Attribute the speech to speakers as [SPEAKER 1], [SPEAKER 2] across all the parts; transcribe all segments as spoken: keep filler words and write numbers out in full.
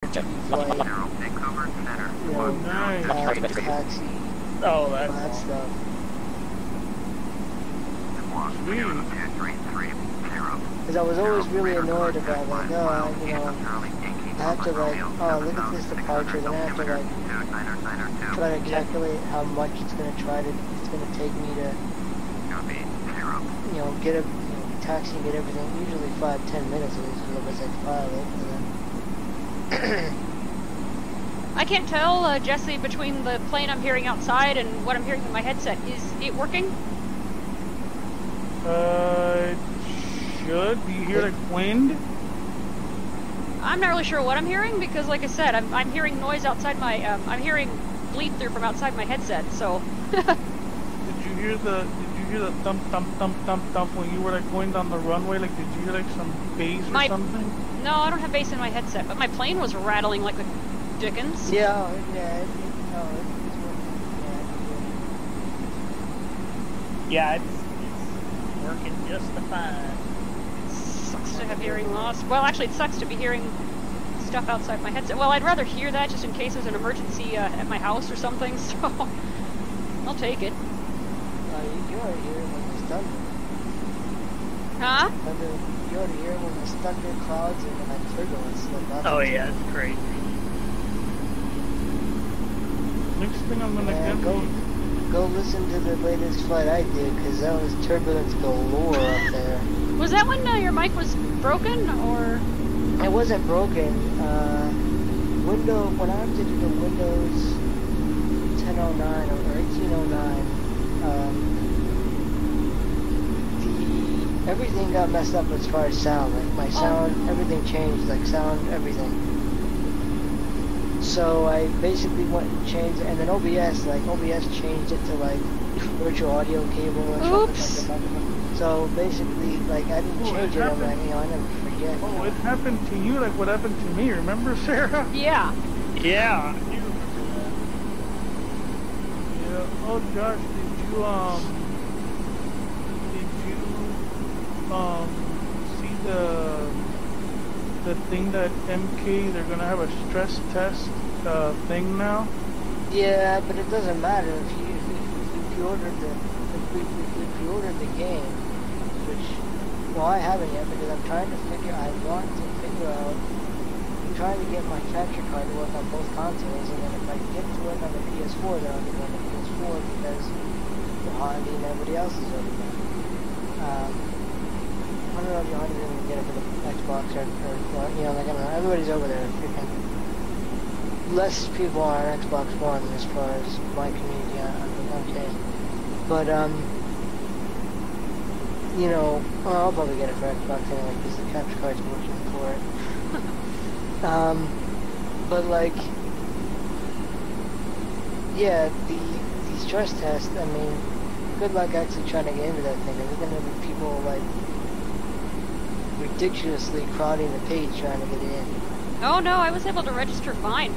[SPEAKER 1] flight, you know,
[SPEAKER 2] nice.
[SPEAKER 1] cab, taxi,
[SPEAKER 3] Oh,
[SPEAKER 1] all
[SPEAKER 3] that's
[SPEAKER 1] that
[SPEAKER 3] awesome.
[SPEAKER 1] stuff. Because I was always really annoyed about like, oh, you know, I have to like, oh, look at this departure, then I have to like try to calculate how much it's gonna try to, it's gonna take me to, you know, get a you know, taxi and get everything. Usually five, ten minutes at least, because I file it, and then.
[SPEAKER 4] I can't tell, uh, Jesse, between the plane I'm hearing outside and what I'm hearing in my headset. Is it working?
[SPEAKER 2] Uh, it should. Do you hear like wind?
[SPEAKER 4] I'm not really sure what I'm hearing because, like I said, I'm, I'm hearing noise outside my, um, I'm hearing bleed through from outside my headset, so.
[SPEAKER 2] Did you hear the, did you hear the thump, thump, thump, thump, thump when you were like going down the runway? Like, did you hear like some bass or
[SPEAKER 4] my,
[SPEAKER 2] something?
[SPEAKER 4] No, I don't have bass in my headset, but my plane was rattling like the Dickens.
[SPEAKER 1] Yeah, yeah, it, it, no, it, it's working.
[SPEAKER 3] Yeah, it's, it's working just fine.
[SPEAKER 4] It sucks to have hearing loss. Well, actually, it sucks to be hearing stuff outside my headset. Well, I'd rather hear that just in case there's an emergency uh, at my house or something, so I'll take it.
[SPEAKER 1] Uh, you, you ought to hear it when there's thunder.
[SPEAKER 4] Huh?
[SPEAKER 1] Thunder, you ought to hear it when there's thunder, clouds, and like turbulence. Like that's
[SPEAKER 3] Oh yeah, it's crazy.
[SPEAKER 2] Next thing I'm gonna
[SPEAKER 1] yeah,
[SPEAKER 2] get
[SPEAKER 1] go,
[SPEAKER 2] me.
[SPEAKER 1] go listen to the latest flight I did, because that was turbulence galore up there.
[SPEAKER 4] Was that when uh, your mic was broken, or?
[SPEAKER 1] It wasn't broken. Uh, window, when I did the Windows ten oh nine or eighteen oh nine, um, the, everything got messed up as far as sound. Like my sound, oh. everything changed, like sound, everything. So I basically went and changed, and then O B S, like O B S changed it to like virtual audio cable or
[SPEAKER 4] Oops.
[SPEAKER 1] something like that. So basically, like I didn't
[SPEAKER 2] Oh,
[SPEAKER 1] change
[SPEAKER 2] it
[SPEAKER 1] it. I'm like, you know, I never forget.
[SPEAKER 2] Oh,
[SPEAKER 1] you know.
[SPEAKER 2] it happened to you like what happened to me. Remember, Sarah?
[SPEAKER 4] Yeah.
[SPEAKER 3] Yeah, I do remember that.
[SPEAKER 2] Yeah. Oh gosh, did you um, did you um, see the the thing that M K, they're gonna have a stress test uh, thing now?
[SPEAKER 1] Yeah, but it doesn't matter if you if, if you pre-ordered the if we if you pre-ordered the game, which well I haven't yet because I'm trying to figure I want to figure out I'm trying to get my capture card to work on both consoles, and then if I get to work on the P S four, then I'll get on the P S four because Yohandi and everybody else is over there. Um, I don't know if Yohandi didn't get it for the Xbox or, or, or you know, like I don't know, everybody's over there. Freaking less people are on Xbox One as far as my community on okay. But um, you know, well, I'll probably get it for Xbox anyway because the capture card's working for it. um, but like, yeah, the the stress test. I mean, good luck actually trying to get into that thing. There's gonna be people like ridiculously crowding the page trying to get in.
[SPEAKER 4] Oh no, I was able to register fine.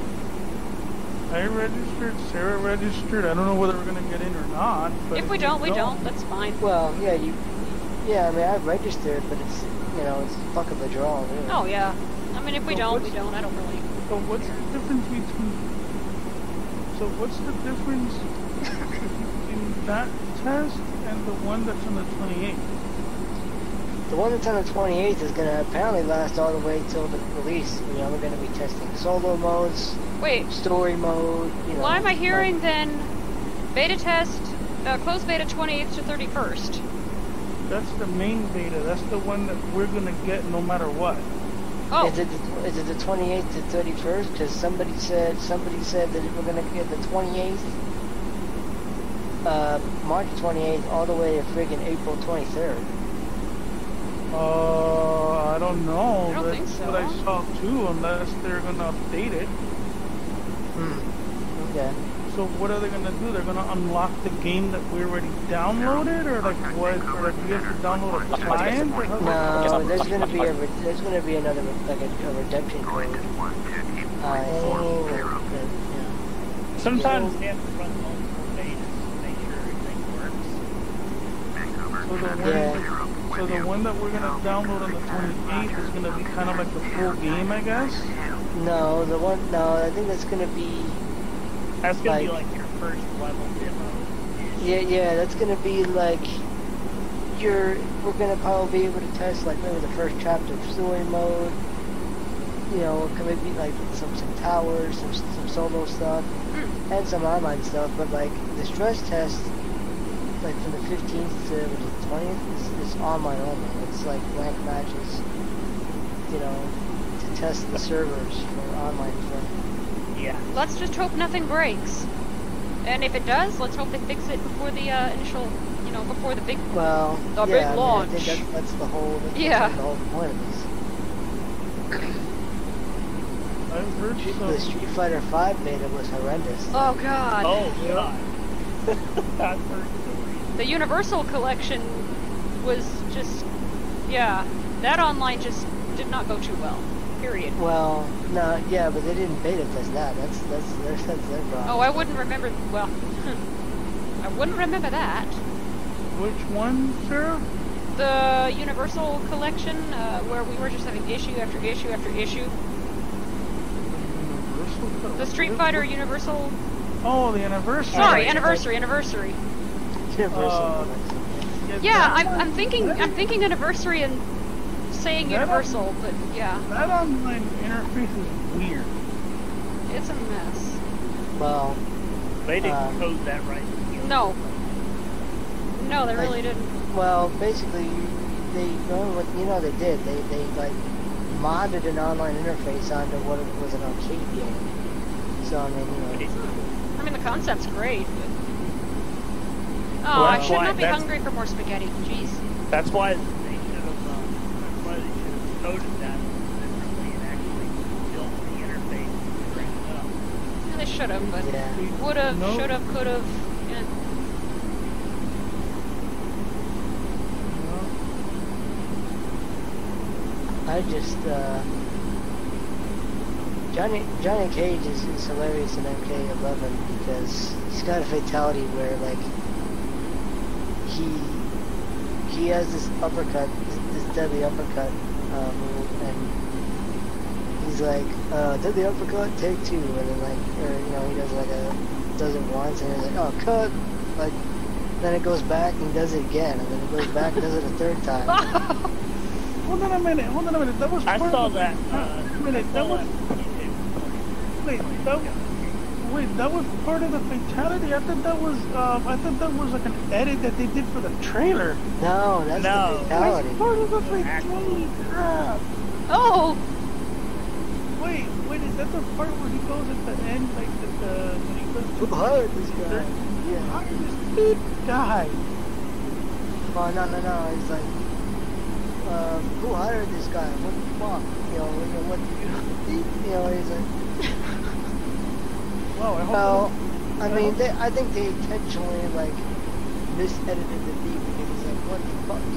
[SPEAKER 2] I registered, Sarah registered. I don't know whether we're gonna get in or not. But
[SPEAKER 4] If we don't, we don't. That's fine.
[SPEAKER 1] Well, yeah, you, yeah. I mean, I've registered, but it's, you know, it's fuck of a draw, really.
[SPEAKER 4] Oh yeah. I mean, if we
[SPEAKER 2] So
[SPEAKER 4] don't, we
[SPEAKER 2] what's-
[SPEAKER 4] don't. I don't really.
[SPEAKER 2] So what's the difference between? So what's the difference between that test and the one that's on the twenty-eighth?
[SPEAKER 1] The one that's on the twenty-eighth is going to apparently last all the way till the release. You know, we're going to be testing solo modes,
[SPEAKER 4] Wait.
[SPEAKER 1] story mode. You know.
[SPEAKER 4] Why am I hearing
[SPEAKER 1] like,
[SPEAKER 4] then beta test, uh, closed beta twenty-eighth to thirty-first?
[SPEAKER 2] That's the main beta. That's the one that we're gonna get no matter what.
[SPEAKER 4] Oh.
[SPEAKER 1] Is it the, is it the twenty-eighth to thirty-first? Because somebody said somebody said that we're going to get the twenty-eighth, uh, March twenty-eighth, all the way to friggin' April twenty-third.
[SPEAKER 2] Uh, I don't know.
[SPEAKER 4] I don't
[SPEAKER 2] That's
[SPEAKER 4] think so.
[SPEAKER 2] what I saw too, unless they're gonna update it.
[SPEAKER 1] Hmm. Okay.
[SPEAKER 2] So what are they gonna do? They're gonna unlock the game that we already downloaded, or like what? Or like you have to download a client? Or how
[SPEAKER 1] No, there's gonna be a re there's gonna be another re like a, a redemption code. Uh,
[SPEAKER 2] Oh.
[SPEAKER 1] yeah.
[SPEAKER 3] Sometimes you have to run multiple pages to make sure everything works.
[SPEAKER 2] So the one,
[SPEAKER 1] Yeah.
[SPEAKER 2] so the one that we're gonna download on the twenty-eighth is gonna be kind of like the full game, I guess.
[SPEAKER 1] No, the one. No, I think that's gonna be.
[SPEAKER 3] That's gonna be
[SPEAKER 1] Like-
[SPEAKER 3] like your first level demo.
[SPEAKER 1] Yeah, yeah, that's gonna be like. You're. We're gonna probably be able to test like maybe the first chapter of story mode. You know, maybe like some some towers, some some solo stuff, and some online stuff. But like the stress test, like from the fifteenth to the twentieth, is, is online only. It's like ranked matches. You know, to test the servers for online play.
[SPEAKER 3] Yeah.
[SPEAKER 4] Let's just hope nothing breaks. And if it does, let's hope they fix it before the uh, initial, you know, before the big.
[SPEAKER 1] Well,
[SPEAKER 4] The
[SPEAKER 1] yeah,
[SPEAKER 4] big
[SPEAKER 1] I mean,
[SPEAKER 4] launch.
[SPEAKER 1] I think that, that's the whole. That's
[SPEAKER 4] Yeah.
[SPEAKER 1] the whole point of this.
[SPEAKER 2] I've heard
[SPEAKER 1] The
[SPEAKER 2] some.
[SPEAKER 1] Street Fighter five beta was horrendous.
[SPEAKER 4] Oh God.
[SPEAKER 3] Oh god. I've heard stories.
[SPEAKER 4] The Universal Collection was just, yeah, that online just did not go too well. Period.
[SPEAKER 1] Well, no, yeah, but they didn't beta test that. That's that's their that's their problem.
[SPEAKER 4] Oh, I wouldn't remember. Well, I wouldn't remember that.
[SPEAKER 2] Which one, Sarah?
[SPEAKER 4] The Universal Collection, uh, where we were just having issue after issue after issue.
[SPEAKER 2] Universal.
[SPEAKER 4] The Street Fighter Universal.
[SPEAKER 2] Oh, the anniversary.
[SPEAKER 4] Sorry,
[SPEAKER 1] yeah.
[SPEAKER 4] anniversary, anniversary.
[SPEAKER 1] Universal
[SPEAKER 2] Uh,
[SPEAKER 1] Collection.
[SPEAKER 4] Yeah,
[SPEAKER 2] that
[SPEAKER 4] I'm,
[SPEAKER 2] one-
[SPEAKER 4] I'm thinking,
[SPEAKER 2] that-
[SPEAKER 4] I'm thinking anniversary and saying
[SPEAKER 2] That
[SPEAKER 4] Universal, but yeah,
[SPEAKER 2] That online interface is weird.
[SPEAKER 4] it's a mess.
[SPEAKER 1] Well,
[SPEAKER 3] They didn't
[SPEAKER 1] Um,
[SPEAKER 3] code that right.
[SPEAKER 4] No, no, they
[SPEAKER 1] Like-
[SPEAKER 4] really didn't.
[SPEAKER 1] well, basically, they you know what you know they did. They they like modded an online interface onto what it was an arcade game. So I mean, you know,
[SPEAKER 4] I mean, the concept's great, but... Oh,
[SPEAKER 3] Well,
[SPEAKER 4] I
[SPEAKER 3] that's
[SPEAKER 4] should
[SPEAKER 3] why-
[SPEAKER 4] not be
[SPEAKER 3] that's-
[SPEAKER 4] hungry for more spaghetti. Jeez.
[SPEAKER 3] That's why they should have. Uh, that's why they should have coded that differently and actually built the interface from the ground up.
[SPEAKER 4] Yeah, they should have, but
[SPEAKER 1] yeah.
[SPEAKER 4] would have,
[SPEAKER 2] No.
[SPEAKER 4] should have, could have. Yeah.
[SPEAKER 1] I just uh, Johnny Johnny Cage is, is hilarious in M K eleven because he's got a fatality where like he he has this uppercut, this, this deadly uppercut uh, move, and he's like uh, deadly uppercut, take two, and then like or you know he does like a does it once and he's like oh cut, like then it goes back and he does it again, and then it goes back and does it a third time.
[SPEAKER 2] Hold on a minute. Hold on a minute. That was.
[SPEAKER 3] I
[SPEAKER 2] part
[SPEAKER 3] saw
[SPEAKER 2] of the-
[SPEAKER 3] that. Uh,
[SPEAKER 2] a minute.
[SPEAKER 3] I
[SPEAKER 2] That
[SPEAKER 3] saw
[SPEAKER 2] was.
[SPEAKER 3] that on YouTube.
[SPEAKER 2] Wait. That. Wait. That was part of the fatality. I thought that was. Um. I thought that was like an edit that they did for the trailer.
[SPEAKER 1] No, that's
[SPEAKER 3] No.
[SPEAKER 1] the fatality.
[SPEAKER 2] That's part of the fatality. Crap.
[SPEAKER 4] Oh,
[SPEAKER 2] Wait. Wait. Is that the part where he goes at the end, like the, the when he goes
[SPEAKER 1] Who
[SPEAKER 2] to
[SPEAKER 1] hired this guy?
[SPEAKER 2] How
[SPEAKER 1] Yeah.
[SPEAKER 2] did this dude die?
[SPEAKER 1] Oh no no no! He's like, um, who hired this guy? What the fuck? You know, you know what? You know, he's like,
[SPEAKER 2] Wow. I hope.
[SPEAKER 1] well,
[SPEAKER 2] that-
[SPEAKER 1] I mean, they, I think they intentionally like misedited the beat because he's like, what the fuck?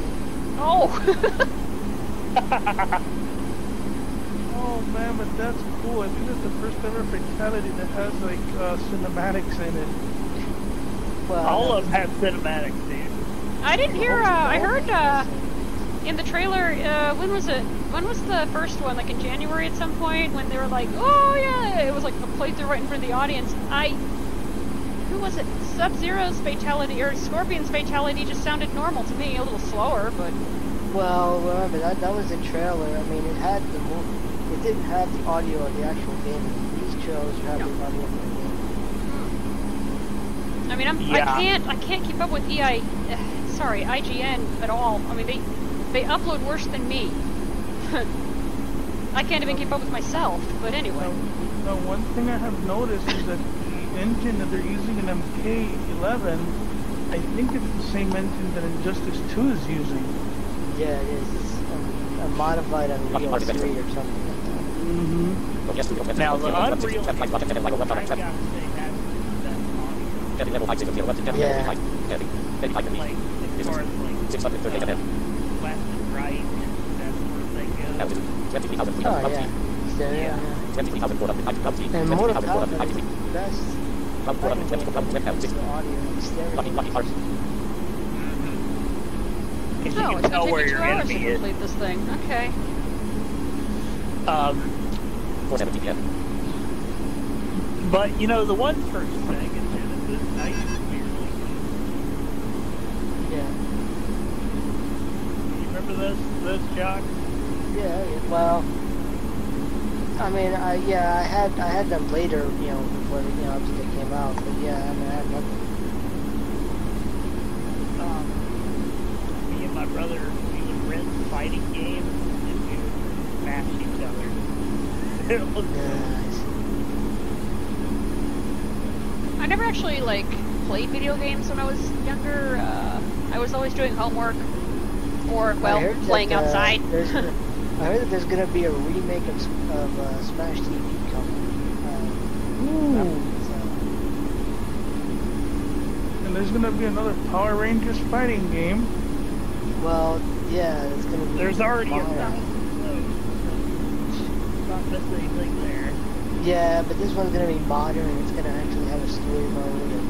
[SPEAKER 4] oh.
[SPEAKER 2] Oh man, but that's cool. I think that's the first ever fatality that has like uh, cinematics in it.
[SPEAKER 1] Well,
[SPEAKER 3] All
[SPEAKER 1] that
[SPEAKER 3] of them have cinematics, dude.
[SPEAKER 4] I didn't hear. Uh, I heard uh, in the trailer. Uh, when was it? When was the first one? Like in January at some point when they were like, "Oh yeah," it was like a playthrough right in front of the audience. I, who was it? Sub-Zero's fatality or Scorpion's fatality just sounded normal to me. A little slower, but
[SPEAKER 1] Well, remember that that was the trailer. I mean, it had the movie. It didn't have the audio of the actual game. These trailers have
[SPEAKER 4] No.
[SPEAKER 1] the audio of the game.
[SPEAKER 4] I mean, I'm, I
[SPEAKER 3] Yeah.
[SPEAKER 4] can't. I can't keep up with E I. Uh, sorry, I G N at all. I mean, they they upload worse than me. I can't even keep up with myself. But anyway.
[SPEAKER 2] Now, now, one thing I have noticed is that the engine that they're using in M K eleven, I think it's the same engine that Injustice two is using.
[SPEAKER 1] Yeah, it is. It's a, a modified Unreal three or something.
[SPEAKER 2] Mm-hmm.
[SPEAKER 3] Now, the Unreal Engine, I gotta say, has that that audio.
[SPEAKER 1] Yeah.
[SPEAKER 3] Like, as far as like left and right and that sort of thing goes.
[SPEAKER 1] Oh yeah. Stereo.
[SPEAKER 3] Yeah.
[SPEAKER 1] Yeah. And Mortal Kombat is the best fighting game that uses the audio and stereo.
[SPEAKER 3] Because
[SPEAKER 4] Oh,
[SPEAKER 3] you
[SPEAKER 4] it's
[SPEAKER 3] can tell
[SPEAKER 4] gonna
[SPEAKER 3] where
[SPEAKER 4] take you
[SPEAKER 3] your
[SPEAKER 4] two hours to
[SPEAKER 3] enemy is.
[SPEAKER 4] complete this thing. Okay.
[SPEAKER 3] Um, But you know, the ones for Sega Genesis, I used to be really
[SPEAKER 1] Yeah.
[SPEAKER 3] good. You remember those those jocks?
[SPEAKER 1] Yeah, yeah, well, I mean, I, yeah, I had I had them later, you know, before they, you know, after they came out. But yeah, I mean, I had nothing.
[SPEAKER 3] Um, me and my brother, we would rent fighting games and we would smash each other. It was
[SPEAKER 1] Nice.
[SPEAKER 4] I never actually like played video games when I was younger. Uh, I was always doing homework or
[SPEAKER 1] I
[SPEAKER 4] well,
[SPEAKER 1] heard that,
[SPEAKER 4] playing
[SPEAKER 1] uh,
[SPEAKER 4] outside.
[SPEAKER 1] there's gonna- I heard that there's gonna be a remake of of uh, Smash T V coming. Uh,
[SPEAKER 2] Ooh.
[SPEAKER 1] so,
[SPEAKER 2] And there's gonna be another Power Rangers fighting game.
[SPEAKER 1] well, yeah, it's gonna be.
[SPEAKER 3] There's already a
[SPEAKER 1] modern.
[SPEAKER 3] thousand of those, so not missing anything there.
[SPEAKER 1] Yeah, but this one's gonna be modern. And it's gonna actually have a story mode. And,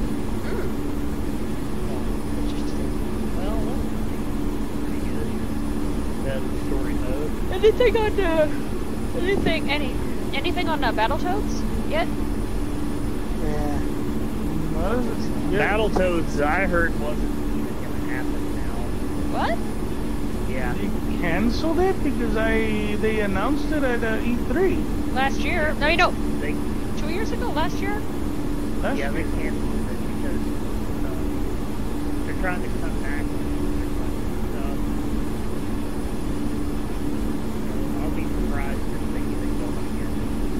[SPEAKER 1] yeah, interesting.
[SPEAKER 3] Well, that's pretty good. That story mode.
[SPEAKER 4] Anything on uh, anything any anything on uh, Battletoads yet?
[SPEAKER 1] Yeah.
[SPEAKER 2] What is it? Yeah.
[SPEAKER 3] Battletoads, I heard, wasn't even gonna happen now.
[SPEAKER 4] What?
[SPEAKER 3] Yeah.
[SPEAKER 2] They canceled it because I they announced it at uh, E three.
[SPEAKER 4] Last year? No, you know,
[SPEAKER 3] They,
[SPEAKER 4] two years ago. Last year?
[SPEAKER 2] That's
[SPEAKER 3] yeah, they canceled it because um, they're trying to cut back on their stuff. So I'll be surprised if they get it going again.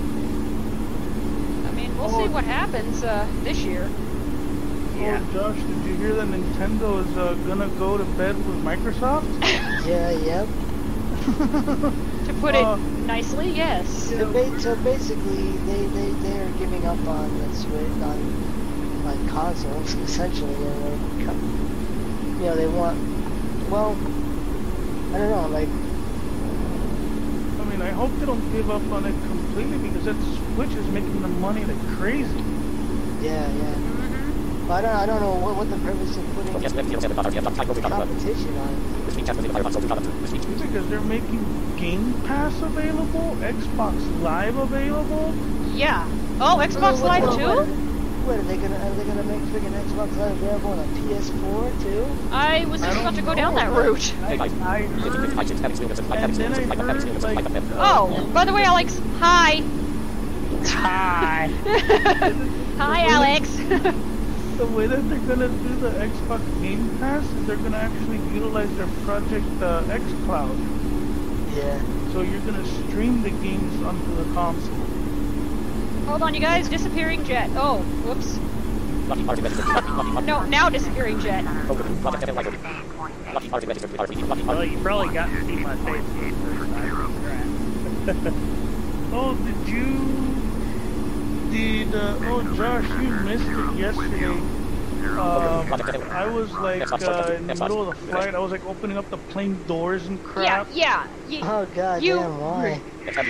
[SPEAKER 4] I mean, we'll
[SPEAKER 2] Oh.
[SPEAKER 4] see what happens uh, this year.
[SPEAKER 3] Yeah.
[SPEAKER 2] Oh, Josh, did you hear that Nintendo is uh, gonna go to bed with Microsoft?
[SPEAKER 1] Yeah. Yep.
[SPEAKER 4] To put
[SPEAKER 2] Uh,
[SPEAKER 4] it nicely, yes.
[SPEAKER 1] So, ba- so basically, they, they, they are giving up on the Switch, on, on consoles, essentially. And they're co- you know, they want, well, I don't know, like,
[SPEAKER 2] I mean, I hope they don't give up on it completely because that Switch is making them money like crazy.
[SPEAKER 1] yeah, yeah. But I don't, I don't know what, what the purpose of putting competition on
[SPEAKER 2] Because they're making Game Pass available, Xbox Live available.
[SPEAKER 4] Yeah. Oh, Xbox
[SPEAKER 1] What-
[SPEAKER 4] Live
[SPEAKER 1] what-
[SPEAKER 4] too?
[SPEAKER 1] What, what are they gonna, are they gonna make freaking Xbox Live available on a P S four too?
[SPEAKER 4] I was just
[SPEAKER 2] I
[SPEAKER 4] about to
[SPEAKER 2] don't
[SPEAKER 4] go down
[SPEAKER 2] know.
[SPEAKER 4] that route.
[SPEAKER 2] I, I heard, and then I heard like,
[SPEAKER 4] Oh, by the way, Alex. Hi.
[SPEAKER 3] Hi.
[SPEAKER 4] Hi, Alex.
[SPEAKER 2] the way that they're gonna do the Xbox Game Pass is they're gonna actually utilize their Project uh, xCloud.
[SPEAKER 1] Yeah.
[SPEAKER 2] So you're gonna stream the games onto the console.
[SPEAKER 4] Hold on, you guys. Disappearing jet. Oh, whoops. No, now disappearing jet.
[SPEAKER 3] Well, you probably got to see my face for the first time.
[SPEAKER 2] Oh, did you? Did uh, oh Josh, you missed it yesterday. Um, I was like uh, in the middle of the flight. I was like opening up the plane doors and
[SPEAKER 4] Yeah,
[SPEAKER 2] crap.
[SPEAKER 4] yeah. You,
[SPEAKER 1] Oh god
[SPEAKER 4] You-
[SPEAKER 1] damn, why?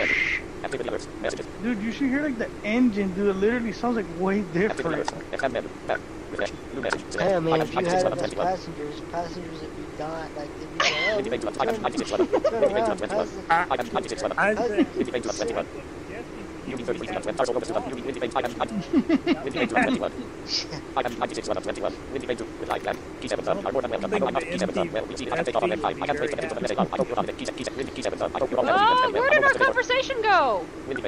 [SPEAKER 2] Dude, you should hear like the engine, dude. It literally sounds like way different.
[SPEAKER 1] Hey, I mean, if you had it as passengers, passengers would be dying, like, they'd be like, oh, turn, turn around, passengers.
[SPEAKER 3] I, I said,
[SPEAKER 4] oh, where did our conversation go?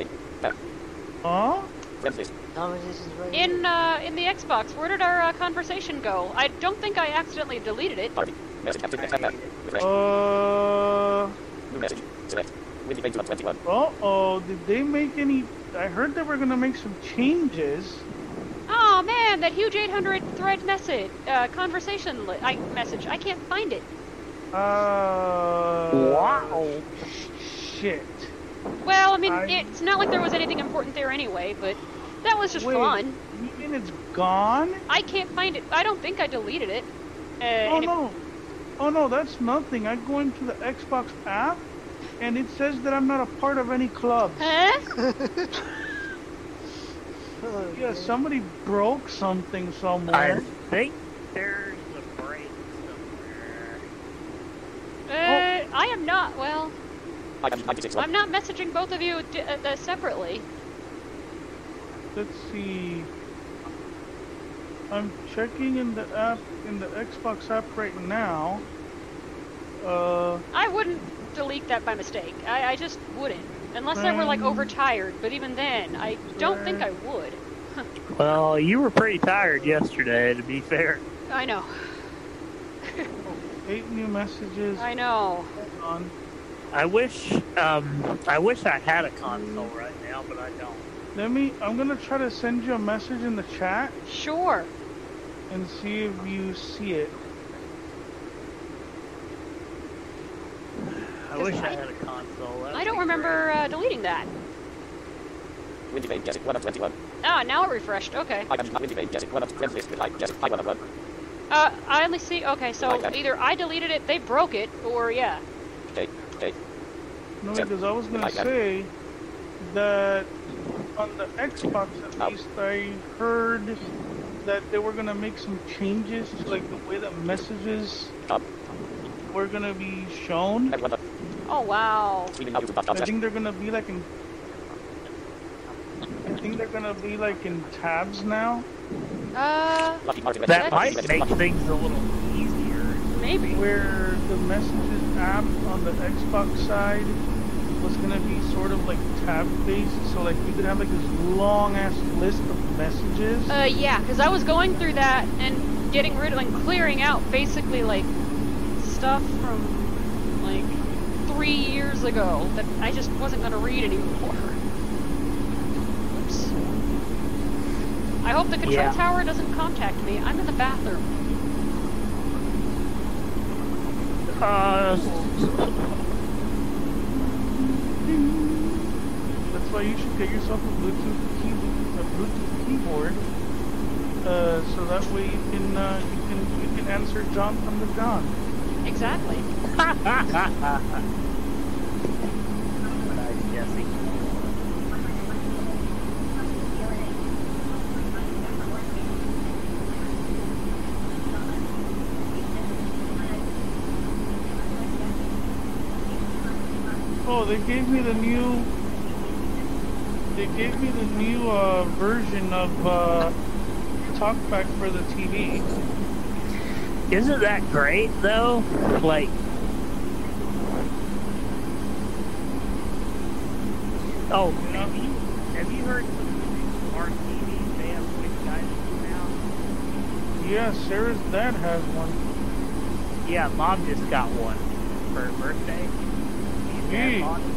[SPEAKER 2] Huh?
[SPEAKER 1] Conversations right
[SPEAKER 4] In
[SPEAKER 1] here.
[SPEAKER 4] uh, in the Xbox, where did our uh, conversation go? I don't think I accidentally deleted it.
[SPEAKER 2] Uh. Uh oh. Did they make any? I heard they were gonna make some changes.
[SPEAKER 4] Oh man, that huge eight hundred thread message, uh, conversation li- I message. I can't find it.
[SPEAKER 2] Uh.
[SPEAKER 3] wow.
[SPEAKER 2] Shit.
[SPEAKER 4] Well, I mean,
[SPEAKER 2] I-
[SPEAKER 4] it's not like there was anything important there anyway, but that was just
[SPEAKER 2] Wait,
[SPEAKER 4] fun.
[SPEAKER 2] you mean it's gone?
[SPEAKER 4] I can't find it. I don't think I deleted it. Uh,
[SPEAKER 2] Oh
[SPEAKER 4] and if-
[SPEAKER 2] no. Oh no, that's nothing. I go into the Xbox app, and it says that I'm not a part of any club.
[SPEAKER 4] Huh?
[SPEAKER 1] Oh,
[SPEAKER 2] Yeah,
[SPEAKER 1] man.
[SPEAKER 2] somebody broke something
[SPEAKER 3] I
[SPEAKER 2] somewhere.
[SPEAKER 3] think there's a break somewhere.
[SPEAKER 4] Uh, I am not. Well, I'm not messaging both of you d uh, uh, separately.
[SPEAKER 2] Let's see. I'm checking in the app, in the Xbox app right now. Uh,
[SPEAKER 4] I wouldn't delete that by mistake. I, I just wouldn't. Unless I were, like, overtired. But even then, I don't think I would.
[SPEAKER 3] Well, you were pretty tired yesterday, to be fair.
[SPEAKER 4] I know.
[SPEAKER 2] eight new messages.
[SPEAKER 4] I know.
[SPEAKER 2] On.
[SPEAKER 3] I wish, um, I wish I had a console right now, but I don't.
[SPEAKER 2] Let me, I'm gonna try to send you a message in the chat.
[SPEAKER 4] Sure.
[SPEAKER 2] And see if you see it.
[SPEAKER 3] I wish I had a console.
[SPEAKER 4] I don't remember uh, deleting that. Ah, now it refreshed. Okay. Uh, I only see. Okay, so either I deleted it, they broke it, or yeah.
[SPEAKER 2] No, because I was gonna say that on the Xbox at least, I heard that they were gonna make some changes to like the way that messages were gonna be shown.
[SPEAKER 4] Oh wow.
[SPEAKER 2] I think they're gonna be like in. I think they're gonna be like in tabs now.
[SPEAKER 4] Uh.
[SPEAKER 3] That might make things a little easier.
[SPEAKER 4] Maybe.
[SPEAKER 2] Where the messages app on the Xbox side was gonna be sort of like tab based, so like you could have like this long ass list of messages.
[SPEAKER 4] Uh, yeah, because I was going through that and getting rid of and clearing out basically like stuff from like three years ago that I just wasn't gonna read anymore. Oops. I hope the control
[SPEAKER 3] Yeah.
[SPEAKER 4] tower doesn't contact me. I'm in the bathroom.
[SPEAKER 3] Uh,
[SPEAKER 2] That's why you should get yourself a Bluetooth key, a Bluetooth keyboard, uh, so that way you can uh, you can you can answer John from the John.
[SPEAKER 4] Exactly.
[SPEAKER 3] nice, Jesse.
[SPEAKER 2] Oh, they gave me the new. They gave me the new uh, version of uh, TalkBack for the T V.
[SPEAKER 3] Isn't that great though? Like, oh, have you have you heard some smart T Vs? They have voice guidance now.
[SPEAKER 2] Yeah, Sarah's dad has one.
[SPEAKER 3] Yeah, Mom just got one for her birthday.
[SPEAKER 2] Hey.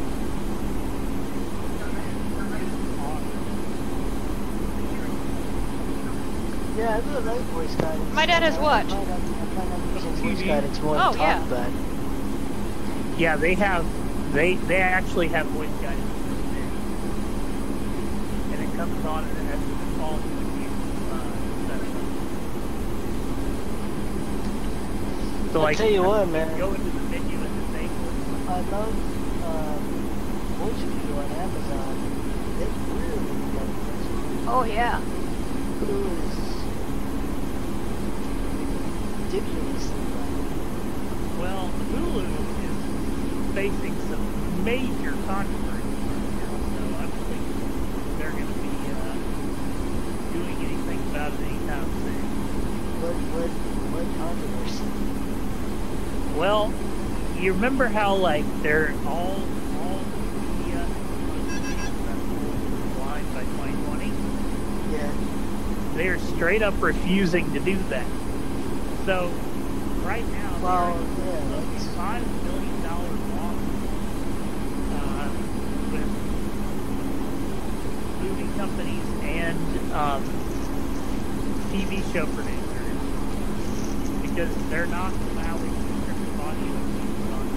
[SPEAKER 1] Yeah, I really like voice guidance.
[SPEAKER 4] My dad has what?
[SPEAKER 1] I find I'm, I find I'm using voice
[SPEAKER 2] T V.
[SPEAKER 1] guidance more
[SPEAKER 4] Oh,
[SPEAKER 1] than
[SPEAKER 4] yeah.
[SPEAKER 1] TalkBack.
[SPEAKER 3] Yeah, they have. They they actually have voice guidance, and it comes on and it has to default to you. Uh, set it up. So
[SPEAKER 1] I'll
[SPEAKER 3] like,
[SPEAKER 1] tell you what, man.
[SPEAKER 3] go into the menu and just say,
[SPEAKER 1] I love um, voice review on Amazon. They really like voice review.
[SPEAKER 4] Oh yeah.
[SPEAKER 1] Hulu is ridiculously bad.
[SPEAKER 3] well, Hulu is facing some major controversy right now, so I don't think they're going to be uh, doing anything about it anytime soon.
[SPEAKER 1] What, what, what controversy?
[SPEAKER 3] Well, you remember how like they're all all media blind by twenty twenty?
[SPEAKER 1] Yeah.
[SPEAKER 3] They are straight up refusing to do that. So right now,
[SPEAKER 1] Well,
[SPEAKER 3] they're
[SPEAKER 1] yeah,
[SPEAKER 3] in a
[SPEAKER 1] that's-
[SPEAKER 3] five million dollar loss uh, with movie companies and um, T V show producers because they're not allowing restricted audio use on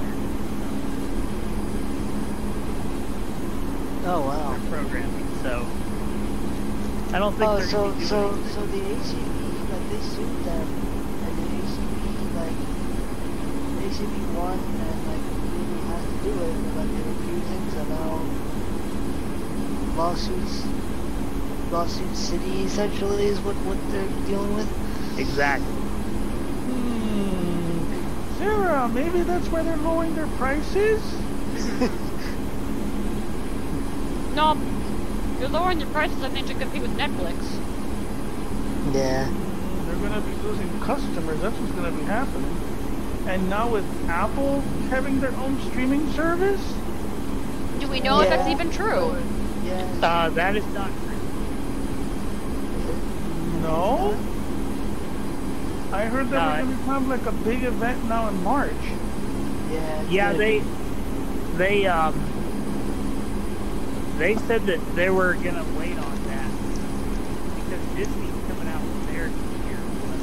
[SPEAKER 3] their,
[SPEAKER 1] Oh, wow.
[SPEAKER 3] their programming. So I don't think
[SPEAKER 1] Oh,
[SPEAKER 3] they're
[SPEAKER 1] so,
[SPEAKER 3] gonna be
[SPEAKER 1] so,
[SPEAKER 3] doing
[SPEAKER 1] so the A C B, like, they sued them, and the A C B, like, A C B won, and, like, really has to do it, and, like, they're refusing, so now lawsuits, lawsuit city, essentially, is what, what they're dealing with.
[SPEAKER 3] exactly.
[SPEAKER 2] Hmm. Sarah, maybe that's why they're lowering their prices?
[SPEAKER 4] No, you're lowering your prices, I think, to compete with Netflix.
[SPEAKER 1] Yeah.
[SPEAKER 2] They're gonna be losing customers. That's what's gonna be happening. And now with Apple having their own streaming service,
[SPEAKER 4] Do we know if that's
[SPEAKER 1] Yeah.
[SPEAKER 4] even true?
[SPEAKER 1] Yeah.
[SPEAKER 3] Uh, that is not true.
[SPEAKER 2] no. I heard that
[SPEAKER 3] Uh,
[SPEAKER 2] we're gonna have like a big event now in March.
[SPEAKER 1] Yeah. it's
[SPEAKER 3] Yeah,
[SPEAKER 1] gonna
[SPEAKER 3] they
[SPEAKER 1] be-
[SPEAKER 3] they um they said that they were gonna wait on that because Disney's coming out with theirs this year.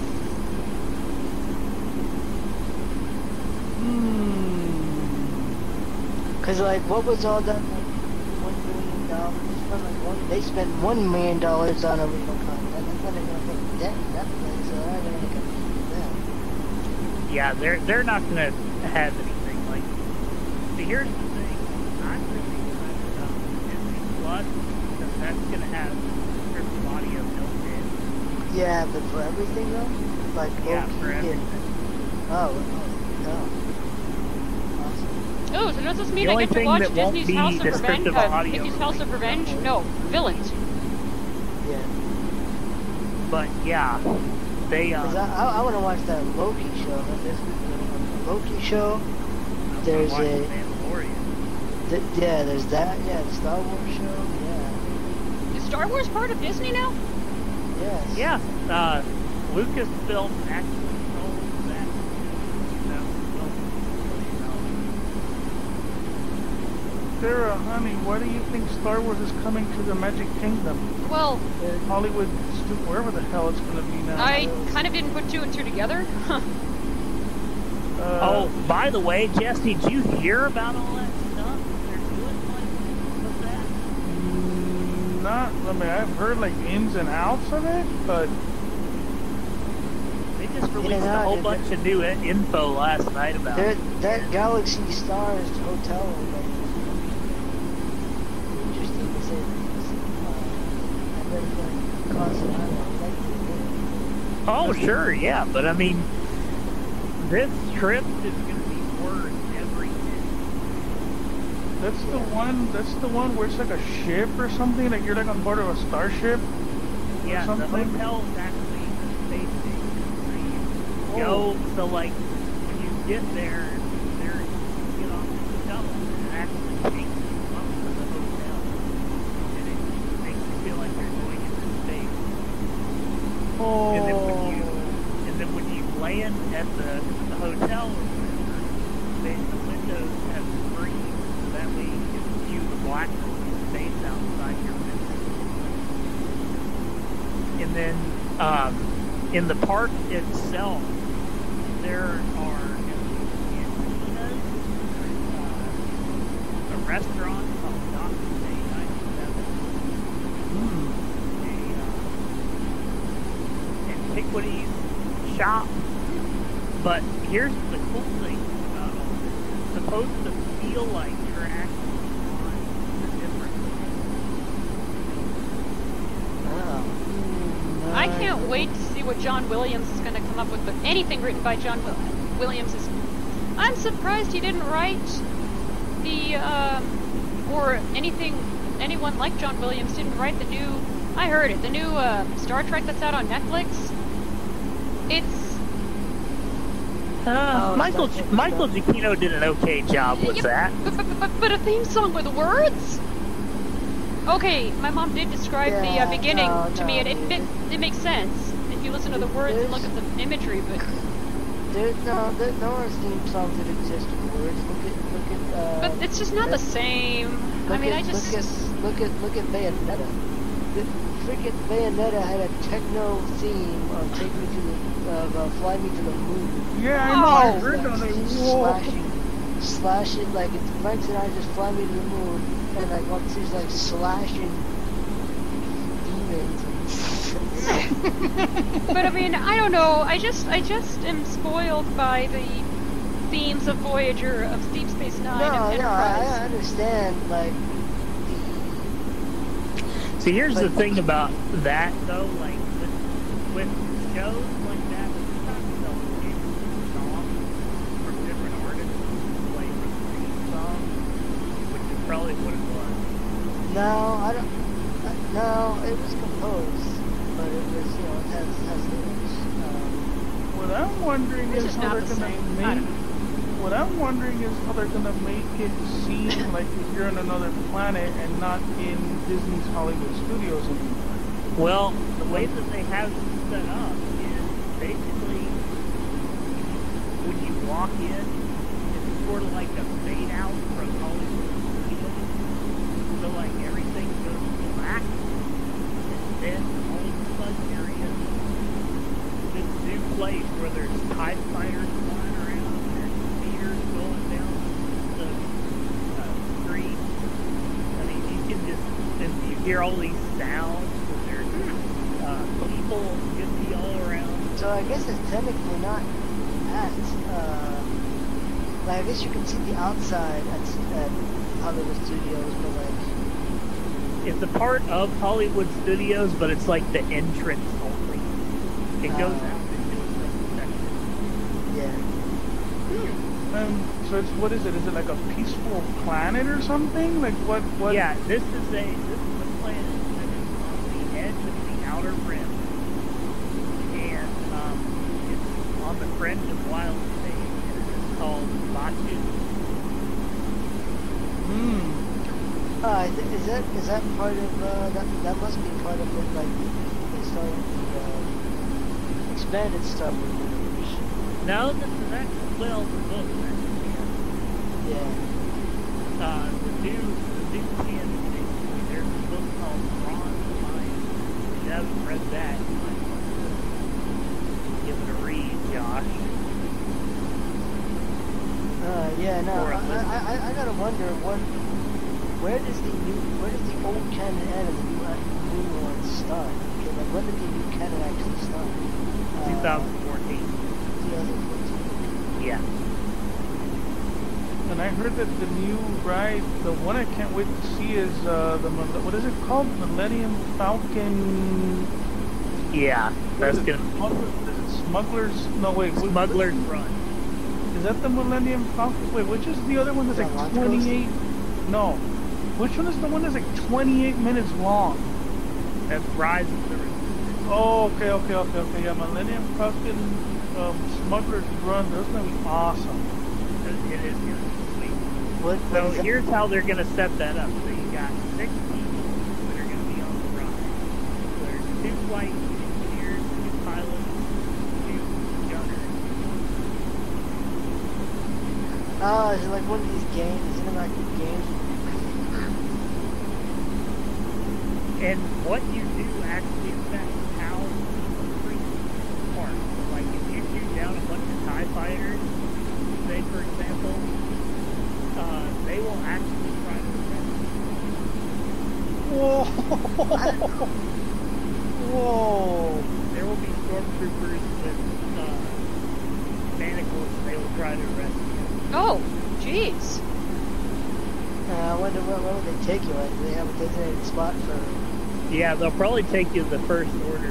[SPEAKER 2] Hmm.
[SPEAKER 1] Cause like, what was all that? Like, one million dollars. Spent like one. They spent one million dollars on original content. That's what they're gonna put in debt. Netflix, so they're not gonna make a them.
[SPEAKER 3] Yeah, they're they're not gonna have anything like. See, here's the thing. I'm really excited about Disney Plus because that's gonna have scripted audio built in.
[SPEAKER 1] Yeah, but for everything though, like
[SPEAKER 3] Yeah,
[SPEAKER 1] Loki
[SPEAKER 3] for
[SPEAKER 1] and
[SPEAKER 3] everything.
[SPEAKER 1] oh, oh no. Awesome.
[SPEAKER 4] Oh, so does this mean
[SPEAKER 3] The
[SPEAKER 4] I
[SPEAKER 3] only
[SPEAKER 4] get to
[SPEAKER 3] thing
[SPEAKER 4] watch
[SPEAKER 3] that won't
[SPEAKER 4] Disney's
[SPEAKER 3] be
[SPEAKER 4] House of Revenge?
[SPEAKER 3] descriptive
[SPEAKER 4] Uh,
[SPEAKER 3] audio
[SPEAKER 4] Disney's House of Revenge? No, Villains.
[SPEAKER 1] Yeah.
[SPEAKER 3] But yeah, they
[SPEAKER 1] Cause
[SPEAKER 3] um.
[SPEAKER 1] I, I, I want to watch that Loki show. Like, there's a Loki show. There's
[SPEAKER 3] watch
[SPEAKER 1] a
[SPEAKER 3] Mandalorian.
[SPEAKER 1] th- yeah. There's that. Yeah, the Star Wars show. Yeah.
[SPEAKER 4] Is Star Wars part of Disney now?
[SPEAKER 1] Yes.
[SPEAKER 3] Yeah, uh, Lucasfilm actually sold that. That was
[SPEAKER 2] Sarah, honey, why do you think Star Wars is coming to the Magic Kingdom?
[SPEAKER 4] Well,
[SPEAKER 2] Hollywood, stu- wherever the hell it's gonna be now.
[SPEAKER 4] I kind of didn't put two and two together.
[SPEAKER 2] Uh,
[SPEAKER 3] Oh, by the way, Jesse, did you hear about all that stuff they're doing like with that?
[SPEAKER 2] mm, not. I mean, I've heard like ins and outs of it, but
[SPEAKER 3] They just released
[SPEAKER 1] Yeah,
[SPEAKER 3] a whole
[SPEAKER 1] it-
[SPEAKER 3] bunch of new in- info last night about
[SPEAKER 1] There,
[SPEAKER 3] it.
[SPEAKER 1] that Galaxy Stars hotel. Like, interesting to say. Uh, I bet it's like cost an island.
[SPEAKER 3] Oh, sure, yeah, but I mean, this trip is going to be worth everything.
[SPEAKER 2] that's the one. That's the one where it's like a ship or something. Like you're like on board of a starship.
[SPEAKER 3] Yeah, the
[SPEAKER 2] something?
[SPEAKER 3] hotel is actually the space station. So you
[SPEAKER 2] Oh.
[SPEAKER 3] go, so like, when you get there, there you get off the shuttle, and it actually takes you up to the hotel. And it makes you feel like you're going into space.
[SPEAKER 2] Oh.
[SPEAKER 3] And then when you, and then when you land at the, the hotel or whatever, then the windows have screens, so that way you can view the blackness of space outside your window. And then um, in the park itself, there are cantinas, uh, a restaurant called Doctor Day ninety-seven,
[SPEAKER 2] Hmm.
[SPEAKER 3] a uh, antiquities shop. But here's the cool thing about all this. It's supposed to feel like you're actually on a different
[SPEAKER 1] Oh.
[SPEAKER 4] I can't wait to see what John Williams is going to come up with. But anything written by John Wil- Williams is. I'm surprised he didn't write the um, or anything. Anyone like John Williams didn't write the new. I heard it. The new uh, Star Trek that's out on Netflix. It's
[SPEAKER 3] Uh,
[SPEAKER 1] Oh,
[SPEAKER 3] Michael
[SPEAKER 1] Star Trek.
[SPEAKER 3] Michael Giacchino did an okay job with
[SPEAKER 4] Yep,
[SPEAKER 3] that.
[SPEAKER 4] But, but, but, but a theme song with words? Okay, my mom did describe the
[SPEAKER 1] Yeah,
[SPEAKER 4] uh, beginning
[SPEAKER 1] no,
[SPEAKER 4] to me,
[SPEAKER 1] no,
[SPEAKER 4] and it, it,
[SPEAKER 1] dude.
[SPEAKER 4] it makes sense if you listen to the words and look at the imagery, but
[SPEAKER 1] There, no, there, there are theme songs that exist with words. Look at, look at. Uh,
[SPEAKER 4] but it's just not the same. I
[SPEAKER 1] look
[SPEAKER 4] mean,
[SPEAKER 1] at,
[SPEAKER 4] I just...
[SPEAKER 1] look at, look at, look at Bayonetta. The freaking Bayonetta had a techno theme on "Take Me to the, uh, uh, Fly Me to the Moon."
[SPEAKER 2] Yeah, I know. I
[SPEAKER 4] Oh.
[SPEAKER 2] heard that. Like, whoa.
[SPEAKER 1] slashing, slashing, like it's Frank Sinatra just "Fly Me to the Moon," and like once he's like slashing demons.
[SPEAKER 4] But I mean, I don't know. I just, I just am spoiled by the themes of Voyager, of Deep Space Nine,
[SPEAKER 1] No,
[SPEAKER 4] and
[SPEAKER 1] no, I, I
[SPEAKER 4] Enterprise.
[SPEAKER 1] understand. Like,
[SPEAKER 3] See, here's the
[SPEAKER 1] But-
[SPEAKER 3] thing about that, though. Like with, with shows like that, sometimes they'll take songs from different artists and play from the theme song, which is probably what it was.
[SPEAKER 1] No, I don't. Uh, no, it was composed, but it was, you know, it has has lyrics. Um,
[SPEAKER 2] What I'm wondering
[SPEAKER 4] It's
[SPEAKER 2] is
[SPEAKER 4] just
[SPEAKER 2] how
[SPEAKER 4] not
[SPEAKER 2] they're
[SPEAKER 4] the
[SPEAKER 2] gonna
[SPEAKER 4] same. I
[SPEAKER 2] make.
[SPEAKER 4] don't know.
[SPEAKER 2] What I'm wondering is how they're gonna make it seem like you're on another planet and not in Disney's Hollywood Studios anymore.
[SPEAKER 3] Well, the way that they have it set up is basically when you walk in, it's sort of like a fade out from Hollywood Studios. So like everything goes black, and then all of a sudden you're in this new place where there's TIE fighters flying around, there's speeders going down the uh, street. I mean, you can just, and you hear all these sounds. Uh, people can be all around.
[SPEAKER 1] so I guess it's technically not at. Uh, like I guess you can see the outside at, at Hollywood Studios, but like.
[SPEAKER 3] It's a part of Hollywood Studios, but it's like the entrance only. It goes
[SPEAKER 1] Uh,
[SPEAKER 3] out into its own section.
[SPEAKER 1] Yeah.
[SPEAKER 2] Um, so it's what is it? Is it like a peaceful planet or something? Like what? What?
[SPEAKER 3] Yeah, this is a this is a planet that is on the edge of the outer rim, and um, it's on the fringe of wild state, and it's called Batu.
[SPEAKER 2] Hmm.
[SPEAKER 1] Uh, is is that is that part of uh, that? That must be part of it, like the Star the uh, expanded Star Wars universe.
[SPEAKER 3] No, this is actually well the book actually.
[SPEAKER 1] Yeah.
[SPEAKER 3] Uh, the new the new canon basically. There's a book called Ron the Lion. If you haven't read that, you might want to give it a read, Josh.
[SPEAKER 1] Uh, yeah. No,
[SPEAKER 3] Or a
[SPEAKER 1] I, I I I gotta wonder what. Where does the new, where does the old canon end and the new, uh, new one start? Okay, like when did the new canon actually start? Uh,
[SPEAKER 3] twenty fourteen.
[SPEAKER 1] twenty fourteen.
[SPEAKER 3] Yeah.
[SPEAKER 2] And I heard that the new ride, the one I can't wait to see is uh, the Mil- what is it called? Millennium Falcon.
[SPEAKER 3] Yeah.
[SPEAKER 2] What
[SPEAKER 3] That's
[SPEAKER 2] is it?
[SPEAKER 3] gonna
[SPEAKER 2] Smugglers, is it Smugglers? No, wait.
[SPEAKER 3] be
[SPEAKER 2] what-
[SPEAKER 3] Smuggler's Run.
[SPEAKER 2] Is that the Millennium Falcon? Wait, which is the other one that's
[SPEAKER 1] Is
[SPEAKER 2] like
[SPEAKER 1] that Launch
[SPEAKER 2] twenty-eight? No. Which one is the one that's like twenty-eight minutes long?
[SPEAKER 3] That's Rise of the Resistance.
[SPEAKER 2] Oh, okay, okay, okay, okay. Yeah, Millennium Falcon, um, Smuggler's Run. That's gonna be awesome.
[SPEAKER 3] It is gonna be sweet.
[SPEAKER 1] What, what
[SPEAKER 3] So
[SPEAKER 1] is that?
[SPEAKER 3] here's how they're gonna set that up. So you got six people that are gonna be on the ride. There's two flight engineers, two pilots, two gunners.
[SPEAKER 1] Oh, is it like one of these games, these interactive games?
[SPEAKER 3] And what you do actually affects how people treat parts. Like if you shoot down a bunch of TIE fighters, say for example, uh, they will actually try to arrest you.
[SPEAKER 2] Whoa! Whoa!
[SPEAKER 3] There will be stormtroopers with uh, manacles and they will try to arrest you.
[SPEAKER 4] Oh, jeez.
[SPEAKER 1] Uh, I wonder where, where would they take you? Like, do they have a designated spot for?
[SPEAKER 3] Yeah, they'll probably take you to the first order.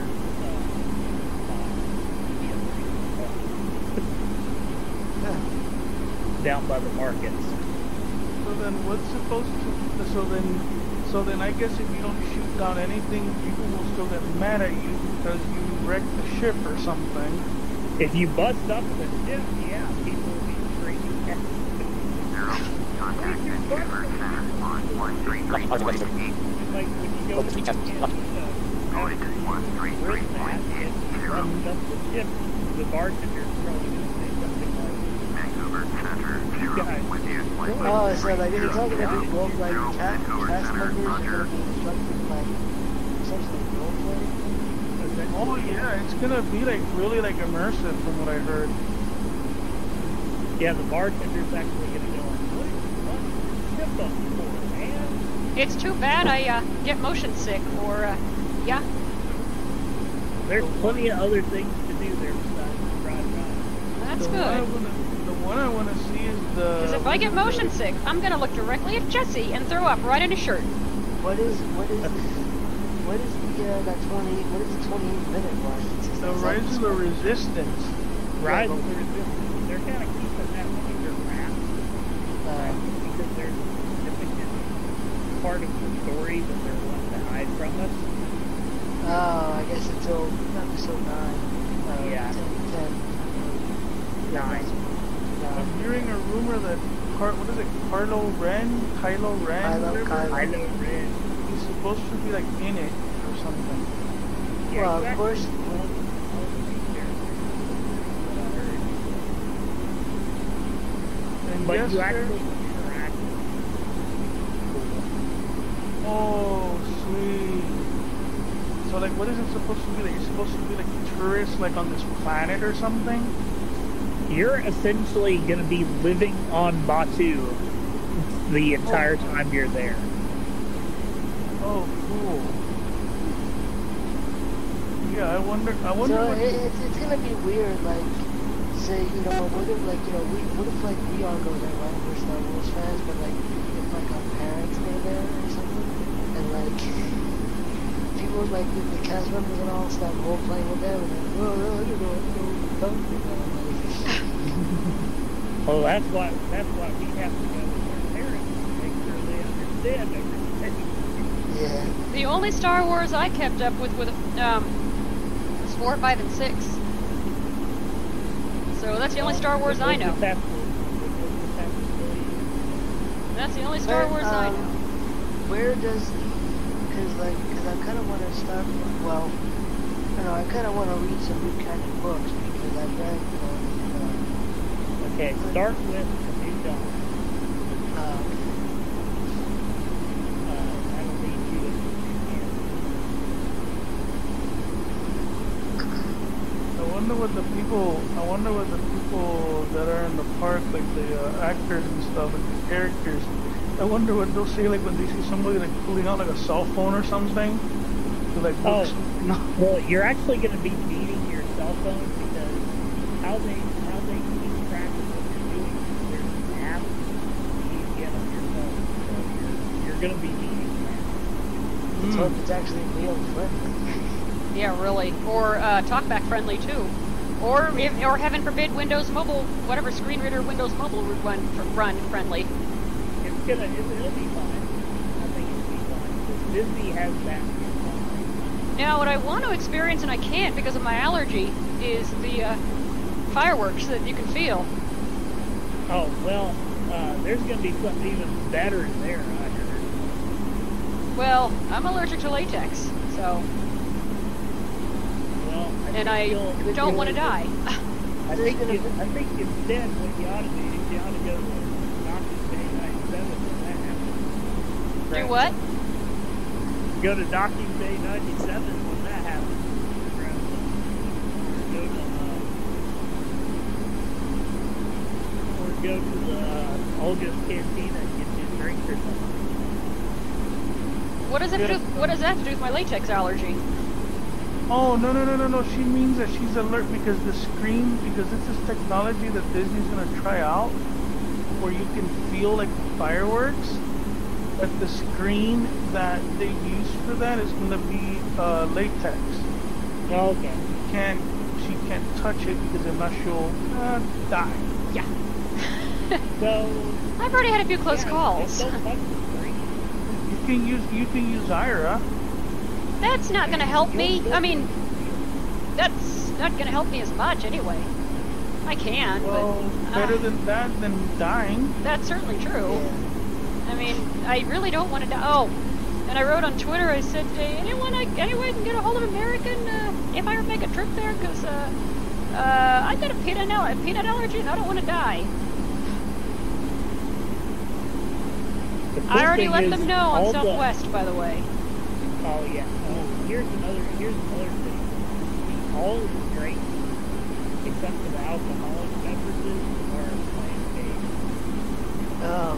[SPEAKER 3] Uh,
[SPEAKER 1] Huh.
[SPEAKER 3] down by the markets.
[SPEAKER 2] So then, what's supposed to? So then, so then, I guess if you don't shoot down anything, people will still get mad at you because you wrecked the ship or something.
[SPEAKER 3] If you bust up the ship, yeah, people will be screaming.
[SPEAKER 5] Contact Vancouver Center on one three three point eight.
[SPEAKER 3] Like when you go to the
[SPEAKER 5] Void one three three point eight zero.
[SPEAKER 3] bust up the ship, the bartender's probably going to say something like,
[SPEAKER 5] Vancouver Center zero
[SPEAKER 3] guys,
[SPEAKER 5] with you.
[SPEAKER 1] Oh, so like if you're talking about the gold, like cat, cast members are going to be instructed like essentially roleplay.
[SPEAKER 2] Oh yeah, it's gonna be like really like immersive from what I heard.
[SPEAKER 3] yeah, the bartender's actually going to go like, what is what ship up for, man?
[SPEAKER 4] It's too bad I uh, get motion sick, or uh, yeah.
[SPEAKER 3] There's plenty of other things to do there besides drive around.
[SPEAKER 4] That's
[SPEAKER 2] the One I
[SPEAKER 4] good.
[SPEAKER 2] wanna, the one I want to see is the.
[SPEAKER 4] Because if I get motion sick, I'm gonna look directly at Jesse and throw up right in his shirt.
[SPEAKER 1] What is what is what is the uh, that twenty? What is the twenty-eight minute one? It's just-
[SPEAKER 2] The
[SPEAKER 1] it's
[SPEAKER 2] Rise
[SPEAKER 1] like-
[SPEAKER 2] of the Resistance.
[SPEAKER 3] Rise
[SPEAKER 1] but-
[SPEAKER 3] of the Resistance, they're kind of keeping that one under wraps
[SPEAKER 1] Uh,
[SPEAKER 3] because there's significant part of the story that they're wanting to hide from us.
[SPEAKER 1] Oh, I guess until episode nine. Uh,
[SPEAKER 3] Yeah.
[SPEAKER 1] ten, ten.
[SPEAKER 3] Nine.
[SPEAKER 2] I'm
[SPEAKER 1] Nine.
[SPEAKER 2] hearing a rumor that Car what is it, Kylo Ren, Kylo Ren,
[SPEAKER 1] Kylo-
[SPEAKER 2] whatever,
[SPEAKER 1] Kylo.
[SPEAKER 3] Kylo Ren.
[SPEAKER 2] he's supposed to be like in it or something.
[SPEAKER 3] Yeah,
[SPEAKER 1] Well,
[SPEAKER 3] you
[SPEAKER 1] of course-
[SPEAKER 3] actually told me all the main characters. What I heard.
[SPEAKER 2] And
[SPEAKER 3] But
[SPEAKER 2] yes,
[SPEAKER 3] you
[SPEAKER 2] sir-
[SPEAKER 3] actually interact with them.
[SPEAKER 2] Oh, sweet. So like, what is it supposed to be? Like, you're supposed to be like tourists, like on this planet or something?
[SPEAKER 3] You're essentially going to be living on Batu the entire time you're there.
[SPEAKER 2] Oh, cool. Yeah, I wonder. I wonder.
[SPEAKER 1] So
[SPEAKER 2] what,
[SPEAKER 1] it, it's, it's gonna be weird, like, say, you know, what if, like, you know, we, what if, like, we all go there, right? We're Star Wars fans, but, like, if, like, our parents go there or something, and, like, people, like, the, the cast members and all start role-playing with them, and like, oh, no, I don't know, I don't know, don't you know, like,
[SPEAKER 3] Well, that's why that's why we have to go with our parents to make sure they understand everything.
[SPEAKER 1] yeah.
[SPEAKER 4] The only Star Wars I kept up with with um, was four, five, and six. So that's the only Star Wars I know.
[SPEAKER 3] We'll just have to- we'll just have to tell you.
[SPEAKER 4] That's the only Star
[SPEAKER 1] But,
[SPEAKER 4] Wars I
[SPEAKER 1] um,
[SPEAKER 4] know.
[SPEAKER 1] Where does the, because, like, because I kind of want to start, well, I don't know, I kind of want to read some new kind of books, because I've read, you know,
[SPEAKER 3] Okay, start with the New Dawn.
[SPEAKER 1] uh, uh,
[SPEAKER 3] Uh, that'll lead you into
[SPEAKER 2] I wonder what the people. I wonder what the people that are in the park, like the uh, actors and stuff, and the characters. I wonder what they'll say, like when they see somebody like pulling out like a cell phone or something. To like
[SPEAKER 3] Oh.
[SPEAKER 2] look something up.
[SPEAKER 3] Well, you're actually going to be needing your cell phone because how they how they keep track of what you're doing is there's an app you can get on your phone. So you're you're going to be needing that.
[SPEAKER 1] let's
[SPEAKER 2] Mm.
[SPEAKER 1] hope it's actually real friendly.
[SPEAKER 4] Yeah, really. Or uh, TalkBack friendly too. Or if, or heaven forbid, Windows Mobile, whatever screen reader Windows Mobile would run run friendly.
[SPEAKER 3] It's gonna it'll, it'll be fine. I think it'll be fine because Disney has that.
[SPEAKER 4] Now, what I want to experience and I can't because of my allergy is the uh, fireworks that you can feel.
[SPEAKER 3] Oh well, uh, there's going to be something even better there. I heard.
[SPEAKER 4] Well, I'm allergic to latex, so
[SPEAKER 3] Well, I
[SPEAKER 4] and
[SPEAKER 3] think
[SPEAKER 4] I
[SPEAKER 3] you'll-
[SPEAKER 4] don't want to die.
[SPEAKER 3] I think you, I think instead what you ought to do is you ought to go to Docking Bay ninety-seven when that happens.
[SPEAKER 4] Do what?
[SPEAKER 3] Go to Docking Bay ninety-seven when that happens. Or go to, uh, or go to the uh, Olga's Cantina and get you a drink or something.
[SPEAKER 4] What does that do? What does that have to do with my latex allergy?
[SPEAKER 2] Oh no no no no no! She means that she's alert because the screen, because this is technology that Disney's gonna try out, where you can feel like fireworks, but the screen that they use for that is gonna be uh, latex.
[SPEAKER 3] Oh, okay.
[SPEAKER 2] She can't she can't touch it because if not she'll uh, die.
[SPEAKER 4] Yeah.
[SPEAKER 3] So
[SPEAKER 4] I've already had a few close
[SPEAKER 3] yeah,
[SPEAKER 4] calls.
[SPEAKER 3] Don't touch the screen.
[SPEAKER 2] You can use you can use Zyra.
[SPEAKER 4] That's not going to help me. I mean, that's not going to help me as much anyway. I can,
[SPEAKER 2] Well,
[SPEAKER 4] but
[SPEAKER 2] better
[SPEAKER 4] uh,
[SPEAKER 2] than that than dying.
[SPEAKER 4] that's certainly true.
[SPEAKER 1] Yeah.
[SPEAKER 4] I mean, I really don't want to die. Oh, and I wrote on Twitter. I said, hey, anyone, I, anyone can get a hold of American uh, if I ever make a trip there, because uh, uh, I got a peanut, al- a peanut allergy and I don't want to die.
[SPEAKER 3] The cool
[SPEAKER 4] I already
[SPEAKER 3] thing
[SPEAKER 4] let
[SPEAKER 3] is
[SPEAKER 4] them know
[SPEAKER 3] all
[SPEAKER 4] on
[SPEAKER 3] the-
[SPEAKER 4] Southwest, by the way.
[SPEAKER 3] Oh yeah. Oh, here's another. Here's another thing. All of the drinks, except for the alcoholic beverages, are plant-based.
[SPEAKER 1] Oh,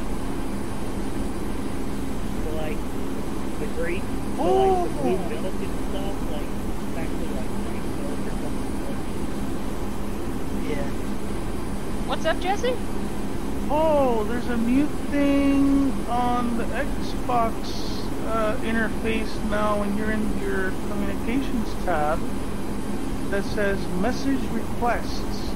[SPEAKER 3] So like the grape, so
[SPEAKER 2] Oh.
[SPEAKER 3] like the blue milk and stuff, like it's actually like grape milk or something.
[SPEAKER 1] yeah.
[SPEAKER 4] What's up, Jesse?
[SPEAKER 2] Oh, there's a new thing on the Xbox uh, interface now when you're in your communications tab that says message requests.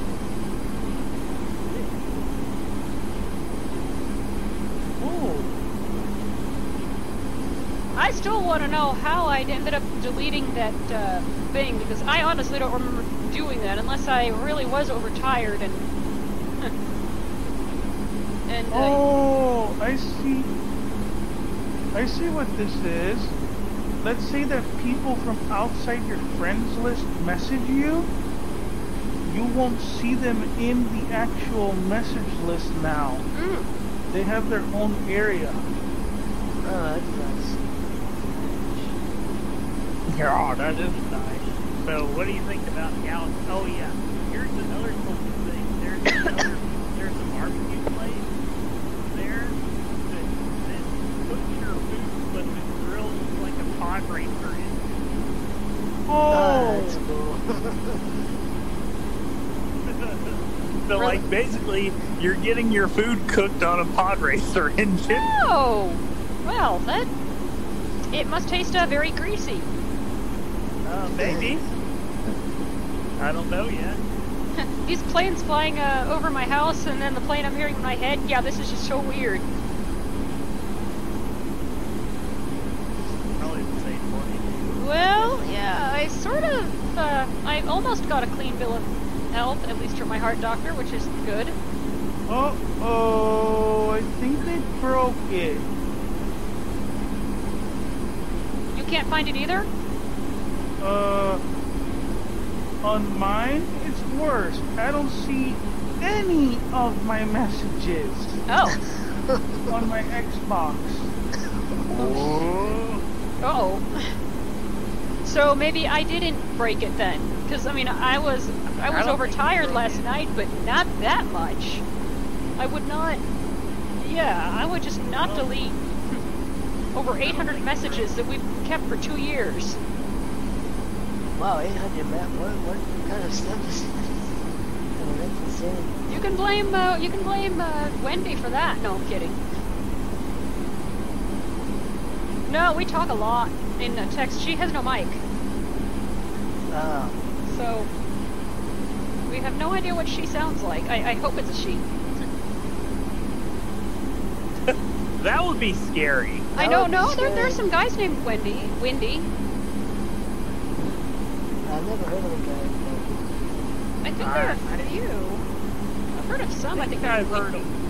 [SPEAKER 2] Oh,
[SPEAKER 4] I still want to know how I ended up deleting that uh, thing, because I honestly don't remember doing that unless I really was overtired and. and. Uh,
[SPEAKER 2] Oh, I see. I see what this is. Let's say that people from outside your friends list message you. You won't see them in the actual message list now.
[SPEAKER 4] mm.
[SPEAKER 2] They have their own area.
[SPEAKER 1] Oh, that's nice.
[SPEAKER 3] Yeah, that is nice. So, what do you think about Galaxy? Oh yeah, here's another cool thing. There's another, there's a barbecue place there that, that puts your food when it's grilled like a pod racer in.
[SPEAKER 1] Oh,
[SPEAKER 2] Oh,
[SPEAKER 1] that's cool.
[SPEAKER 3] So, like, basically, you're getting your food cooked on a pod racer engine.
[SPEAKER 4] Oh, well, that it must taste uh, very greasy.
[SPEAKER 3] Uh, maybe. I don't know yet.
[SPEAKER 4] These planes flying uh, over my house, and then the plane I'm hearing in my head. Yeah, this is just so weird.
[SPEAKER 3] Probably the same plane.
[SPEAKER 4] Well, yeah, I sort of, uh, I almost got a clean bill of health, at least from my heart doctor, which is good.
[SPEAKER 2] uh oh, I think they broke it.
[SPEAKER 4] You can't find it either?
[SPEAKER 2] Uh, on mine, it's worse. I don't see any of my messages
[SPEAKER 4] Oh.
[SPEAKER 2] on my Xbox.
[SPEAKER 4] Oh. So maybe I didn't break it then, because I mean I was I was
[SPEAKER 3] I don't think you
[SPEAKER 4] overtired
[SPEAKER 3] broke
[SPEAKER 4] last
[SPEAKER 3] it.
[SPEAKER 4] night, but not that much. I would not. Yeah, I would just not delete over eight hundred messages that we've kept for two years.
[SPEAKER 1] Wow, eight hundred, man. What, what kind of stuff is that? Oh, that's insane.
[SPEAKER 4] You can blame uh, you can blame uh, Wendy for that. No, I'm kidding. No, we talk a lot in uh, text. She has no mic,
[SPEAKER 1] Oh.
[SPEAKER 4] so we have no idea what she sounds like. I, I hope it's a she.
[SPEAKER 3] That would be scary.
[SPEAKER 4] I
[SPEAKER 1] That
[SPEAKER 4] don't
[SPEAKER 1] would be
[SPEAKER 4] know. There,
[SPEAKER 1] scary.
[SPEAKER 4] there's some guys named Wendy. Wendy.
[SPEAKER 1] I've never heard of a guy named
[SPEAKER 4] I think
[SPEAKER 3] Uh,
[SPEAKER 4] there are a few. I've heard of some. I think
[SPEAKER 3] I've
[SPEAKER 4] there's
[SPEAKER 3] heard of one.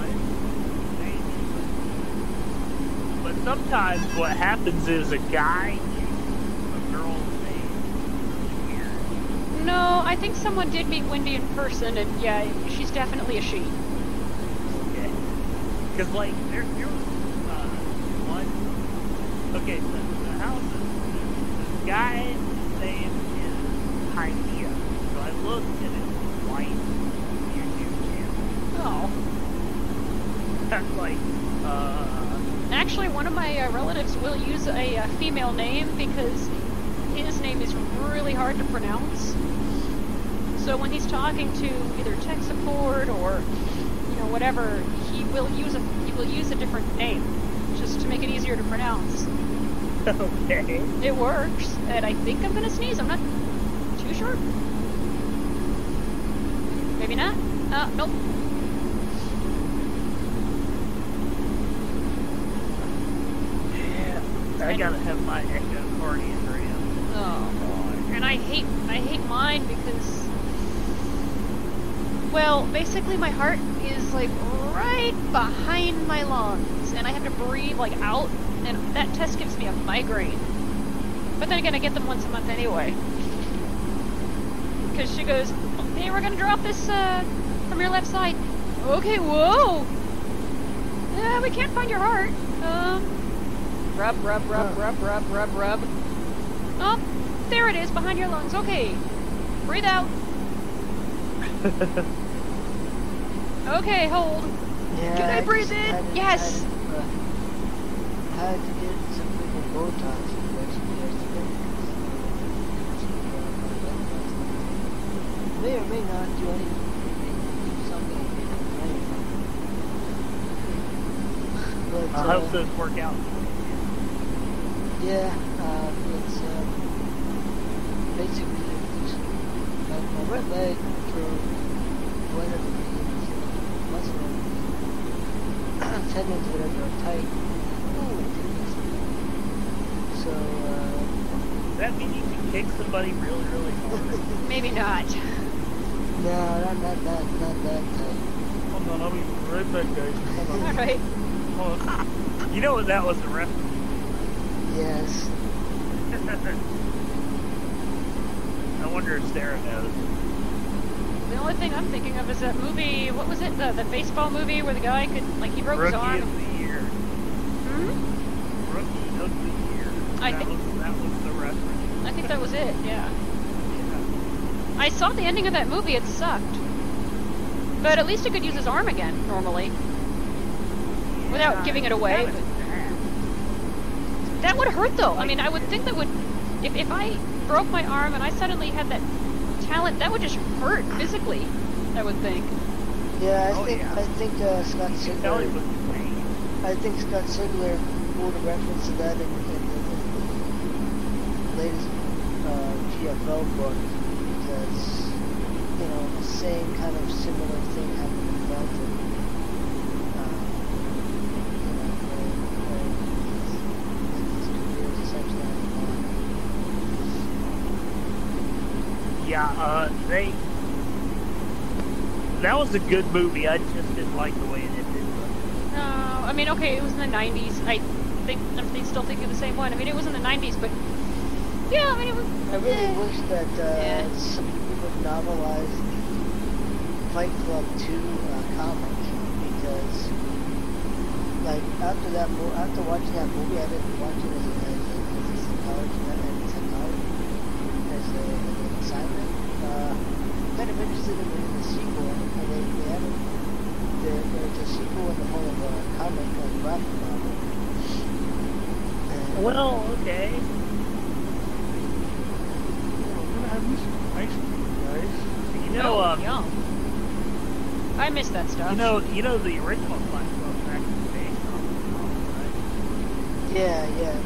[SPEAKER 3] But sometimes what happens is a guy uses a girl's name. It's really weird.
[SPEAKER 4] No, I think someone did meet Wendy in person, and yeah, she's definitely a she.
[SPEAKER 3] Okay. Because, like, there, there was uh, one. Okay, so the house is. This guy's name is Hymea. So I looked at his wife's YouTube channel.
[SPEAKER 4] Oh.
[SPEAKER 3] That's like, uh.
[SPEAKER 4] Actually, one of my uh, relatives will use a uh, female name because his name is really hard to pronounce. So when he's talking to either tech support or, you know, whatever, he will use a he will use a different name just to make it easier to pronounce.
[SPEAKER 3] Okay.
[SPEAKER 4] It works, and I think I'm gonna sneeze. I'm not too sure. Maybe not. Uh, nope.
[SPEAKER 3] I gotta have my echocardiogram.
[SPEAKER 4] Oh boy. And I hate I hate mine because, well, basically my heart is like right behind my lungs, and I have to breathe like out, and that test gives me a migraine. But then again, I get them once a month anyway. Because she goes, hey, we're gonna drop this uh, from your left side. Okay, whoa. Yeah, we can't find your heart. Um. Rub, rub, rub, rub, rub, rub, rub. Oh, there it is, behind your lungs. Okay. Breathe out. Okay, hold.
[SPEAKER 1] Yeah,
[SPEAKER 4] Can I breathe
[SPEAKER 1] just
[SPEAKER 4] in?
[SPEAKER 1] had to-
[SPEAKER 4] Yes.
[SPEAKER 1] Had to, uh, had to get some freaking Botox injection yesterday. May or may not do anything. Do something in it. But,
[SPEAKER 3] I
[SPEAKER 1] uh,
[SPEAKER 3] hope those work out.
[SPEAKER 1] yeah, uh, it's um, basically just my, my right leg for whatever reasons, muscle tendons, whatever, are tight. Oh, goodness. So, uh,
[SPEAKER 3] Does that mean you can kick somebody really, really hard?
[SPEAKER 4] Maybe not.
[SPEAKER 1] no, not, not, not, not that type.
[SPEAKER 2] Hold on, I'll be right back, guys. Hold on.
[SPEAKER 4] Alright.
[SPEAKER 2] Hold on.
[SPEAKER 3] You know what that was a reference?
[SPEAKER 1] Yes.
[SPEAKER 3] I wonder if Sarah knows.
[SPEAKER 4] The only thing I'm thinking of is that movie, what was it? The the baseball movie where the guy could, like, he broke
[SPEAKER 3] Rookie
[SPEAKER 4] his arm.
[SPEAKER 3] of the year.
[SPEAKER 4] Hmm?
[SPEAKER 3] Rookie of the year.
[SPEAKER 4] I
[SPEAKER 3] that,
[SPEAKER 4] think-
[SPEAKER 3] was, that was the reference.
[SPEAKER 4] I think that was it, yeah.
[SPEAKER 3] Yeah.
[SPEAKER 4] I saw the ending of that movie, it sucked. But at least he could use his arm again, normally. Without
[SPEAKER 3] Yeah,
[SPEAKER 4] giving it away.
[SPEAKER 3] that was bad.
[SPEAKER 4] That would hurt though. I mean, I would think that would, if, if I broke my arm and I suddenly had that talent, that would just hurt physically, I would think.
[SPEAKER 1] Yeah, I
[SPEAKER 3] Oh,
[SPEAKER 1] think,
[SPEAKER 3] yeah.
[SPEAKER 1] I think, uh, Scott
[SPEAKER 3] You can tell he
[SPEAKER 1] Sigler,
[SPEAKER 3] was in pain.
[SPEAKER 1] I think Scott Sigler pulled a reference to that in, in, the, in the latest, uh, G F L book, because, you know, the same kind of similar thing happened in Belton. Um, you know, where, where his, his career is essentially on the line.
[SPEAKER 3] Yeah, uh, they... That was a good movie, I just didn't like the way it ended.
[SPEAKER 4] No, I mean, okay, it was in the nineties. I think, I'm th- still thinking the same one. I mean, it was in the nineties, but yeah, I mean, it was.
[SPEAKER 1] I really
[SPEAKER 4] eh.
[SPEAKER 1] wish that uh,
[SPEAKER 4] Yeah.
[SPEAKER 1] some people would novelize the Fight Club two uh, comic, because, like, after that, mo- after watching that movie, I didn't watch it as a, as a, as a psychology, as a psychology, as, a, as an assignment. Uh, kind of interested in the, in the sequel, and they, they haven't. There, there's a sequel in the form of a comic, a graphic novel. And,
[SPEAKER 3] Well, okay.
[SPEAKER 2] We're gonna have me some ice cream, guys.
[SPEAKER 3] You know,
[SPEAKER 4] Oh,
[SPEAKER 3] um,
[SPEAKER 4] yum. I miss that stuff.
[SPEAKER 3] you know, you know the original Fight Club was actually based on the novel, right?
[SPEAKER 1] Yeah, yeah.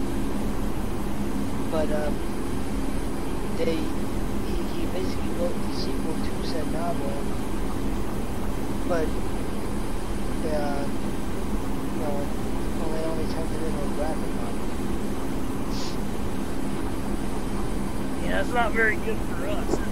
[SPEAKER 1] But um, they he, he basically wrote the sequel to said novel, but uh, you know, well, they only turned it into a graphic novel.
[SPEAKER 3] Yeah, it's not very good for us, is it?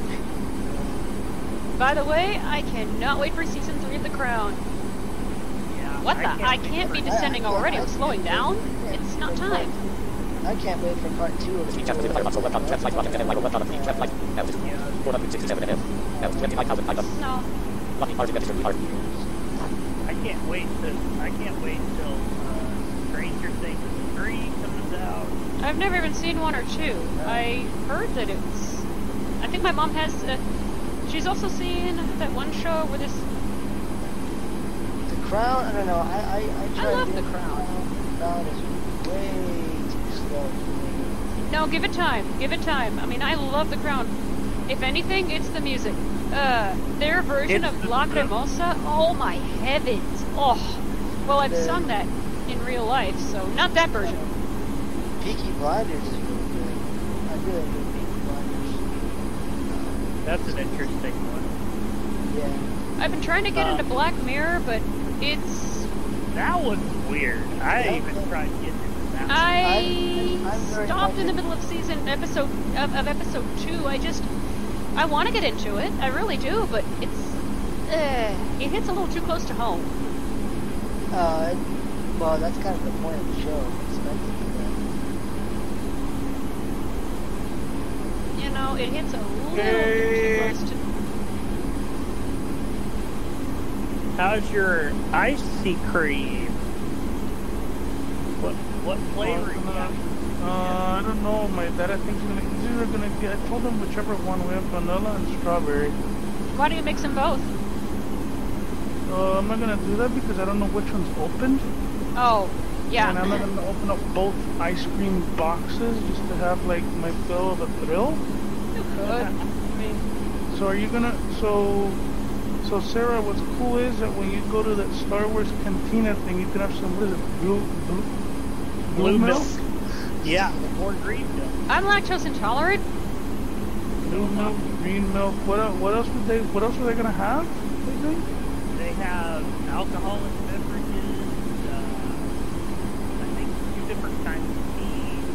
[SPEAKER 4] By the way, I cannot wait for season three of The Crown.
[SPEAKER 3] Yeah.
[SPEAKER 4] What the? I
[SPEAKER 3] wait
[SPEAKER 4] can't
[SPEAKER 3] for
[SPEAKER 4] be
[SPEAKER 3] it.
[SPEAKER 4] descending
[SPEAKER 1] I- I-
[SPEAKER 4] already.
[SPEAKER 1] I
[SPEAKER 4] I'm
[SPEAKER 1] can't
[SPEAKER 4] slowing
[SPEAKER 1] wait-
[SPEAKER 4] down.
[SPEAKER 1] I can't
[SPEAKER 4] It's
[SPEAKER 1] wait
[SPEAKER 4] not
[SPEAKER 1] for
[SPEAKER 4] time.
[SPEAKER 1] part- I can't wait for part two of
[SPEAKER 6] Between
[SPEAKER 1] it.
[SPEAKER 6] chapter fifty-five web on chapter flight, and Michael web on flight, flight, that was four hundred sixty-seven F. That was twenty-five thousand five hundred.
[SPEAKER 4] No.
[SPEAKER 6] Lucky party registered we are.
[SPEAKER 3] I can't wait to. I can't wait till uh, Stranger Things three comes out.
[SPEAKER 4] I've never even seen one or two. I heard that it's. I think my mom has. Uh, she's also seen that one show where this.
[SPEAKER 1] The Crown, I don't know. I I, I, tried
[SPEAKER 4] love
[SPEAKER 1] doing
[SPEAKER 4] The Crown.
[SPEAKER 1] The Crown is way too slow for me.
[SPEAKER 4] No, give it time. Give it time. I mean, I love The Crown. If anything, it's the music. Uh, their version
[SPEAKER 3] It's
[SPEAKER 4] of
[SPEAKER 3] the-
[SPEAKER 4] Lacrimosa. Oh my heavens! Oh, well, I've
[SPEAKER 1] The-
[SPEAKER 4] sung that in real life, so not that version.
[SPEAKER 1] Peaky Blinders is really good. I really enjoy Peaky Blinders.
[SPEAKER 3] That's an interesting one.
[SPEAKER 1] Yeah.
[SPEAKER 4] I've been trying to get
[SPEAKER 3] Uh,
[SPEAKER 4] into Black Mirror, but it's.
[SPEAKER 3] That one's weird. I
[SPEAKER 1] Yeah,
[SPEAKER 3] even
[SPEAKER 1] but-
[SPEAKER 3] tried getting into that.
[SPEAKER 4] I
[SPEAKER 1] I'm- I'm very
[SPEAKER 4] stopped in the
[SPEAKER 1] much-
[SPEAKER 4] middle of season episode of, of episode two. I just I want to get into it. I really do, but it's uh, it hits a little too close to home.
[SPEAKER 1] Uh, it- well, that's kind of the point of the show. It's meant to be that.
[SPEAKER 4] You know, it hits a little too
[SPEAKER 2] Hey.
[SPEAKER 4] close to.
[SPEAKER 3] How's your icy cream? What what flavor you got?
[SPEAKER 2] Uh, I don't know. My dad, I think, is gonna. He's either gonna get. I told him whichever one we have, vanilla and strawberry.
[SPEAKER 4] Why do you mix them both?
[SPEAKER 2] Uh, I'm not gonna do that because I don't know which one's opened,
[SPEAKER 4] Oh, yeah.
[SPEAKER 2] and I'm not gonna open up both ice cream boxes just to have like my fill of a thrill.
[SPEAKER 4] You could. I mean,
[SPEAKER 2] So are you gonna? So, so Sarah, what's cool is that when you go to that Star Wars Cantina thing, you can have some. What is it? Blue, blue,
[SPEAKER 3] Blue
[SPEAKER 2] milk.
[SPEAKER 3] milk. Yeah, or green milk.
[SPEAKER 4] I'm lactose intolerant.
[SPEAKER 2] Blue milk, green milk. What else? What else would they? What else are they gonna have? You think?
[SPEAKER 3] They have alcoholic beverages. Uh, I think two different kinds of tea.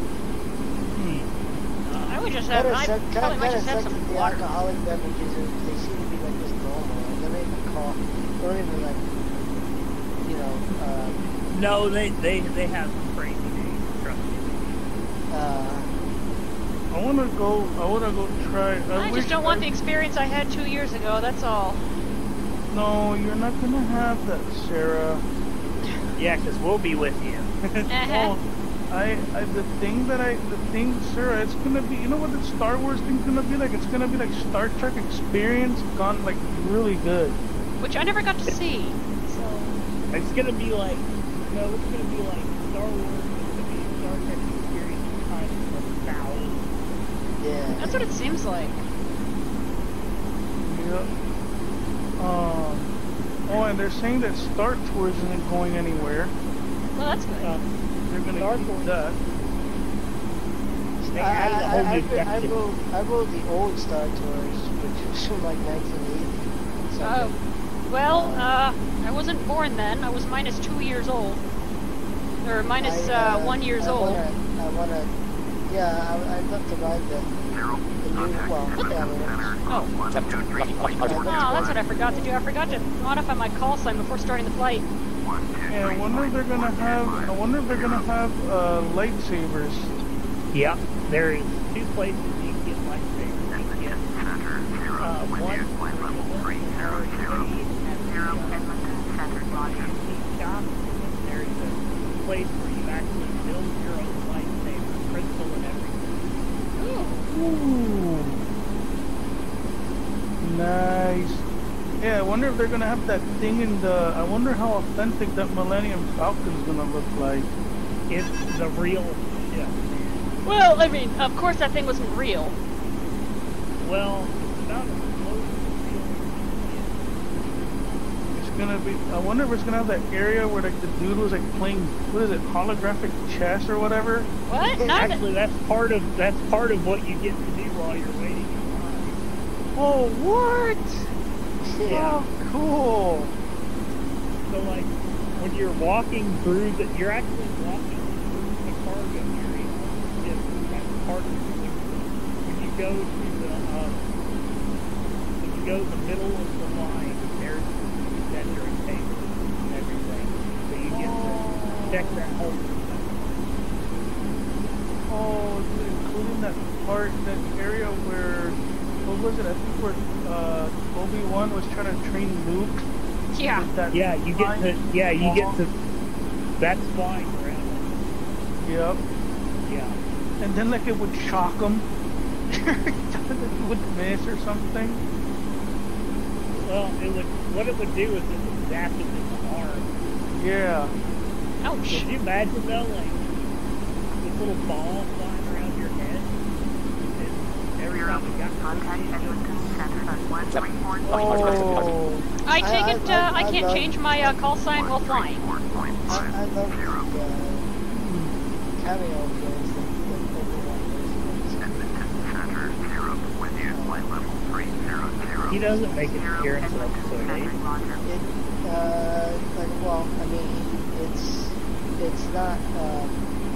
[SPEAKER 4] just have. I
[SPEAKER 1] Kind
[SPEAKER 4] probably
[SPEAKER 1] of
[SPEAKER 4] might just have
[SPEAKER 1] sucks
[SPEAKER 4] some
[SPEAKER 1] that the
[SPEAKER 4] water.
[SPEAKER 1] alcoholic beverages are, they seem to be like just normal. Like, they don't even call, they don't even like, you know, uh,
[SPEAKER 3] No, they they they have crazy names. Trust me.
[SPEAKER 1] uh,
[SPEAKER 2] I wanna go. I wanna go try. I,
[SPEAKER 4] I
[SPEAKER 2] wish
[SPEAKER 4] just don't want
[SPEAKER 2] I,
[SPEAKER 4] the experience I had two years ago. That's all.
[SPEAKER 2] No, you're not gonna have that, Sarah.
[SPEAKER 3] Yeah, because we'll be with you.
[SPEAKER 4] Uh-huh.
[SPEAKER 2] Oh, I, I, the thing that I, the thing, Sarah, it's gonna be, you know what the Star Wars thing's gonna be like? It's gonna be like Star Trek Experience gone like really good.
[SPEAKER 4] Which I never got to see. So.
[SPEAKER 3] It's gonna be like, no, it's gonna be like Star Wars. It's gonna be Star Trek experience times a thousand.
[SPEAKER 1] yeah.
[SPEAKER 4] That's what it seems like.
[SPEAKER 2] Yeah. Um. Oh, and they're saying that Star Tours isn't going anywhere.
[SPEAKER 4] Well, that's good.
[SPEAKER 3] Uh,
[SPEAKER 2] They're gonna
[SPEAKER 3] Star
[SPEAKER 2] keep
[SPEAKER 3] Tours.
[SPEAKER 2] that.
[SPEAKER 3] they
[SPEAKER 1] I,
[SPEAKER 3] added a
[SPEAKER 1] I,
[SPEAKER 3] whole
[SPEAKER 1] I,
[SPEAKER 3] new
[SPEAKER 1] I, I,
[SPEAKER 3] section.
[SPEAKER 1] rode, I rode the old Star Tours, which was from like nineteen eighty.
[SPEAKER 4] Oh. Well, uh, I wasn't born then. I was minus two years old. Or minus,
[SPEAKER 1] I,
[SPEAKER 4] uh, one years
[SPEAKER 1] I
[SPEAKER 4] old.
[SPEAKER 1] Wanna, I wanna, yeah, I, I'd love to ride the, the new, well, yeah, I mean, it's-
[SPEAKER 4] Oh. Oh, that's what I forgot to do. I forgot to modify my call sign before starting the flight.
[SPEAKER 2] Yeah, I wonder if they're gonna have. I wonder if they're gonna have uh, lightsabers.
[SPEAKER 3] Yep, there's two places you can get lightsabers. You can get uh, one for the arcade and the shop, and then there's a place where you actually build your own lightsaber, crystal and everything.
[SPEAKER 4] Ooh.
[SPEAKER 2] Ooh. Nice. Yeah, I wonder if they're gonna have that thing in the. I wonder how authentic that Millennium Falcon's gonna look like.
[SPEAKER 3] It's the real ship.
[SPEAKER 4] Well, I mean, of course that thing wasn't real.
[SPEAKER 3] Well, it's about as close to real as
[SPEAKER 2] It's gonna be. I wonder if it's gonna have that area where like the dude was like playing. What is it? Holographic chess or whatever.
[SPEAKER 4] What?
[SPEAKER 3] it can
[SPEAKER 4] Not
[SPEAKER 3] get. Actually, that's part of that's part of what you get to do while you're waiting in line.
[SPEAKER 2] Oh, what?
[SPEAKER 3] Yeah.
[SPEAKER 2] Oh, cool.
[SPEAKER 3] So like when you're walking through the, you're actually walking through the cargo area. Just that's part of it. When you go to the um, when you go to the middle of the line, there's measuring tape and everything. So you get to check that whole thing.
[SPEAKER 2] Oh, dude, including that part, that area where, what was it? I think where uh, Obi-Wan was trying to train Luke.
[SPEAKER 4] Yeah.
[SPEAKER 2] with that
[SPEAKER 3] Yeah, you get to
[SPEAKER 2] flying
[SPEAKER 3] yeah you get
[SPEAKER 2] ball.
[SPEAKER 3] to that's flying around.
[SPEAKER 2] Yep.
[SPEAKER 3] Yeah.
[SPEAKER 2] And then like it would shock him. It would miss or something.
[SPEAKER 3] Well, it would. What it would do is it would zap it in the arm.
[SPEAKER 2] Yeah.
[SPEAKER 4] Ouch.
[SPEAKER 3] Could you imagine though, like this little ball flying around your head, and every time it got
[SPEAKER 5] Contact Edmonton Center at one three four
[SPEAKER 2] Oh.
[SPEAKER 4] I take
[SPEAKER 1] I-
[SPEAKER 4] it,
[SPEAKER 1] I-
[SPEAKER 4] uh, I
[SPEAKER 1] I
[SPEAKER 4] can't
[SPEAKER 1] love-
[SPEAKER 4] change my uh, call sign while flying.
[SPEAKER 1] I, I love the uh, cameo appearance that, that Obi-Wan does.
[SPEAKER 5] Edmonton Center, zero with you, flight level three zero zero.
[SPEAKER 3] He doesn't make an appearance in episode eight.
[SPEAKER 1] It, uh, like, well, I mean, it's, it's not, um,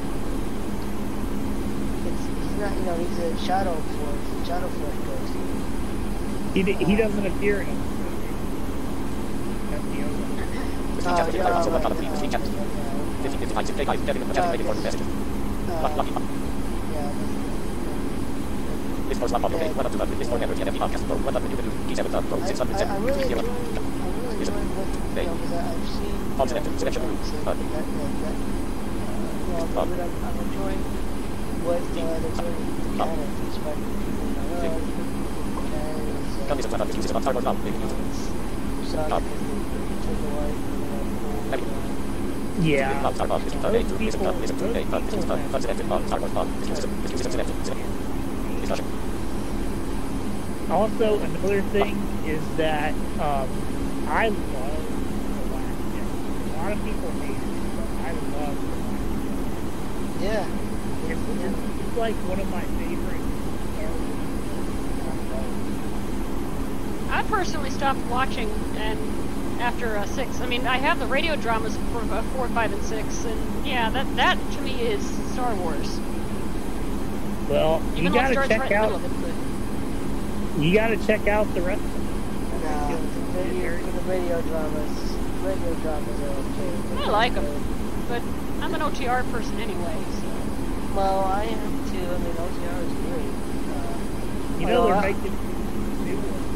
[SPEAKER 1] it's, he's not, you know, he's a shadow force, shadow force ghost.
[SPEAKER 3] He d- he doesn't appear in episode eight. That's the other one.
[SPEAKER 1] Uh,
[SPEAKER 6] chapter,
[SPEAKER 1] yeah,
[SPEAKER 6] five,
[SPEAKER 1] right,
[SPEAKER 6] seven,
[SPEAKER 1] yeah,
[SPEAKER 6] five, three,
[SPEAKER 1] yeah,
[SPEAKER 6] chapter.
[SPEAKER 1] yeah,
[SPEAKER 6] fifty, fifty-five, sixty-five, getting the chapter, waiting for the messages. Lucky, lucky,
[SPEAKER 1] uh, yeah,
[SPEAKER 6] this was not okay. One up to that, this for never, T N F podcast, pro, one up, you can do, T seven, pro, six hundred,
[SPEAKER 1] I, I, I really
[SPEAKER 6] zero.
[SPEAKER 1] enjoy, I really
[SPEAKER 6] Is it-
[SPEAKER 1] enjoy what, you know, because I've seen, you
[SPEAKER 6] Oh,
[SPEAKER 1] know,
[SPEAKER 6] selection, selection,
[SPEAKER 1] videos and
[SPEAKER 6] uh,
[SPEAKER 1] that, that, that, uh, well,
[SPEAKER 6] uh,
[SPEAKER 1] but I'm, I'm enjoying what, uh, they're doing with the canon, despite, you know, well, the canon is, uh,
[SPEAKER 6] Come, this is one of the uses of Star Wars now, maybe you
[SPEAKER 1] sucks
[SPEAKER 6] Uh,
[SPEAKER 1] because they, they took away, you know, the
[SPEAKER 6] maybe.
[SPEAKER 1] whole, uh,
[SPEAKER 3] Yeah.
[SPEAKER 6] Now, Star Wars, this is
[SPEAKER 3] Those
[SPEAKER 6] eight, this is
[SPEAKER 3] people-
[SPEAKER 6] this is
[SPEAKER 3] those
[SPEAKER 6] eight, this is
[SPEAKER 3] people have-
[SPEAKER 6] not selected, Star Wars, this is this is selected, discussion.
[SPEAKER 3] Also, another thing is that um, I love the Last Jedi. A lot of people hate it, but I love the Last Jedi.
[SPEAKER 1] yeah.
[SPEAKER 3] It's, it's, it's like one of my favorite Star Wars.
[SPEAKER 4] I personally stopped watching and after uh, six. I mean, I have the radio dramas for uh, four, five, and six, and yeah, that that to me is Star Wars.
[SPEAKER 3] Well, you
[SPEAKER 4] Even though it
[SPEAKER 3] gotta
[SPEAKER 4] starts
[SPEAKER 3] check
[SPEAKER 4] right in the
[SPEAKER 3] out.
[SPEAKER 4] middle of it,
[SPEAKER 3] You gotta check out the rest of them.
[SPEAKER 1] Nah, the radio, the radio dramas, radio dramas are okay.
[SPEAKER 4] but I like them. But I'm an O T R person anyway, so.
[SPEAKER 1] Well, I am too. I mean, O T R is great. Uh,
[SPEAKER 3] You know
[SPEAKER 1] well,
[SPEAKER 3] they're
[SPEAKER 1] I-
[SPEAKER 3] making new ones,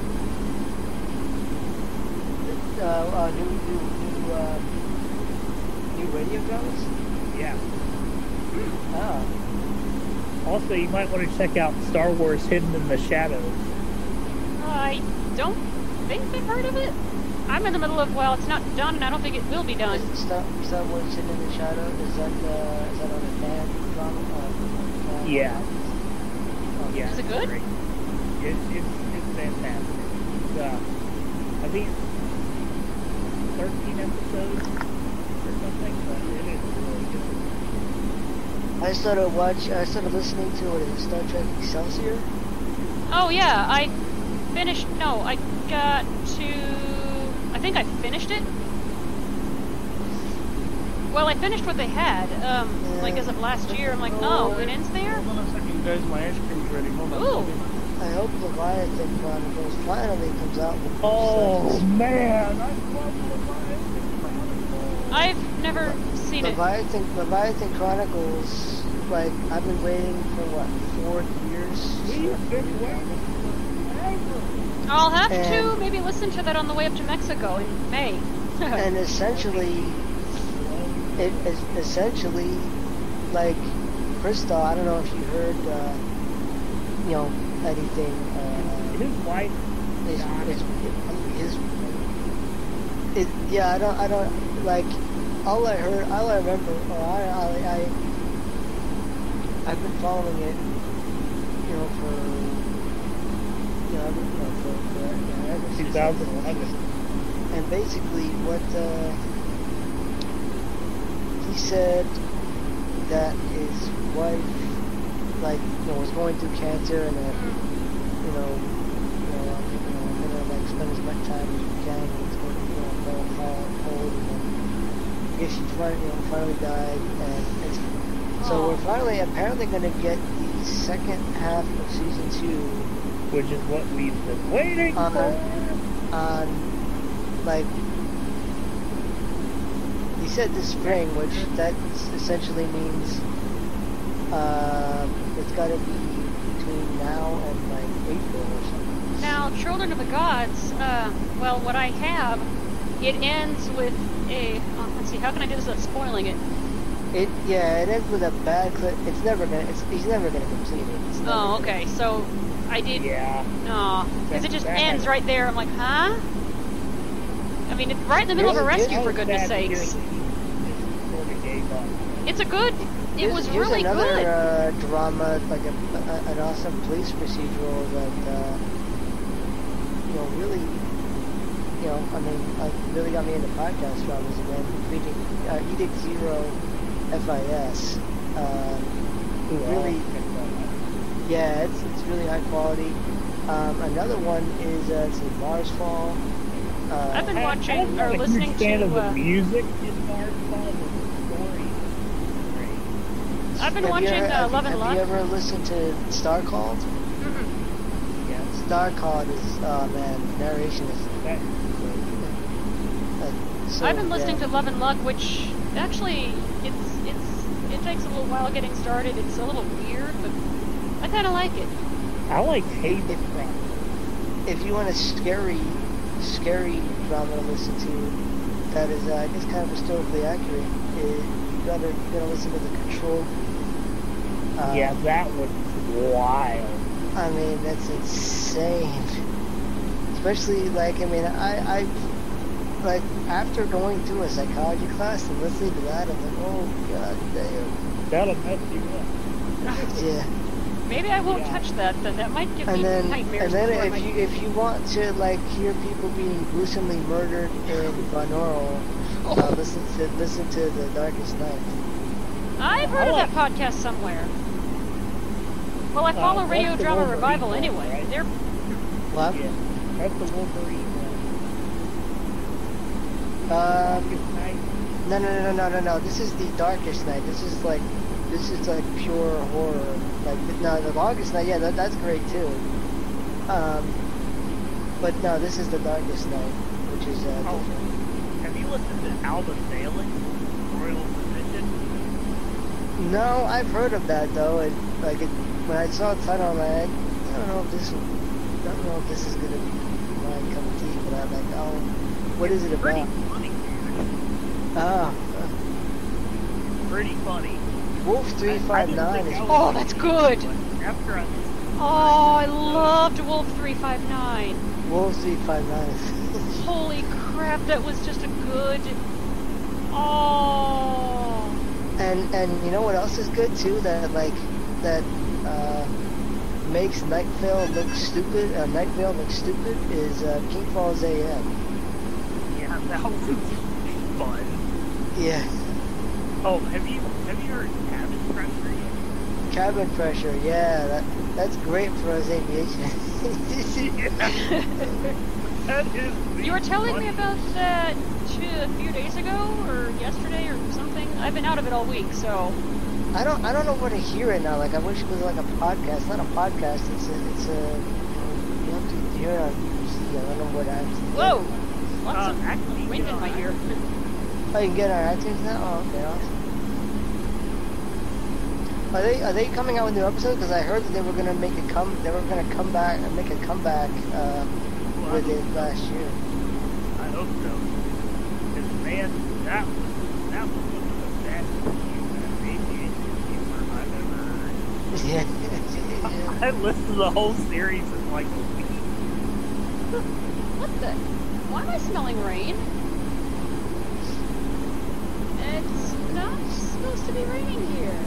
[SPEAKER 3] right?
[SPEAKER 1] uh, uh, new, new, new, uh, new radio dramas?
[SPEAKER 3] Yeah.
[SPEAKER 1] Oh.
[SPEAKER 3] Also, you might want to check out Star Wars Hidden in the Shadows.
[SPEAKER 4] I don't think I've heard of it. I'm in the middle of, well, it's not done, and I don't think it will be done.
[SPEAKER 1] Is it Star, Star Wars Hidden in the Shadow? Is that, uh, is that on a fan drama? Uh, fan
[SPEAKER 3] Yeah.
[SPEAKER 1] Oh,
[SPEAKER 3] Yeah.
[SPEAKER 4] Is it good?
[SPEAKER 3] Great. It's, it's, it's fantastic. It's, uh, I think it's thirteen episodes or something, but it is really good.
[SPEAKER 1] I started watch. I started listening to what is it, Star Trek Excelsior.
[SPEAKER 4] Oh yeah, I finished. No, I got to. I think I finished it. Well, I finished what they had. Um,
[SPEAKER 1] Yeah.
[SPEAKER 4] like as of last year, I'm like, oh, it ends there.
[SPEAKER 2] Hold on a second, guys. My ice cream's ready. Hold on.
[SPEAKER 4] Ooh.
[SPEAKER 1] I hope Leviathan Chronicles finally comes out. With
[SPEAKER 3] Oh,
[SPEAKER 1] some-
[SPEAKER 3] man! I love Leviathan Chronicles!
[SPEAKER 4] I've never seen it.
[SPEAKER 1] Leviathan Leviathan Chronicles. Like I've been waiting for what four years.
[SPEAKER 3] We've been waiting forever!
[SPEAKER 4] I'll have to
[SPEAKER 1] And-
[SPEAKER 4] maybe listen to that on the way up to Mexico in May.
[SPEAKER 1] And essentially, it is essentially like Crystal. I don't know if you heard, uh, you know, anything. Uh,
[SPEAKER 3] His wife
[SPEAKER 1] his,
[SPEAKER 3] died.
[SPEAKER 1] his, his, it, yeah, I don't, I don't like. All I heard, all I remember, or I, I, I, I've been following it, you know, for, you know, you know for, for you know, ever since
[SPEAKER 3] twenty eleven.
[SPEAKER 1] And basically, what uh, he said that his wife, like, you know, was going through cancer, and that, you know, you know, I'm, you know, I'm gonna like spend as much time as we can, and it's going to, you know, go hard, cold, and then I guess she finally, you know, finally died, and it's, so
[SPEAKER 4] Aw.
[SPEAKER 1] we're finally apparently gonna get the second half of season two
[SPEAKER 3] Which is what we've been waiting
[SPEAKER 1] Uh,
[SPEAKER 3] for.
[SPEAKER 1] on, like, he said this spring, which that essentially means uh, it's got to be between now and like April or something.
[SPEAKER 4] Now, Children of the Gods, uh, well, what I have, it ends with a, oh, let's see, how can I do this without spoiling it?
[SPEAKER 1] It yeah, it ends with a bad clip. It's never gonna. It's, he's never gonna complete it. It's never
[SPEAKER 4] Oh,
[SPEAKER 1] gonna-
[SPEAKER 4] okay, so I did,
[SPEAKER 3] Yeah.
[SPEAKER 4] no, because it just
[SPEAKER 3] That-
[SPEAKER 4] ends right there, I'm like, huh? I mean, it's right in the middle of a
[SPEAKER 1] Here's-
[SPEAKER 4] rescue,
[SPEAKER 1] here's
[SPEAKER 4] for goodness
[SPEAKER 3] Sad
[SPEAKER 4] sakes.
[SPEAKER 3] hearing he sort of gave up.
[SPEAKER 4] It's a good, it
[SPEAKER 1] Here's-
[SPEAKER 4] was
[SPEAKER 1] here's
[SPEAKER 4] really
[SPEAKER 1] another,
[SPEAKER 4] good.
[SPEAKER 1] uh, drama, like a, a, an awesome police procedural that, uh, you know, really, you know, I mean, like, really got me into podcast dramas again. Reading uh, Edict Zero, F I S. Uh,
[SPEAKER 3] Ooh,
[SPEAKER 1] really,
[SPEAKER 3] oh,
[SPEAKER 1] yeah, it's it's really high quality. Um, another one is uh, it's in Mars Fall. Uh,
[SPEAKER 4] I've been
[SPEAKER 3] I-
[SPEAKER 4] watching,
[SPEAKER 3] I'm not
[SPEAKER 4] or
[SPEAKER 3] a
[SPEAKER 4] listening
[SPEAKER 3] huge fan
[SPEAKER 4] to,
[SPEAKER 3] of the
[SPEAKER 4] uh,
[SPEAKER 3] music in Mars Fall, but the story is great.
[SPEAKER 4] I've been
[SPEAKER 1] have you
[SPEAKER 4] watching
[SPEAKER 1] ever-
[SPEAKER 4] uh,
[SPEAKER 1] have,
[SPEAKER 4] Love and
[SPEAKER 1] have
[SPEAKER 4] Luck.
[SPEAKER 1] you ever listened to Star Called?
[SPEAKER 4] Mm-mm.
[SPEAKER 3] Yeah,
[SPEAKER 1] Star Called is, oh man, narration is
[SPEAKER 3] that,
[SPEAKER 1] uh, so
[SPEAKER 4] I've been listening
[SPEAKER 1] yeah.
[SPEAKER 4] to Love and Luck, which actually, it's, it's, it takes a little while getting started. It's a little weird, but I kind of like it.
[SPEAKER 3] I like Haven Chronicles.
[SPEAKER 1] If you want a scary, scary drama to listen to, that is, uh, I guess, kind of historically accurate, it, you gotta, you gotta listen to The Control. Uh,
[SPEAKER 3] Yeah, that was wild.
[SPEAKER 1] I mean, that's insane. Especially, like, I mean, I, I, like, after going through a psychology class and listening to that, I'm like, oh, god damn.
[SPEAKER 3] That'll mess you up.
[SPEAKER 1] Yeah.
[SPEAKER 4] Maybe I won't
[SPEAKER 3] Yeah.
[SPEAKER 4] touch that, then that might give
[SPEAKER 1] And
[SPEAKER 4] me
[SPEAKER 1] then,
[SPEAKER 4] nightmares.
[SPEAKER 1] and then
[SPEAKER 4] before
[SPEAKER 1] if
[SPEAKER 4] my-
[SPEAKER 1] you if you want to like hear people being gruesomely murdered in binaural, uh, listen to listen to The Darkest Night.
[SPEAKER 4] I've heard
[SPEAKER 3] I
[SPEAKER 4] of
[SPEAKER 3] like-
[SPEAKER 4] that podcast somewhere. Well, I
[SPEAKER 3] Uh,
[SPEAKER 4] follow
[SPEAKER 3] that's
[SPEAKER 4] Radio
[SPEAKER 3] the
[SPEAKER 4] Drama
[SPEAKER 3] Wolverine
[SPEAKER 4] Revival
[SPEAKER 3] one,
[SPEAKER 4] anyway.
[SPEAKER 3] right?
[SPEAKER 4] They're
[SPEAKER 1] What?
[SPEAKER 3] Yeah, that's the Wolverine one.
[SPEAKER 1] Um,
[SPEAKER 3] Darkest Night.
[SPEAKER 1] no, no, no, no, no, no. This is The Darkest Night. This is like, this is like pure horror. Like, no, the longest night. Yeah, that, that's great too. Um, but no, this is the darkest night, which is uh,
[SPEAKER 3] Oh.
[SPEAKER 1] different.
[SPEAKER 3] Have you listened to Alba Sailing, Royal Physician?
[SPEAKER 1] No, I've heard of that though. And like it, when I saw the title, I'm like, I don't know if this, will, I don't know if this is gonna be my cup of tea. But I'm like, oh, what is it
[SPEAKER 3] Pretty
[SPEAKER 1] about?
[SPEAKER 3] funny, dude.
[SPEAKER 1] Ah,
[SPEAKER 3] Pretty funny.
[SPEAKER 1] Wolf three five nine is.
[SPEAKER 4] Oh, that's good.
[SPEAKER 3] After I listened
[SPEAKER 4] Oh, I loved Wolf three five nine.
[SPEAKER 1] Wolf three five nine.
[SPEAKER 4] Holy crap, that was just a good. Oh.
[SPEAKER 1] And and you know what else is good too? That like that uh, makes Night Vale look stupid. Uh, Night Vale look stupid is uh, King Falls A M.
[SPEAKER 3] yeah, that was fun.
[SPEAKER 1] Yeah,
[SPEAKER 3] Oh, have you have you heard Cabin Pressure yet?
[SPEAKER 1] cabin pressure. Yeah, that that's great for us aviation.
[SPEAKER 3] That is the
[SPEAKER 4] You were telling me
[SPEAKER 3] funny-
[SPEAKER 4] about that two, a few days ago, or yesterday, or something. I've been out of it all week, so.
[SPEAKER 1] I don't I don't know where to hear it now. Like I wish it was like a podcast. It's not a podcast. It's a it's a you have to hear it on B B C. I don't know what actually.
[SPEAKER 4] Whoa! Lots
[SPEAKER 3] Uh,
[SPEAKER 4] of
[SPEAKER 3] actually,
[SPEAKER 4] wind
[SPEAKER 3] you
[SPEAKER 4] in
[SPEAKER 3] know,
[SPEAKER 4] my ear.
[SPEAKER 1] Oh, you can get it on iTunes now. Oh, okay, awesome. Are they are they coming out with new episodes? Because I heard that they were gonna make a come they were gonna come back and make a comeback uh,
[SPEAKER 3] Well,
[SPEAKER 1] with
[SPEAKER 3] I
[SPEAKER 1] it
[SPEAKER 3] hope so.
[SPEAKER 1] last year.
[SPEAKER 3] I hope so. Because man, that was that was one of the best aviation humor I've ever heard.
[SPEAKER 1] Yeah.
[SPEAKER 3] I listened to the whole series in like a week.
[SPEAKER 4] What the? Why am I smelling rain? It's not supposed to be raining here.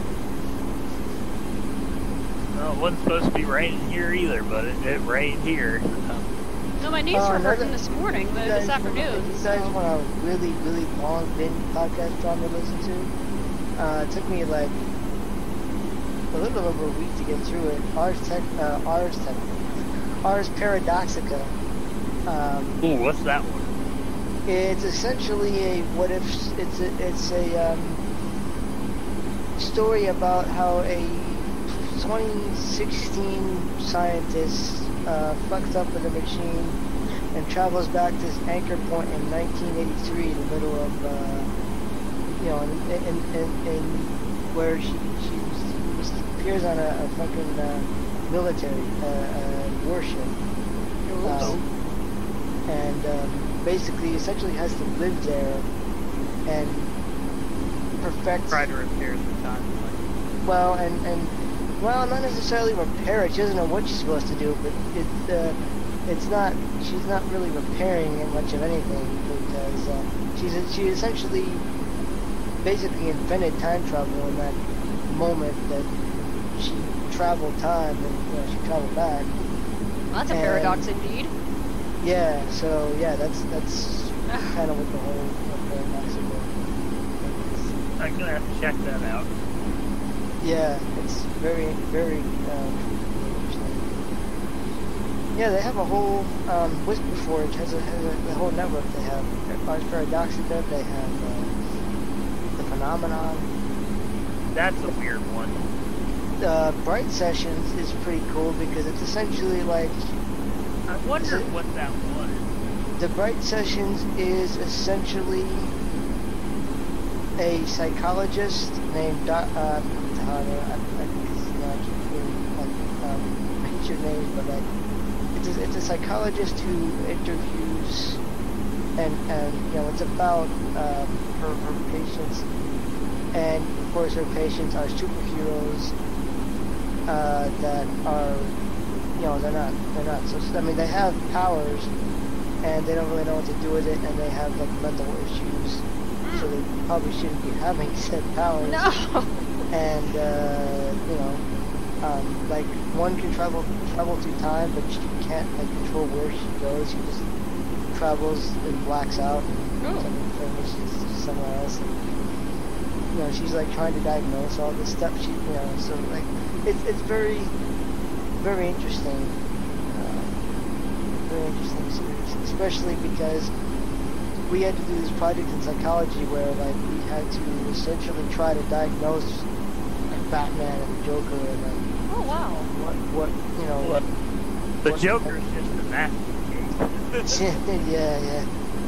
[SPEAKER 3] Well, it wasn't supposed to be raining here either, but it, it rained here.
[SPEAKER 4] No, my knees
[SPEAKER 1] Oh,
[SPEAKER 4] were
[SPEAKER 1] another-
[SPEAKER 4] hurting this morning, but
[SPEAKER 1] You guys
[SPEAKER 4] this afternoon.
[SPEAKER 1] You guys
[SPEAKER 4] so-
[SPEAKER 1] want a really really long binge podcast drama to listen to? Uh, it took me like a little over a week to get through it. Ars Tech, uh, Ars Tech, Ars Paradoxica. Um,
[SPEAKER 3] Ooh, what's that one?
[SPEAKER 1] It's essentially a what if it's a, it's a um, story about how a twenty sixteen scientist uh, fucks up with a machine and travels back to this anchor point in nineteen eighty-three, in the middle of uh, you know, in, in, in, in where she she appears on a, a fucking uh, military uh, uh, warship. Um, and um, basically essentially has to live there and perfect
[SPEAKER 3] Try to repair the time.
[SPEAKER 1] well and and well not necessarily repair it. She doesn't know what she's supposed to do, but it uh, it's not she's not really repairing much of anything because uh, she's she essentially basically invented time travel in that moment that she traveled time and you know, she traveled back.
[SPEAKER 4] Well, that's a
[SPEAKER 1] and-
[SPEAKER 4] paradox indeed.
[SPEAKER 1] Yeah, so yeah, that's that's kind of what the whole what paradox is.
[SPEAKER 3] I'm gonna have to check that out.
[SPEAKER 1] Yeah, it's very very um, interesting. Yeah, they have a whole um, Whisper Forge has a, has a the whole network. They have Ars Paradoxica. They have uh, the Phenomenon.
[SPEAKER 3] That's a weird one.
[SPEAKER 1] Uh, Bright Sessions is pretty cool because it's essentially like
[SPEAKER 3] I wondered what that was.
[SPEAKER 1] the Bright Sessions is essentially a psychologist named Do- uh, I don't know, I, I, it's, you know, I keep doing like um, picture names, but like it's a, it's a psychologist who interviews and and you know it's about um, her her patients, and of course her patients are superheroes uh, that are you know they're not they're not so I mean they have powers and they don't really know what to do with it, and they have like mental issues, so they probably shouldn't be having said powers.
[SPEAKER 4] No!
[SPEAKER 1] And uh, you know, um, like one can travel travel through time, but she can't like control where she goes. She just travels and blacks out and
[SPEAKER 4] Oh.
[SPEAKER 1] finishes somewhere else. And, you know, she's like trying to diagnose all this stuff. She, you know, so like it's it's very very interesting, uh, very interesting series, especially because we had to do this project in psychology where like we had to essentially try to diagnose Batman and Joker and like
[SPEAKER 4] Oh wow.
[SPEAKER 1] what what you know what.
[SPEAKER 3] The
[SPEAKER 1] what-
[SPEAKER 3] Joker's just a masterpiece.
[SPEAKER 1] yeah, yeah.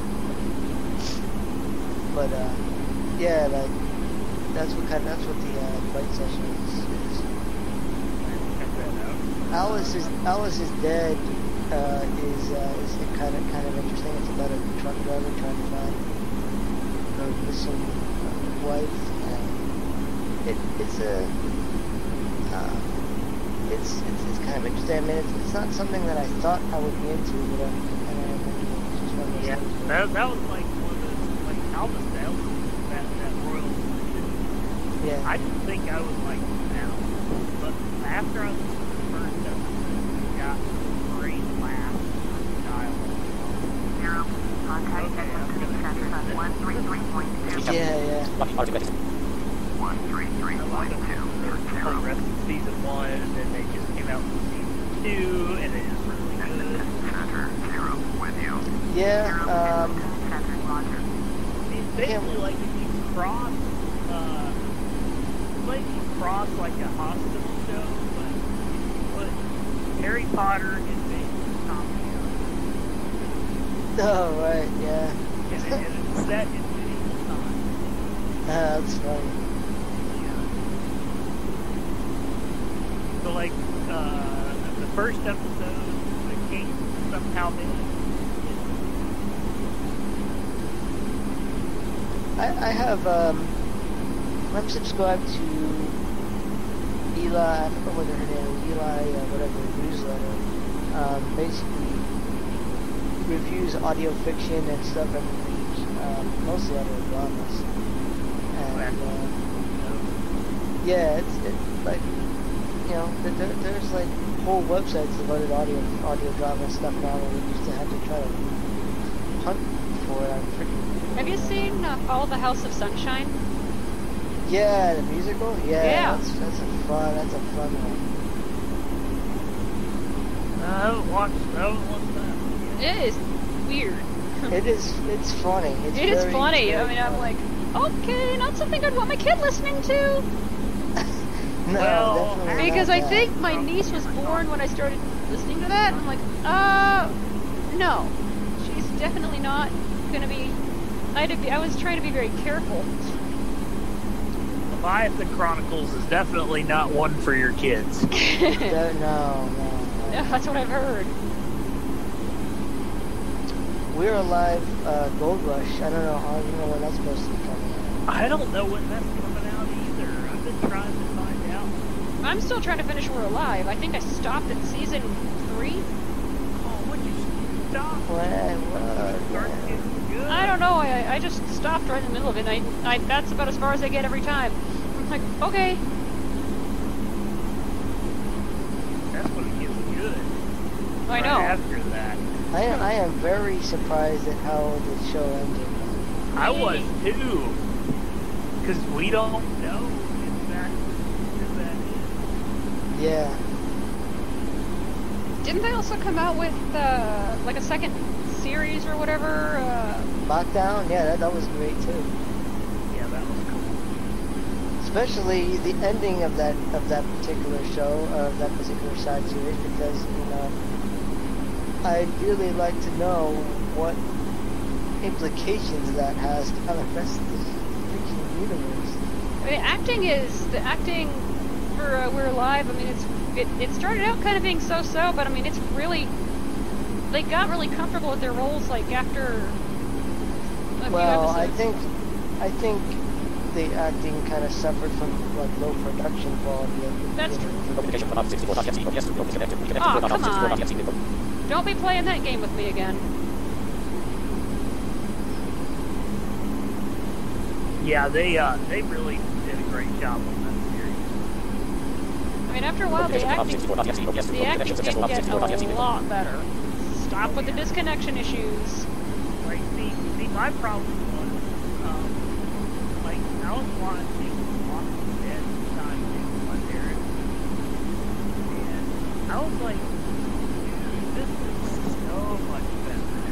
[SPEAKER 1] But uh, yeah, like that's what kind. That's what the uh, fight session is. is.
[SPEAKER 3] Check that out.
[SPEAKER 1] Alice is Alice is dead. Uh, is uh, is kind of kind of interesting. It's about a truck driver trying to find her missing uh, wife, and it it's a uh, it's, it's it's kind of interesting. I mean, it's, it's not something that I thought I would be into, but I kind of am into. It's just one of those
[SPEAKER 3] Yeah,
[SPEAKER 1] things where-
[SPEAKER 3] that, that was like one of those, like Albus Dale, that, that Royal.
[SPEAKER 1] yeah.
[SPEAKER 3] I didn't think I would like now, but after I listened to the first episode, it got great laughs and dialogue.
[SPEAKER 5] Zero. Contact
[SPEAKER 3] Okay, I'm
[SPEAKER 5] Edmonton
[SPEAKER 3] gonna-
[SPEAKER 5] Center at one three three point two.
[SPEAKER 1] Yeah, yeah.
[SPEAKER 6] Lucky Arctic Legends.
[SPEAKER 5] one three three
[SPEAKER 3] I love
[SPEAKER 5] point
[SPEAKER 3] it.
[SPEAKER 5] two.
[SPEAKER 3] The whole rest of season one, and then they just came out with season two, and it is really good.
[SPEAKER 5] Center zero with you.
[SPEAKER 1] Yeah,
[SPEAKER 5] Zero
[SPEAKER 1] um,
[SPEAKER 5] Edmonton Center Roger.
[SPEAKER 3] It's basically like if you cross, uh, it's like if you cross like a hospital show, but you put Harry Potter in basic comedy,
[SPEAKER 1] oh, right, yeah.
[SPEAKER 3] and, it, and it's set in medieval times.
[SPEAKER 1] Ah, that's funny.
[SPEAKER 3] So like, uh, the first episode, the king somehow managed.
[SPEAKER 1] I, I have, um, I'm subscribed to Eli, I forgot what her name is, Eli, uh, whatever, newsletter. Um, basically reviews audio fiction and stuff every week, um, mostly audio dramas. And, uh, yeah, it's, it's like, you know, there, there, there's like whole websites devoted audio audio drama and stuff now where we used to have to try to hunt for it. I'm freaking.
[SPEAKER 4] Have you seen uh, Follow the House of Sunshine?
[SPEAKER 1] Yeah, the musical. Yeah,
[SPEAKER 4] Yeah.
[SPEAKER 1] That's, that's a fun. That's a fun one.
[SPEAKER 3] I haven't watched, I haven't watched that.
[SPEAKER 4] It is weird.
[SPEAKER 1] It is. It's funny. It's
[SPEAKER 4] It is
[SPEAKER 1] very,
[SPEAKER 4] funny. I
[SPEAKER 1] very
[SPEAKER 4] mean, I'm
[SPEAKER 1] funny.
[SPEAKER 4] like, okay, not something I'd want my kid listening to.
[SPEAKER 1] no,
[SPEAKER 3] well,
[SPEAKER 1] definitely
[SPEAKER 4] Because
[SPEAKER 1] not
[SPEAKER 4] I
[SPEAKER 1] that.
[SPEAKER 4] think my niece was born when I started listening to that. And I'm like, uh, no. She's definitely not going to be... I had to be... I was trying to be very careful.
[SPEAKER 3] Leviathan Chronicles is definitely not one for your kids.
[SPEAKER 1] No, no, no.
[SPEAKER 4] Yeah, that's what I've heard.
[SPEAKER 1] We're Alive, uh, Gold Rush. I don't know how. I don't know when that's supposed to be coming out.
[SPEAKER 3] I don't know when that's coming out either. I've been trying to find out.
[SPEAKER 4] I'm still trying to finish We're Alive. I think I stopped at season three.
[SPEAKER 3] Oh, when you stop,
[SPEAKER 1] When? What?
[SPEAKER 3] start getting good.
[SPEAKER 4] I don't know. I, I just stopped right in the middle of it. And I, I, that's about as far as I get every time. I'm like, okay.
[SPEAKER 3] That's when it gets good.
[SPEAKER 4] I
[SPEAKER 3] Right
[SPEAKER 4] know.
[SPEAKER 3] after that,
[SPEAKER 1] I am, I am very surprised at how the show ended.
[SPEAKER 3] I was too, because we don't know exactly who that is.
[SPEAKER 1] Yeah.
[SPEAKER 4] Didn't they also come out with uh, like a second series or whatever? Uh,
[SPEAKER 1] Lockdown? Yeah, that, that was great too.
[SPEAKER 3] Yeah, that was cool.
[SPEAKER 1] Especially the ending of that of that particular show, of that particular side series, because, you know, I'd really like to know what implications that has on the rest of the fiction universe.
[SPEAKER 4] I mean, acting is the acting for uh, We're Alive. I mean, it's it, it started out kind of being so-so, but I mean, it's really they got really comfortable with their roles like after a few
[SPEAKER 1] Well, I
[SPEAKER 4] episodes.
[SPEAKER 1] think I think the acting kind of suffered from like low production quality. At the
[SPEAKER 4] That's
[SPEAKER 1] beginning.
[SPEAKER 4] true.
[SPEAKER 6] Communication from sixty-four dot F C. Yes, you're disconnected. Reconnected.
[SPEAKER 4] Aw,
[SPEAKER 6] You're not
[SPEAKER 4] come
[SPEAKER 6] sixty-four dot
[SPEAKER 4] on.
[SPEAKER 6] F C.
[SPEAKER 4] Don't be playing that game with me again.
[SPEAKER 3] Yeah, they uh, they really did a great job on that series.
[SPEAKER 4] I mean, after a while, the
[SPEAKER 6] Communication from
[SPEAKER 4] acting
[SPEAKER 6] sixty-four dot F C. Yes,
[SPEAKER 4] the
[SPEAKER 6] your
[SPEAKER 4] acting
[SPEAKER 6] connection
[SPEAKER 4] did
[SPEAKER 6] successful.
[SPEAKER 4] get
[SPEAKER 6] sixty-four dot F C.
[SPEAKER 4] a lot better. Stop with the disconnection issues.
[SPEAKER 3] Like, see, see, my problem was, um, like, I was watching Walking Dead time with my parents, and I was like, dude, this is so much better.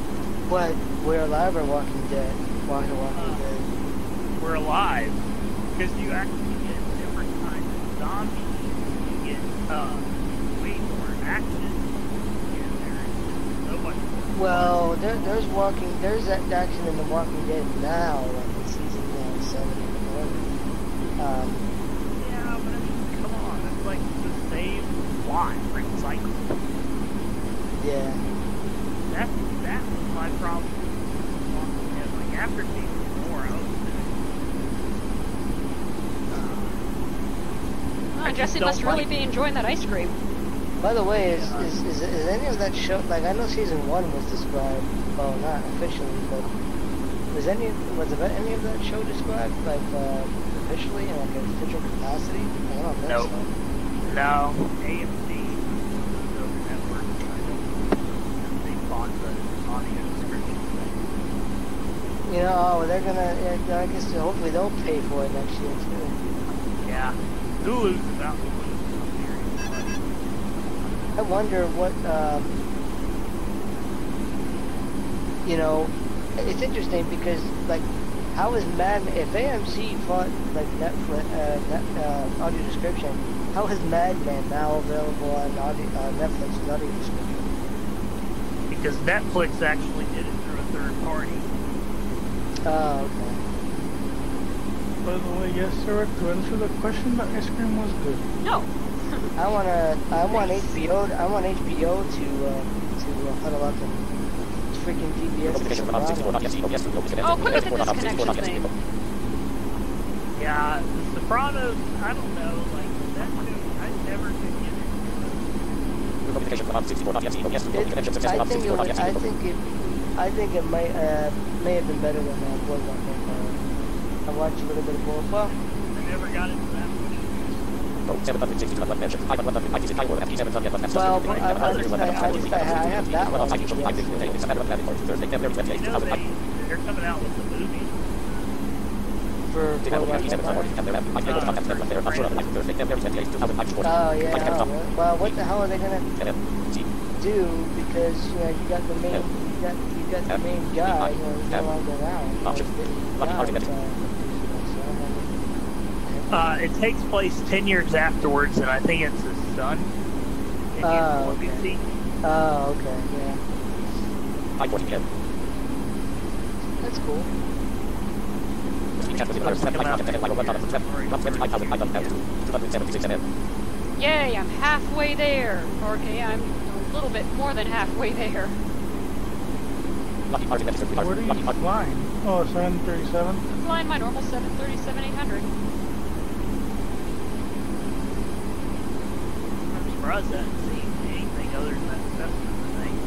[SPEAKER 1] What? We're Alive or Walking Dead? Walking Walking
[SPEAKER 3] Uh,
[SPEAKER 1] Dead.
[SPEAKER 3] We're alive. Because you actually get different kinds of zombies. You get uh, way more action. And there's so much more.
[SPEAKER 1] Well, there, there's walking, there's that action in The Walking Dead now, like in season you know, seven and eleven. Um,
[SPEAKER 3] Yeah, but I mean, come on, it's like the same plot recycled.
[SPEAKER 1] yeah.
[SPEAKER 3] That that was my problem with Walking Dead. Like after season four, I was
[SPEAKER 4] Oh,
[SPEAKER 3] I just
[SPEAKER 4] Jesse
[SPEAKER 3] don't
[SPEAKER 4] must really
[SPEAKER 3] like-
[SPEAKER 4] be enjoying that ice cream.
[SPEAKER 1] By the way, is,
[SPEAKER 3] Yeah.
[SPEAKER 1] is, is, is any of that show, like I know season one was described, well not officially, but was any, was it any of that show described, like uh, officially in like an official capacity? I don't think
[SPEAKER 3] Nope.
[SPEAKER 1] so.
[SPEAKER 3] no A M C, the network. I don't. They bought the audio description thing.
[SPEAKER 1] You know, oh, they're gonna, yeah, I guess hopefully they'll pay for it next year too.
[SPEAKER 3] Yeah, Hulu's about to lose some series, but
[SPEAKER 1] I wonder what, um, you know, it's interesting because, like, how is Mad Men, if A M C bought, like, Netflix, uh, net, uh, audio description, how is Mad Men now available on audio, uh, Netflix's audio description?
[SPEAKER 3] because Netflix actually did it through a third party.
[SPEAKER 1] Oh, okay.
[SPEAKER 2] By the way, yes, sir, to answer the question, the ice cream was good.
[SPEAKER 4] No.
[SPEAKER 1] I wanna, I want H B O, I want H B O to, uh, to uh, huddle up and freaking P B S.
[SPEAKER 6] Notification from Office sixty-four, not yes, yes, no, disconnected.
[SPEAKER 4] Oh, quick look at
[SPEAKER 6] Yes,
[SPEAKER 4] this
[SPEAKER 6] Office sixty-four, not
[SPEAKER 4] connection
[SPEAKER 6] yes,
[SPEAKER 4] thing.
[SPEAKER 3] Yeah, The Sopranos, I don't know, like, that show, I never could get into
[SPEAKER 6] Notification from Office sixty-four, not yes, no, yes, no,
[SPEAKER 1] It,
[SPEAKER 6] connection success,
[SPEAKER 1] I
[SPEAKER 6] Office
[SPEAKER 1] think it
[SPEAKER 6] sixty-four, not
[SPEAKER 1] was,
[SPEAKER 6] yes,
[SPEAKER 1] I
[SPEAKER 6] no.
[SPEAKER 1] think it, I think it might, uh, may have been better than that was, I think. Uh, I watched a little bit of both. Well,
[SPEAKER 3] it. I never got into that one.
[SPEAKER 6] Oh, seven hundred sixty-two, one mention. five hundred fifty, F T seven hundred, F
[SPEAKER 1] well, I, I, I, just- I, I, just- I have that one.
[SPEAKER 6] I think it's a matter of having Thursday, February
[SPEAKER 3] You
[SPEAKER 6] twenty-eighth,
[SPEAKER 3] know,
[SPEAKER 6] two thousand
[SPEAKER 3] they,
[SPEAKER 6] five.
[SPEAKER 3] they're coming out with the movie.
[SPEAKER 1] For,
[SPEAKER 6] They
[SPEAKER 1] for
[SPEAKER 6] have
[SPEAKER 1] what,
[SPEAKER 6] F T seven hundred, and they're having my favorite contact them there. I'm sure I'm Thursday, February twenty-eighth, two thousand five.
[SPEAKER 1] oh, yeah, oh, well, what the hell are they gonna do? Because, you know, you got the main, you got, you got the main guy, you know, he's no longer around. You know,
[SPEAKER 6] Option.
[SPEAKER 1] the main
[SPEAKER 6] Lucky
[SPEAKER 1] guy,
[SPEAKER 6] argument.
[SPEAKER 1] so, so,
[SPEAKER 3] Uh, it takes place ten years afterwards, and I think it's his son. in
[SPEAKER 1] Oh,
[SPEAKER 3] Lucy.
[SPEAKER 1] okay. Oh, okay, yeah.
[SPEAKER 6] five forty p.m.
[SPEAKER 1] That's cool.
[SPEAKER 4] Yay, I'm halfway there. Okay, I'm a little bit more than halfway there.
[SPEAKER 2] Where are you flying? Oh, seven thirty-seven?
[SPEAKER 4] I'm flying my normal seven thirty-seven eight hundred.
[SPEAKER 3] I'm surprised I haven't seen anything other than that Cessna thing.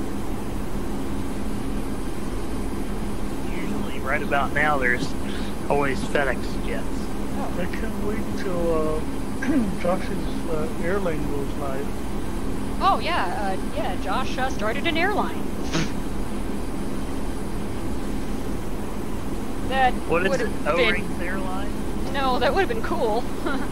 [SPEAKER 3] Usually, right about now, there's always FedEx jets.
[SPEAKER 2] I can't wait till uh, Josh's uh, airline goes live.
[SPEAKER 4] Oh yeah, uh, yeah. Josh uh, started an airline. That
[SPEAKER 3] What is
[SPEAKER 4] would
[SPEAKER 3] it?
[SPEAKER 4] have been
[SPEAKER 3] O-Rings Airlines?
[SPEAKER 4] no, that would have been cool.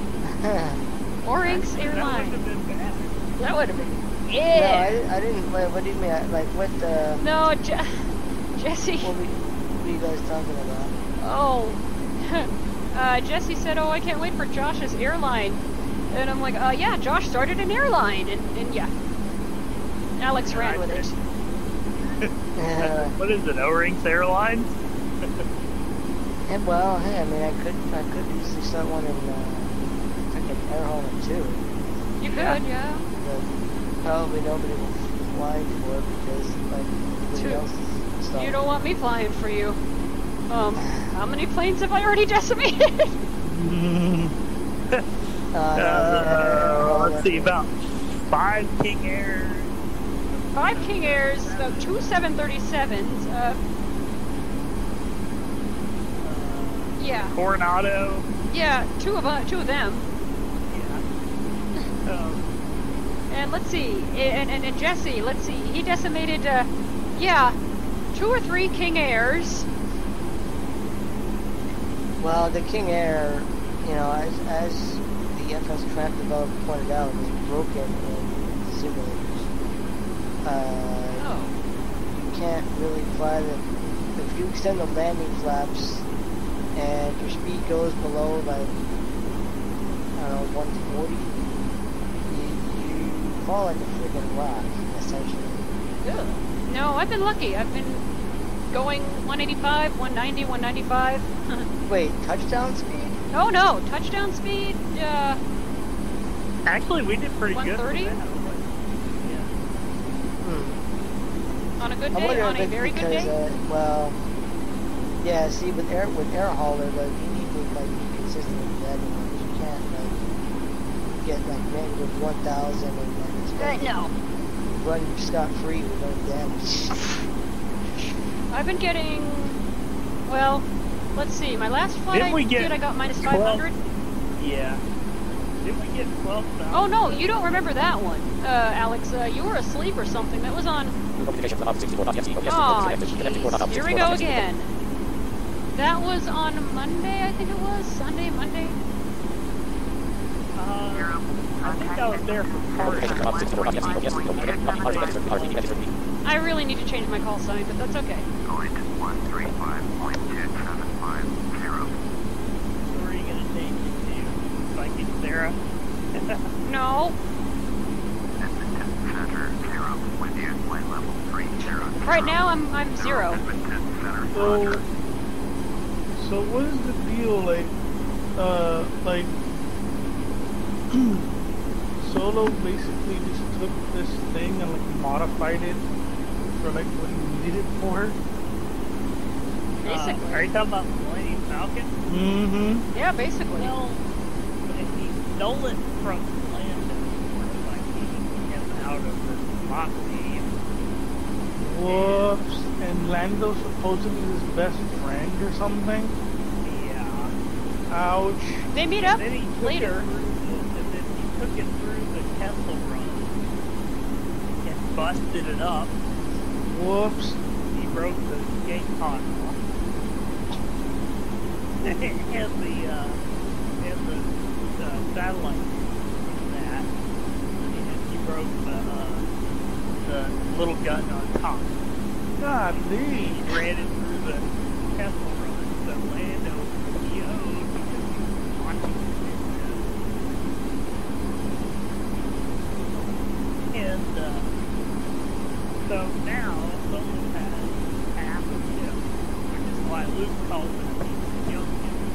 [SPEAKER 4] Oryx
[SPEAKER 3] That
[SPEAKER 4] Airline.
[SPEAKER 3] wouldn't have been bad.
[SPEAKER 4] That would have been
[SPEAKER 1] No,
[SPEAKER 4] yeah.
[SPEAKER 1] I, I didn't, what, what do you mean, I- like, what, uh,
[SPEAKER 4] No, Je- Jesse.
[SPEAKER 1] what were, what were you guys talking about?
[SPEAKER 4] Oh, uh, Jesse said, "Oh, I can't wait for Josh's airline," and I'm like, "Uh, yeah, Josh started an airline," and, and yeah, Alex
[SPEAKER 3] And
[SPEAKER 4] ran
[SPEAKER 3] I
[SPEAKER 4] with it.
[SPEAKER 3] said-
[SPEAKER 1] Uh,
[SPEAKER 3] What is it? O-Rings Airlines?
[SPEAKER 1] yeah, well, hey, I mean, I could, I could easily start one in, uh, like an air home or two,
[SPEAKER 4] You
[SPEAKER 3] Yeah.
[SPEAKER 4] could, yeah.
[SPEAKER 1] but probably nobody will fly for it because, like, everybody
[SPEAKER 4] Two.
[SPEAKER 1] else is stuff.
[SPEAKER 4] You don't want me flying for you. Um, how many planes have I already decimated?
[SPEAKER 1] Uh,
[SPEAKER 3] Uh,
[SPEAKER 1] yeah,
[SPEAKER 3] let's see, about five King Airs.
[SPEAKER 4] Five King Airs, uh, two seven thirty-sevens. Uh, yeah,
[SPEAKER 3] Coronado.
[SPEAKER 4] yeah, two of uh, two of them.
[SPEAKER 3] Yeah. Um,
[SPEAKER 4] And let's see, and, and, and Jesse, let's see, he decimated, uh, yeah, two or three King Airs.
[SPEAKER 1] Well, the King Air, you know, as, as the F S Trap developer pointed out, is broken in simulators. Uh,
[SPEAKER 4] Oh.
[SPEAKER 1] you can't really fly the, if you extend the landing flaps and your speed goes below like, I don't know, one forty, you, you fall like a freaking rock, essentially.
[SPEAKER 4] Ugh. No, I've been lucky. I've been going one eighty-five, one ninety, one ninety-five.
[SPEAKER 1] Wait, touchdown speed?
[SPEAKER 4] Oh no, touchdown speed, uh,
[SPEAKER 3] Actually, we did pretty good.
[SPEAKER 4] one thirty?
[SPEAKER 3] for that, but- Yeah.
[SPEAKER 1] Hmm.
[SPEAKER 4] on a good
[SPEAKER 1] I
[SPEAKER 4] day,
[SPEAKER 1] wonder
[SPEAKER 4] on
[SPEAKER 1] if
[SPEAKER 4] a
[SPEAKER 1] it's
[SPEAKER 4] very good
[SPEAKER 1] because,
[SPEAKER 4] day.
[SPEAKER 1] uh, well, yeah, see, with air, with air hauler, like, you need to, like, be consistent with that, because you can't, like, get, like, negative one thousand and then
[SPEAKER 4] Uh,
[SPEAKER 1] expect
[SPEAKER 4] no,
[SPEAKER 1] to run scot-free with no damage.
[SPEAKER 4] I've been getting, well, let's see, my last flight
[SPEAKER 3] Didn't
[SPEAKER 4] I
[SPEAKER 3] we get
[SPEAKER 4] did, I got minus five hundred.
[SPEAKER 3] Yeah. Didn't we get twelve thousand?
[SPEAKER 4] Oh no, you don't remember that one, uh, Alex. Uh, you were asleep or something. That was on.
[SPEAKER 6] Communications about sixty-four dot F C.
[SPEAKER 4] Oh, jeez. Here we go again. That was on Monday, I think it was. Sunday, Monday.
[SPEAKER 3] Uh, I think I was there for part
[SPEAKER 6] Communications about sixty-four dot F C. Yes, R G S.
[SPEAKER 4] I really need to change my call sign, but that's okay.
[SPEAKER 5] Point one three five point two seven five zero.
[SPEAKER 3] Who are you going to take it to? Psychic Sarah?
[SPEAKER 4] No.
[SPEAKER 5] Edmonton Center zero. With you, flight level three zero.
[SPEAKER 4] Right now I'm I'm zero.
[SPEAKER 5] Edmonton Center
[SPEAKER 2] So,
[SPEAKER 5] Roger.
[SPEAKER 2] so what is the deal? Like, uh, like, Solo basically just took this thing and like modified it for like what he needed it for.
[SPEAKER 4] Basically.
[SPEAKER 3] Uh, are you talking about Millennium Falcon?
[SPEAKER 2] Mm-hmm.
[SPEAKER 4] Yeah, basically.
[SPEAKER 3] Well, if he stole it from Lando, by taking him out of the mock game.
[SPEAKER 2] Whoops. And Lando's supposedly his best friend or something.
[SPEAKER 3] Yeah.
[SPEAKER 2] Ouch.
[SPEAKER 4] They meet up
[SPEAKER 3] Then he took
[SPEAKER 4] later.
[SPEAKER 3] It through the, and then he took it through the Kessel Run and busted it up.
[SPEAKER 2] Whoops.
[SPEAKER 3] He broke the gate pod off. and the, uh, and the uh, satellite from that. And he broke the, uh, the little gun on top.
[SPEAKER 2] God,
[SPEAKER 3] He
[SPEAKER 2] dude.
[SPEAKER 3] ran it through the Kessel Run that Lando P O'd because he was watching it. And, uh, so now, Solo has half of him, which is why Luke calls it the young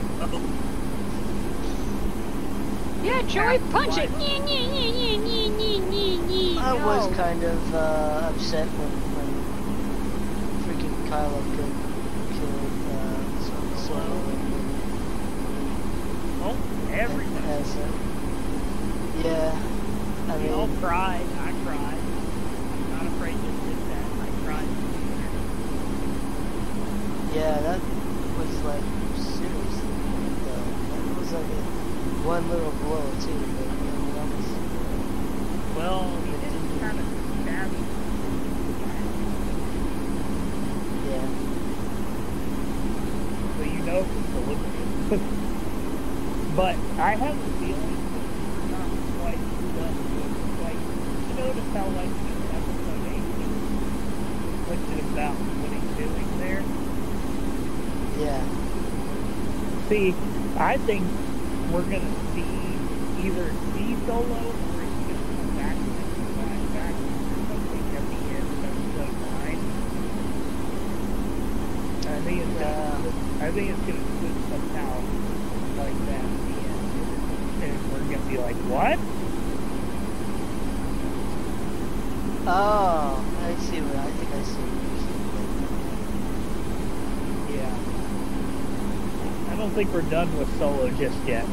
[SPEAKER 3] him.
[SPEAKER 4] Yeah, Joey, punch it. Nyeh, nyeh, nyeh, nyeh, nyeh, nyeh, nyeh, nyeh.
[SPEAKER 1] I was
[SPEAKER 4] No.
[SPEAKER 1] kind of uh, upset when, when freaking Kylo could kill uh, Solo. Solo
[SPEAKER 3] Oh, everybody.
[SPEAKER 1] as a, yeah, I
[SPEAKER 3] We all
[SPEAKER 1] mean,
[SPEAKER 3] cried. I cried. I'm not afraid to admit that. I cried.
[SPEAKER 1] yeah, that was like seriously. Though. That was like a, one little blow too. But I mean, that was.
[SPEAKER 3] Well, he did kind of stab me.
[SPEAKER 1] Yeah.
[SPEAKER 3] So you know it's deliberate. But I have a feeling that we're not quite done with like you notice how like in episode eight he was conflicted about what he's doing there.
[SPEAKER 1] Yeah.
[SPEAKER 3] See, I think we're gonna see either see Solo or he's gonna come back to the flashback or something at the end of episode nine. I think it's gonna I think it's gonna switch somehow like that at the end. And we're gonna be like, what?
[SPEAKER 1] Oh, I see what I think I see what
[SPEAKER 3] Yeah. I don't think we're done with Solo just yet.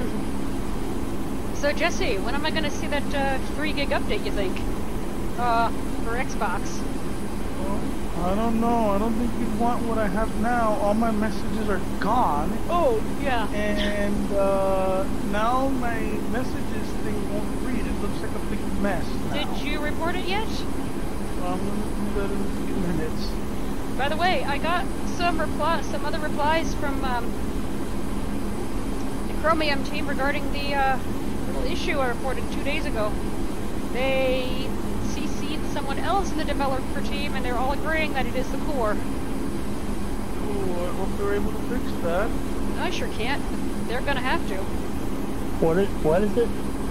[SPEAKER 4] So Jesse, when am I going to see that uh, three gig update? You think? Uh, for Xbox.
[SPEAKER 2] Well, I don't know. I don't think you'd want what I have now. All my messages are gone.
[SPEAKER 4] Oh yeah.
[SPEAKER 2] And uh, now my messages thing won't read. It looks like a big mess now.
[SPEAKER 4] Did you report it yet?
[SPEAKER 2] Well, I'm gonna do that in a few minutes.
[SPEAKER 4] By the way, I got some reply, some other replies from um, the Chromium team regarding the uh, little issue I reported two days ago. They C C'd someone else in the developer team, and they're all agreeing that it is the core.
[SPEAKER 2] Cool. I hope they're able to fix that.
[SPEAKER 4] I sure can't. They're gonna have to.
[SPEAKER 3] What is, what is it?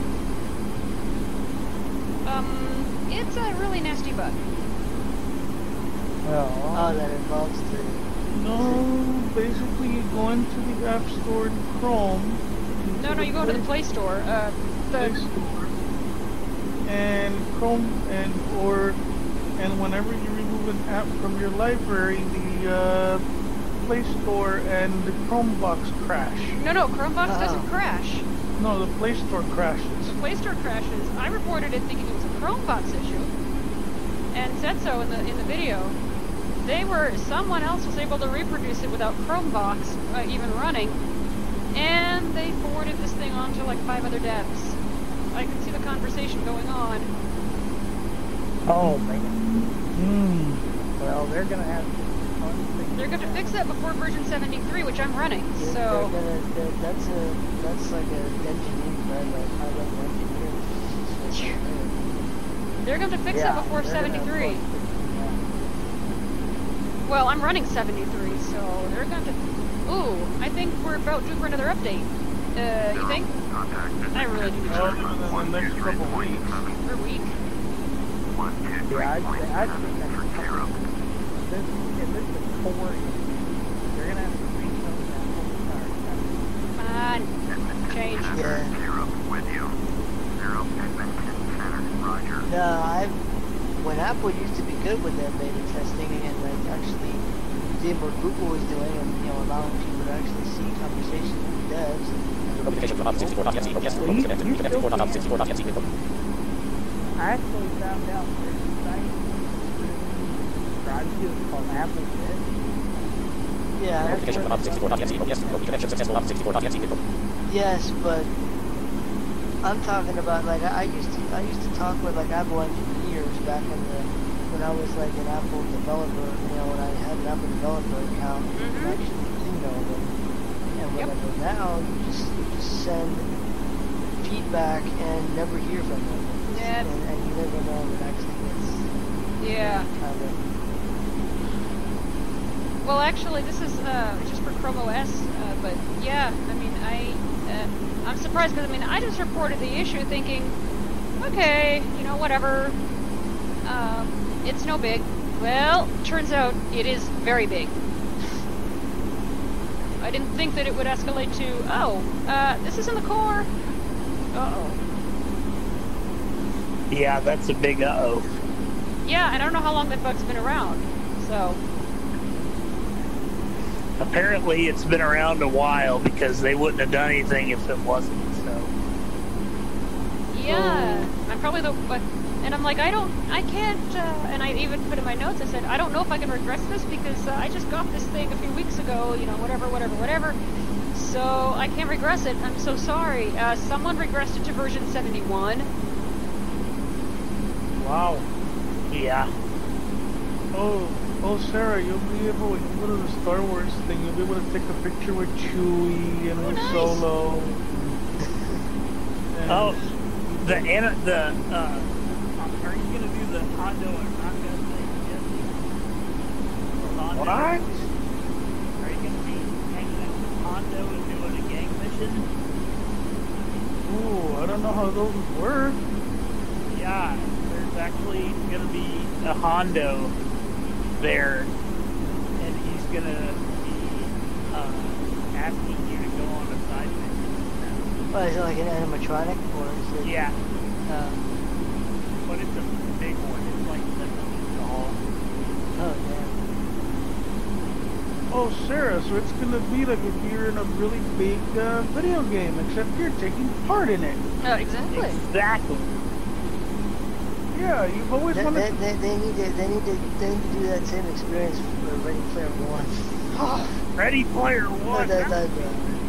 [SPEAKER 4] Um, it's a really nasty bug.
[SPEAKER 3] Oh,
[SPEAKER 1] Oh, that involves the...
[SPEAKER 2] No, basically you go into the App Store in Chrome.
[SPEAKER 4] No, no, you go to the Play Store. Uh,
[SPEAKER 2] Play
[SPEAKER 4] the
[SPEAKER 2] Store. And Chrome and or and whenever you remove an app from your library, the uh, Play Store and the Chromebox crash.
[SPEAKER 4] no, no, Chromebox doesn't
[SPEAKER 1] Oh.
[SPEAKER 4] crash.
[SPEAKER 2] No, the Play Store crashes.
[SPEAKER 4] The Play Store crashes. I reported it thinking it was a Chromebox issue, and said so in the in the video. They were someone else was able to reproduce it without Chromebox uh, even running, and they forwarded this thing on to like five other devs. I can see the conversation going on.
[SPEAKER 3] oh man.
[SPEAKER 2] Hmm.
[SPEAKER 3] Well, they're gonna have to.
[SPEAKER 4] They're going to fix that before version seventy-three, which I'm running.
[SPEAKER 1] Yeah,
[SPEAKER 4] So
[SPEAKER 1] they're gonna, they're, that's a that's like a engineering right? Like high level engineering.
[SPEAKER 4] they're going to fix
[SPEAKER 3] Yeah,
[SPEAKER 4] it before
[SPEAKER 1] They're gonna
[SPEAKER 4] seventy-three.
[SPEAKER 1] fuck with
[SPEAKER 4] Well, I'm running seventy-three, so they're going to. Ooh, I think we're about due for another update. Uh, you think?
[SPEAKER 5] Contact
[SPEAKER 4] I really do.
[SPEAKER 2] Oh, in the next couple of weeks.
[SPEAKER 4] Per week?
[SPEAKER 5] one two
[SPEAKER 3] Yeah, I'd say, I'd say
[SPEAKER 5] three
[SPEAKER 3] that's
[SPEAKER 5] for zero.
[SPEAKER 3] This, if this is four, you're gonna have to recode that whole entire thing.
[SPEAKER 4] Come on. Change.
[SPEAKER 1] Yeah.
[SPEAKER 5] Zero with you. Zero Edmonton Center. Roger.
[SPEAKER 1] No, I've when Apple used to be good with their beta testing and like actually did what Google was doing and you know allowing people to actually see conversations with devs.
[SPEAKER 6] Communication from Office sixty-four dot exe. O B S is connected. Connected to Office sixty-four dot exe.
[SPEAKER 3] I actually found out there's a site subscribe to it's called Apple Fit.
[SPEAKER 1] Yeah,
[SPEAKER 6] Communication from Office sixty-four dot exe. O B S. Connection successful. Office sixty-four dot exe.
[SPEAKER 1] yes, but I'm talking about like I I used to I used to talk with like Apple engineers back in the when I was like an Apple developer, you know, when I had an Apple developer account, you
[SPEAKER 4] Mhm.
[SPEAKER 1] could actually email them and
[SPEAKER 4] Yep.
[SPEAKER 1] whatever. Now you just you just send feedback and never hear from them.
[SPEAKER 4] Yeah.
[SPEAKER 1] And, and you never know when it actually gets
[SPEAKER 4] Yeah.
[SPEAKER 1] kind of.
[SPEAKER 4] Well, actually, this is uh, just for Chrome O S, uh, but yeah, I mean, I, uh, I'm surprised because I mean, I just reported the issue thinking, okay, you know, whatever, um, it's no big. Well, turns out it is very big. I didn't think that it would escalate to, oh, uh, this is in the core. Uh-oh.
[SPEAKER 3] Yeah, that's a big uh-oh.
[SPEAKER 4] Yeah, and I don't know how long that bug's been around, so.
[SPEAKER 3] Apparently it's been around a while because they wouldn't have done anything if it wasn't, so.
[SPEAKER 4] Yeah, I'm probably the, but, and I'm like, I don't, I can't, uh, and I even put in my notes, I said, I don't know if I can regress this because uh, I just got this thing a few weeks ago, you know, whatever, whatever, whatever, so I can't regress it, I'm so sorry. Uh, someone regressed it to version seventy-one.
[SPEAKER 2] Wow.
[SPEAKER 3] Yeah.
[SPEAKER 2] Oh, oh, Sarah, you'll be able, when you go to the Star Wars thing, you'll be able to take a picture with Chewie and
[SPEAKER 4] Oh,
[SPEAKER 2] with
[SPEAKER 4] nice.
[SPEAKER 2] Solo. And
[SPEAKER 3] Oh, the, ana- the, uh, are you gonna do the Hondo and Raka thing again? Hondo?
[SPEAKER 2] What?
[SPEAKER 3] Are you gonna be hanging out with Hondo and doing a gang mission?
[SPEAKER 2] Ooh, I don't know how those work.
[SPEAKER 3] Yeah, there's actually gonna be a Hondo there, and he's gonna be uh, asking you to go on a side mission.
[SPEAKER 1] Well, is it like an animatronic or is it?
[SPEAKER 3] Yeah,
[SPEAKER 1] Uh,
[SPEAKER 3] but it's a big one. It's like seven feet tall.
[SPEAKER 1] oh yeah.
[SPEAKER 2] Oh, Sarah, so it's gonna be like if you're in a really big uh, video game, except you're taking part in it.
[SPEAKER 4] Uh, exactly.
[SPEAKER 3] Exactly.
[SPEAKER 2] Yeah, you've always
[SPEAKER 1] They,
[SPEAKER 2] wanted
[SPEAKER 1] they,
[SPEAKER 2] to...
[SPEAKER 1] they, they need to they need to they need to do that same experience for Ready Player One.
[SPEAKER 3] Ready Player
[SPEAKER 1] No,
[SPEAKER 3] One.
[SPEAKER 1] that, that, uh,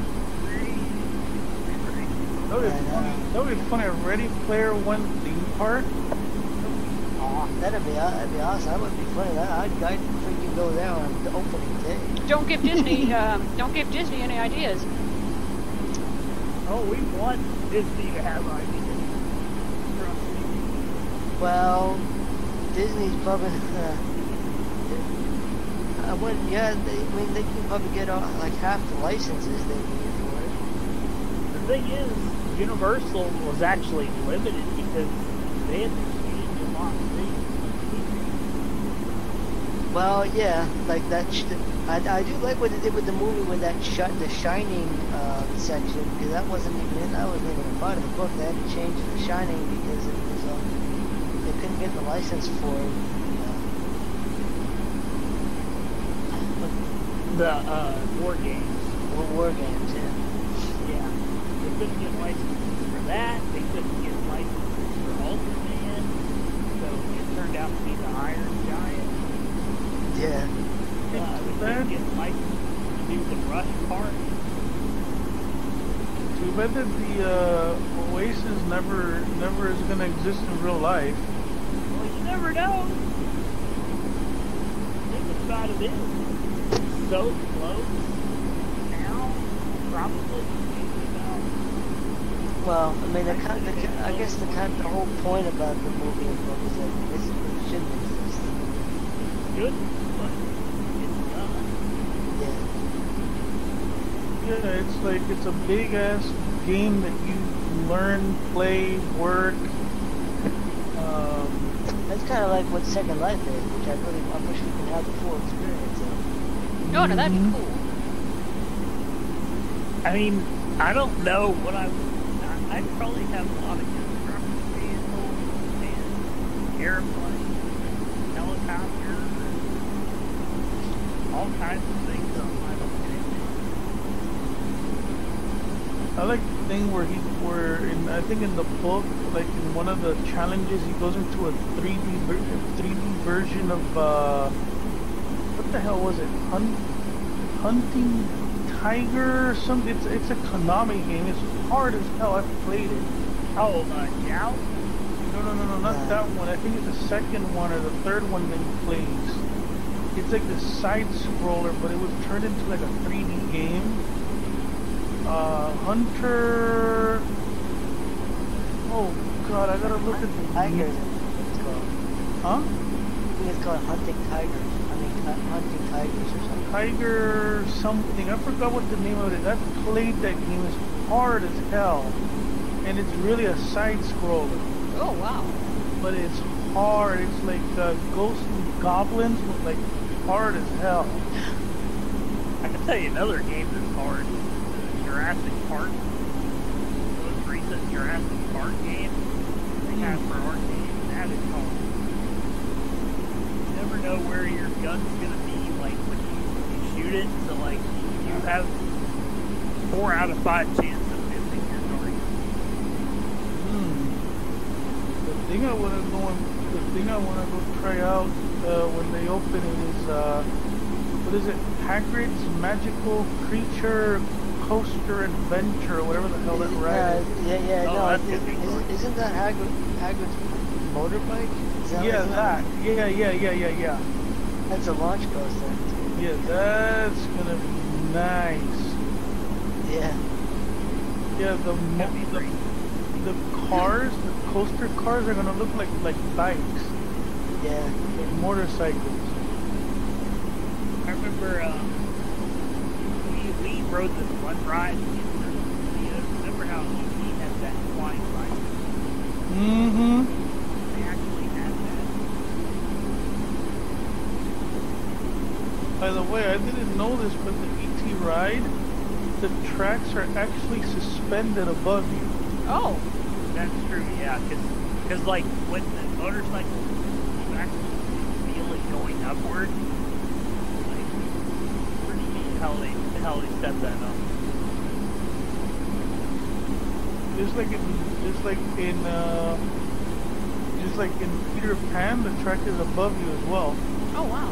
[SPEAKER 2] That would be
[SPEAKER 1] I know.
[SPEAKER 2] funny. That would be funny. A Ready Player One theme park.
[SPEAKER 1] that'd be that'd be awesome. That would be funny. That, I'd I'd freaking go there on the opening day.
[SPEAKER 4] Don't give Disney, um, don't give Disney any ideas.
[SPEAKER 3] Oh, we want Disney to have ideas. Trust me.
[SPEAKER 1] Well, Disney's probably. Uh, I went, yeah, they, I mean, they can probably get all, like half the licenses they need for it.
[SPEAKER 3] The thing is, Universal was actually limited because they had to change a lot of things.
[SPEAKER 1] Well, yeah, like that. Sh I, I do like what they did with the movie with that sh the Shining uh, section, because that wasn't even in, that wasn't even a part of the book. They had to change the Shining because it was uh, they couldn't get the license for it.
[SPEAKER 3] The uh, war games.
[SPEAKER 1] War, war games, yeah.
[SPEAKER 3] Yeah. They couldn't get licenses for that. They couldn't get licenses for Ultraman. So it turned out to be the Iron Giant.
[SPEAKER 1] Yeah.
[SPEAKER 3] Uh, they couldn't get licenses to do the Rush part.
[SPEAKER 2] Too bad that the uh, Oasis never, never is gonna exist in real life.
[SPEAKER 3] Well, you never know. Think about it is. So close now, probably maybe about.
[SPEAKER 1] Well, I mean, the kind, the, I guess the kind, the whole point about the movie and book is that this it shouldn't exist.
[SPEAKER 3] Good, but it's done.
[SPEAKER 1] Yeah.
[SPEAKER 2] Yeah, it's like it's a big ass game that you learn, play, work. Um,
[SPEAKER 1] That's kind of like what Second Life is, which I really I wish we could have the full experience of.
[SPEAKER 4] No, no, that'd be cool.
[SPEAKER 3] I mean, I don't know what I would. I'd probably have a lot of construction vehicles and airplanes, helicopters, all kinds of things on my location.
[SPEAKER 2] I like the thing where he, where in I think in the book, like in one of the challenges, he goes into a three D three D version of uh, what the hell was it? Hunt, hunting tiger or something. It's it's a Konami game. It's hard as hell. I've played it.
[SPEAKER 3] Oh, uh, Joust?
[SPEAKER 2] No, no, no, no, not that one. I think it's the second one or the third one that he plays. It's like the side scroller, but it was turned into like a three D game. Uh, Hunter. Oh God, I gotta look at the
[SPEAKER 1] Tigers, I think it's called.
[SPEAKER 2] Huh?
[SPEAKER 1] I think it's called Hunting Tigers. I mean, Hu- Hunting Tigers or something.
[SPEAKER 2] Tiger something. I forgot what the name of it is. I've played that game. It's hard as hell, and it's really a side scroller.
[SPEAKER 4] Oh, wow.
[SPEAKER 2] But it's hard. It's like uh, Ghosts and Goblins, but like hard as hell.
[SPEAKER 3] I can tell you another game that's hard. The Jurassic Park. The most recent Jurassic Park game they have for arcade. That is hard. You never know where your gun's gonna be, like when you, you shoot it. So like you have four out of five chance of missing your target.
[SPEAKER 2] Hmm. The thing I want to go and the thing I want to go try out uh, when they open it is uh, what is it? Hagrid's Magical Creature Coaster Adventure, whatever the hell that ride is.
[SPEAKER 1] Yeah, yeah, yeah.
[SPEAKER 3] Oh,
[SPEAKER 1] no,
[SPEAKER 3] that's
[SPEAKER 1] it,
[SPEAKER 3] gonna be
[SPEAKER 1] it,
[SPEAKER 3] fun.
[SPEAKER 1] isn't that Hagrid, Hagrid's motorbike? Is that
[SPEAKER 2] Yeah,
[SPEAKER 1] what it's
[SPEAKER 2] that. Yeah, yeah, yeah, yeah, yeah.
[SPEAKER 1] called? That's a launch coaster.
[SPEAKER 2] Yeah, that's gonna be nice.
[SPEAKER 1] Yeah.
[SPEAKER 2] Yeah, the
[SPEAKER 3] That'd be
[SPEAKER 2] mo- the,
[SPEAKER 3] great.
[SPEAKER 2] the cars, the coaster cars are gonna look like like bikes,
[SPEAKER 1] Yeah.
[SPEAKER 2] like motorcycles.
[SPEAKER 3] I remember uh, we, we rode this one ride. You remember how E T had that flying ride?
[SPEAKER 2] Mm-hmm.
[SPEAKER 3] They actually had that.
[SPEAKER 2] By the way, I didn't know this, but the E T ride, the tracks are actually suspended above you.
[SPEAKER 4] Oh.
[SPEAKER 3] That's true, yeah. Because, like, when the motorcycle, you actually feel it going upward. Like, pretty neat how they, how they set that up.
[SPEAKER 2] Just like in, just like in, uh, just like in Peter Pan, the track is above you as well.
[SPEAKER 4] Oh, wow.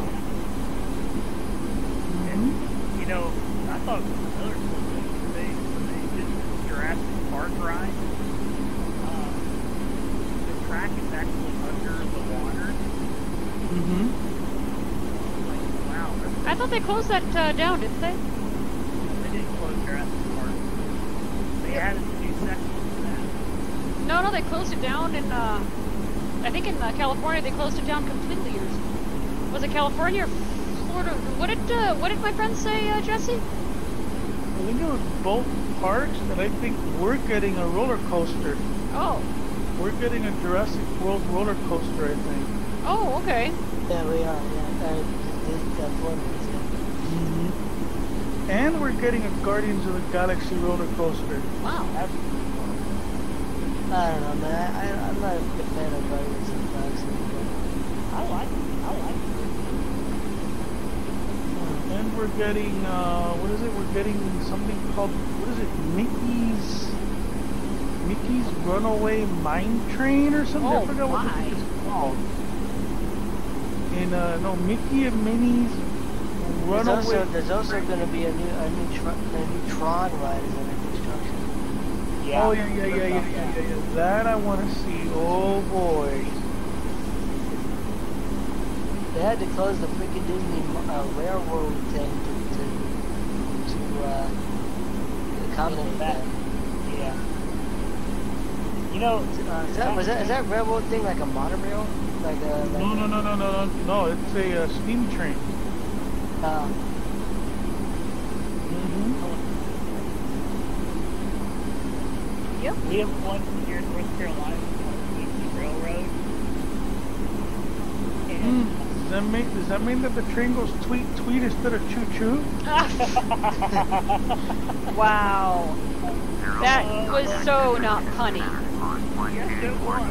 [SPEAKER 3] And, you know, I thought it was another cool thing when they, when they did the Jurassic Park ride. Uh, the track is actually under the water.
[SPEAKER 2] Mm-hmm.
[SPEAKER 3] Like, wow. That's,
[SPEAKER 4] I thought they closed that uh, down, didn't they?
[SPEAKER 3] they didn't close Jurassic Park. They added a new section to that.
[SPEAKER 4] No, no, they closed it down in, uh, I think in uh, California they closed it down completely. Or was it California or Florida. What did uh, what did my friend say, uh, Jesse?
[SPEAKER 2] I think it was both parks, and I think we're getting a roller coaster.
[SPEAKER 4] Oh.
[SPEAKER 2] We're getting a Jurassic World roller coaster, I think.
[SPEAKER 4] Oh, okay.
[SPEAKER 1] Yeah, we are. Yeah, uh, this, uh, Florida is, yeah.
[SPEAKER 2] Mm-hmm. And we're getting a Guardians of the Galaxy roller coaster.
[SPEAKER 4] Wow.
[SPEAKER 3] That's
[SPEAKER 1] I don't know, man. I, I, I'm not a big fan of Guardians of the Galaxy.
[SPEAKER 3] I like it. I like it.
[SPEAKER 2] And we're getting, uh, what is it? We're getting something called, what is it? Mickey's, Mickey's Runaway Mine Train or something?
[SPEAKER 3] Oh,
[SPEAKER 2] I forgot what
[SPEAKER 3] my.
[SPEAKER 2] it's called. And, uh, no, Mickey and Minnie's
[SPEAKER 1] There's
[SPEAKER 2] Runaway.
[SPEAKER 1] also, there's also going to be a new a new, tr a new Tron ride is under construction.
[SPEAKER 3] Yeah.
[SPEAKER 2] Oh, yeah, yeah, yeah, yeah, yeah, yeah, yeah. That I want to see. Oh, boy.
[SPEAKER 1] They had to close the freaking Disney uh, railroad thing to to, to uh, accommodate
[SPEAKER 3] That-
[SPEAKER 1] that.
[SPEAKER 3] Yeah. You know,
[SPEAKER 1] Uh, is that was that is that railroad thing like a monorail? Like a like
[SPEAKER 2] No, no, no, no, no, no, no. It's a uh, steam train.
[SPEAKER 1] Uh,
[SPEAKER 2] Mm-hmm.
[SPEAKER 4] Yep.
[SPEAKER 3] we have one here in North Carolina called Casey Railroad. And
[SPEAKER 2] Mm. Does that mean does that mean that the train goes tweet tweet instead of choo choo?
[SPEAKER 4] Wow. That was so not punny.
[SPEAKER 3] yes, it was.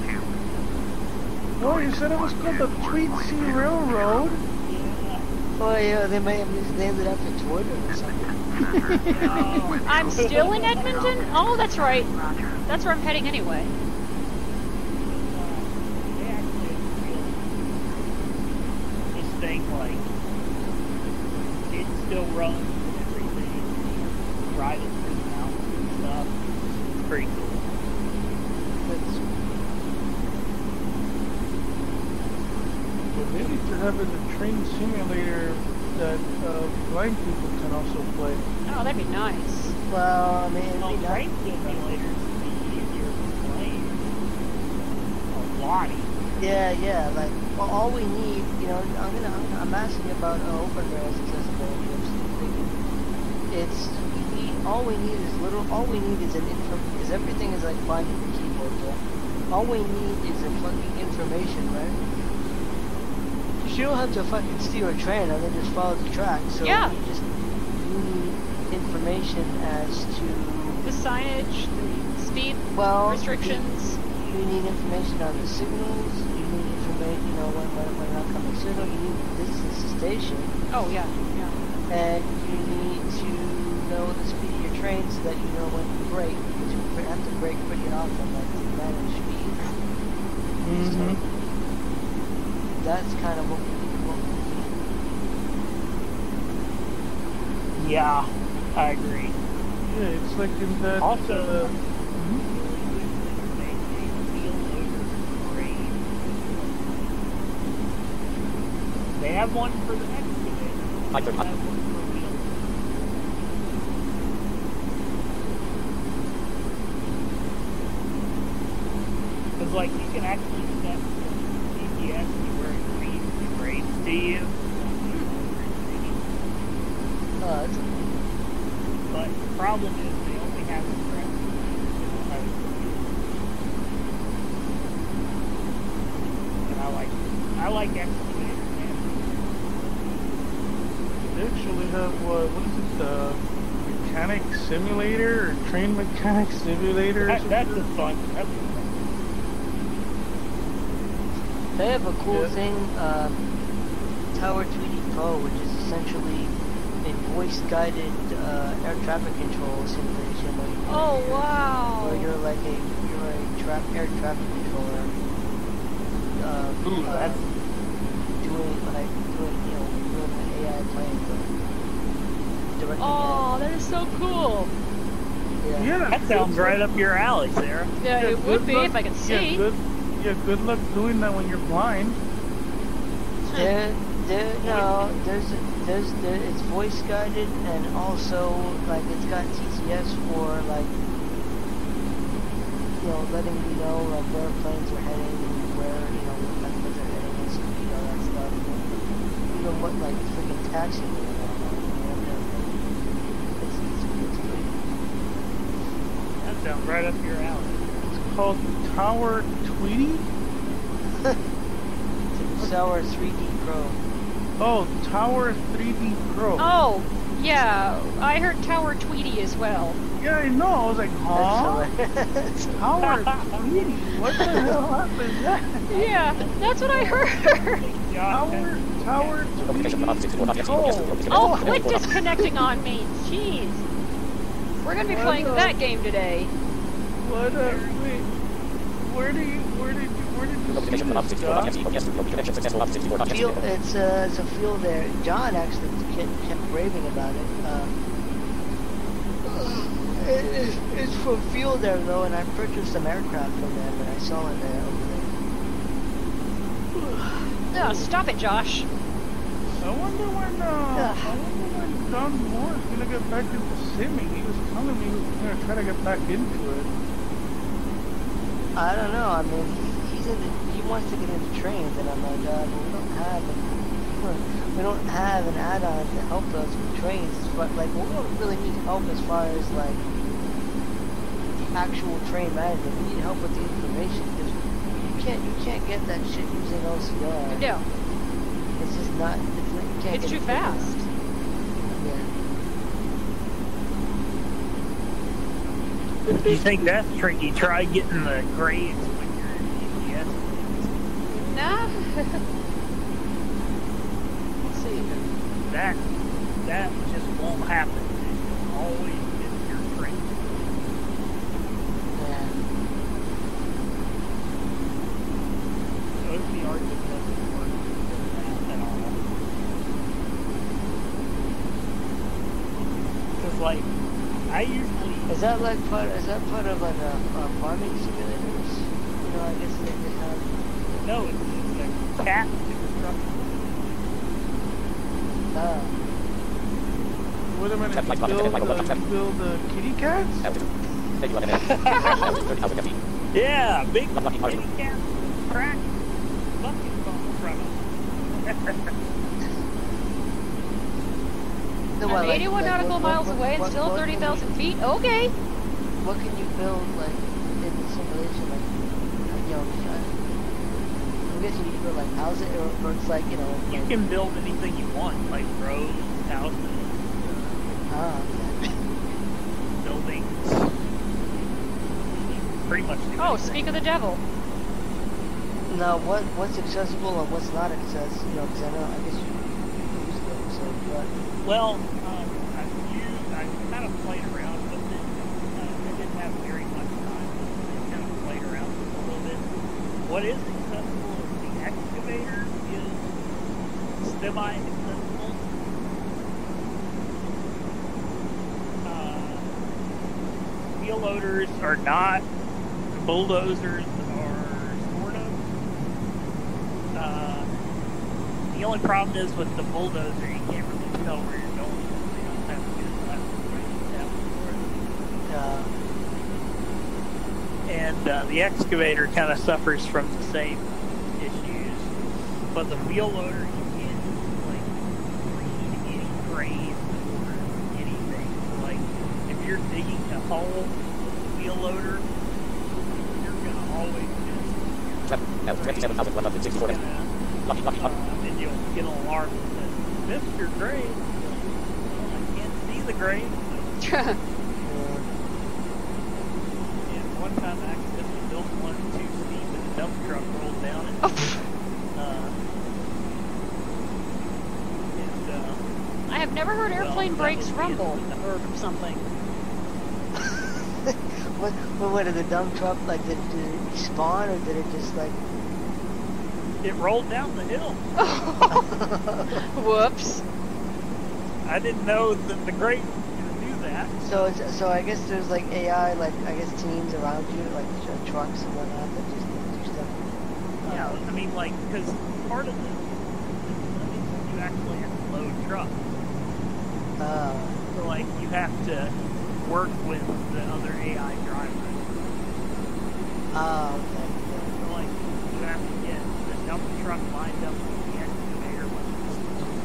[SPEAKER 2] Well, you said it was called the Tweet Sea Railroad.
[SPEAKER 3] Yeah.
[SPEAKER 1] oh yeah, they may have just named it after Twitter or something.
[SPEAKER 3] No.
[SPEAKER 4] I'm still in Edmonton? Oh, that's right. That's where I'm heading anyway.
[SPEAKER 3] They actually feel this thing like it still runs and everything. Ride it through the mountains and stuff. It's pretty cool.
[SPEAKER 1] That's-
[SPEAKER 2] But maybe they're having a train simulator that uh, blind people can also play.
[SPEAKER 4] Oh, that'd be nice.
[SPEAKER 1] well, I mean, it'd
[SPEAKER 3] Well,
[SPEAKER 1] be nice.
[SPEAKER 3] train simulators would be easier to play. A lot easier.
[SPEAKER 1] Yeah, yeah. Like, well, all we need, you know, I'm gonna, I'm, I'm asking about uh, open rails accessibility. I'm still thinking it's we need, all we need is little. All we need is an info because everything is like finding the keyboard. Yeah? All we need is a fucking information, right? You don't have to fucking steer a train and then just follow the track. So
[SPEAKER 4] Yeah.
[SPEAKER 1] you just you need information as to
[SPEAKER 4] The signage, the speed
[SPEAKER 1] well
[SPEAKER 4] restrictions.
[SPEAKER 1] You need information on the signals. You need information, you know, when when when not coming signal. You need the distance to station,
[SPEAKER 4] Oh, yeah. Yeah.
[SPEAKER 1] and you need to know the speed of your train so that you know when to brake. Because you have to brake pretty often, like to manage speed.
[SPEAKER 2] Mm-hmm.
[SPEAKER 1] That's kind of what we what we need.
[SPEAKER 3] Yeah, I agree.
[SPEAKER 2] Yeah, it's like in that.
[SPEAKER 3] Also-
[SPEAKER 2] Uh, mhm.
[SPEAKER 3] They have one for the excavator.
[SPEAKER 6] I
[SPEAKER 3] They
[SPEAKER 6] don't-
[SPEAKER 3] have one for wheels. Because, like, you can actually set G P S to where it reads the grades to you.
[SPEAKER 1] Oh, that's
[SPEAKER 3] But the problem is they only have it for excavators. They don't have it for wheels. And I like, I like excavators, man.
[SPEAKER 2] They actually have what? What is it? The mechanic simulator or train mechanic simulator? or
[SPEAKER 3] That, that's a
[SPEAKER 2] something?
[SPEAKER 3] fun. That's a fun.
[SPEAKER 1] They have a cool
[SPEAKER 2] Yeah.
[SPEAKER 1] thing, um, Tower two D Pro, which is essentially a voice-guided uh, air traffic control simulation. Where you,
[SPEAKER 4] Oh,
[SPEAKER 1] you're-
[SPEAKER 4] wow.
[SPEAKER 1] Where you're like a you're a tra air traffic controller. Uh,
[SPEAKER 3] Ooh,
[SPEAKER 1] uh,
[SPEAKER 3] that's
[SPEAKER 1] doing like doing you know doing an A I plane, but directing
[SPEAKER 4] Oh, that is so cool.
[SPEAKER 1] at,
[SPEAKER 2] Yeah,
[SPEAKER 3] that sounds right up your alley, Sarah.
[SPEAKER 4] Yeah, it would
[SPEAKER 2] good
[SPEAKER 4] be
[SPEAKER 2] luck-
[SPEAKER 4] if I could
[SPEAKER 2] Yeah,
[SPEAKER 4] see.
[SPEAKER 2] good, yeah, good luck doing that when you're blind.
[SPEAKER 1] There, there, no, there's, there's, there, it's voice guided and also like it's got T C S for like, you know, letting you know like where planes are heading, where you know what methods are heading, and speed, all that stuff. even what like freaking taxi. It's, it's, it's pretty.
[SPEAKER 3] That sounds right up your alley.
[SPEAKER 2] It's called Tower Tweety?
[SPEAKER 1] Sour three D Pro.
[SPEAKER 2] Oh, Tower three D Pro.
[SPEAKER 4] Oh, yeah. I heard Tower Tweety as well.
[SPEAKER 2] Yeah, I know. I was like, huh?
[SPEAKER 1] That's hilarious.
[SPEAKER 2] Tower Tweety? What the hell happened there?
[SPEAKER 4] Yeah, that's what I heard.
[SPEAKER 2] Tower, Tower Tweety. Oh,
[SPEAKER 4] Oh, quit disconnecting on me. Jeez. We're gonna be
[SPEAKER 2] What
[SPEAKER 4] playing
[SPEAKER 2] the-
[SPEAKER 4] that game today.
[SPEAKER 2] what a, wait. Where do you, where did you, where did you see this stuff?
[SPEAKER 1] Field, it's uh, it's a field there. John actually kept, kept raving about it. Uh, it it's, it's from Field Air though, and I purchased some aircraft from them, and I saw it there over there.
[SPEAKER 4] Oh, stop it, Josh.
[SPEAKER 2] I wonder when, uh, I wonder when John Moore is gonna get back into simming. He was telling me he was gonna try to get back into it.
[SPEAKER 1] I don't know. I mean, he, he's into, he wants to get into trains, and I'm like, uh, well, we don't have an, we don't have an add-on to help us with trains. But like, we don't really need help as far as like the actual train management. We need help with the information because you can't you can't get that shit using O C R.
[SPEAKER 4] No,
[SPEAKER 1] It's just not. It's, not- you can't
[SPEAKER 4] it's
[SPEAKER 1] get
[SPEAKER 4] too
[SPEAKER 1] it
[SPEAKER 4] fast.
[SPEAKER 1] Yeah.
[SPEAKER 3] If you think that's tricky, try getting the grades when you're in G P S.
[SPEAKER 4] Nah. Let's see.
[SPEAKER 3] That that just won't happen. It always gets your train.
[SPEAKER 1] Yeah.
[SPEAKER 3] O C R just doesn't work with that at all. Because like I usually
[SPEAKER 1] Is that like part? Is that part of like a, a farming simulators? You know, I guess they could have.
[SPEAKER 3] no, it's, it's a cat construction.
[SPEAKER 1] Uh,
[SPEAKER 2] Wait a minute, you build, uh, you build uh, kitty cats?
[SPEAKER 3] Yeah, big kitty cat crack buckets on front of them.
[SPEAKER 1] no,
[SPEAKER 4] I'm
[SPEAKER 1] what, like-
[SPEAKER 4] eighty-one
[SPEAKER 1] like
[SPEAKER 4] nautical
[SPEAKER 1] what-
[SPEAKER 4] miles
[SPEAKER 1] what-
[SPEAKER 4] away and
[SPEAKER 1] what-
[SPEAKER 4] still
[SPEAKER 1] what
[SPEAKER 4] thirty
[SPEAKER 1] can
[SPEAKER 4] thousand feet. Okay.
[SPEAKER 1] you- What can you build like in the simulation? Like, you know, I'm guessing you can build like houses, or, or it's like you know.
[SPEAKER 3] You
[SPEAKER 1] like,
[SPEAKER 3] can build anything you want, like roads, houses,
[SPEAKER 1] Ah, okay.
[SPEAKER 3] buildings. Pretty much do
[SPEAKER 4] Oh,
[SPEAKER 3] anything.
[SPEAKER 4] speak of the devil.
[SPEAKER 1] Now, what what's accessible and what's not accessible? You know, because I know I guess you use them. So what?
[SPEAKER 3] Well, um, I've used, I kind of played around with it. Uh, I didn't have very much time. I kind of played around with it a little bit. What is accessible is the excavator is semi-accessible. Uh, wheel loaders are not. Bulldozers are sort of. Uh, the only problem is with the bulldozer, you can't really tell where you're going. You don't have to get left or right down for it.
[SPEAKER 1] Uh,
[SPEAKER 3] And uh, the excavator kind of suffers from the same issues. But the wheel loader, you can't like read any grades or anything. Like if you're digging a hole with the wheel loader, you're gonna always just
[SPEAKER 6] Lucky, lucky,
[SPEAKER 3] uh, and you'll get an alarm that says, "Missed your grade." Well, I can't see the grade. So.
[SPEAKER 1] yeah.
[SPEAKER 3] And one time I accidentally built one too steep and the dump truck rolled down it. uh, and, uh,
[SPEAKER 4] I have never heard
[SPEAKER 3] well,
[SPEAKER 4] airplane
[SPEAKER 3] that
[SPEAKER 4] brakes
[SPEAKER 3] was the
[SPEAKER 4] rumble
[SPEAKER 3] end
[SPEAKER 4] or something.
[SPEAKER 1] what, what, what did the dump truck like? Did, did it spawn or did it just like?
[SPEAKER 3] It rolled down the hill.
[SPEAKER 4] Whoops.
[SPEAKER 3] I didn't know that the grade was going to do that.
[SPEAKER 1] So it's, so I guess there's like A I, like I guess teams around you, like uh, trucks and whatnot that just do stuff.
[SPEAKER 3] Yeah, I mean, like, because part of this is you actually have to load trucks.
[SPEAKER 1] Uh,
[SPEAKER 3] So, like, you have to work with the other A I drivers.
[SPEAKER 1] ah, okay.
[SPEAKER 3] So, like, you have to get the dump truck lined up with the excavator when it's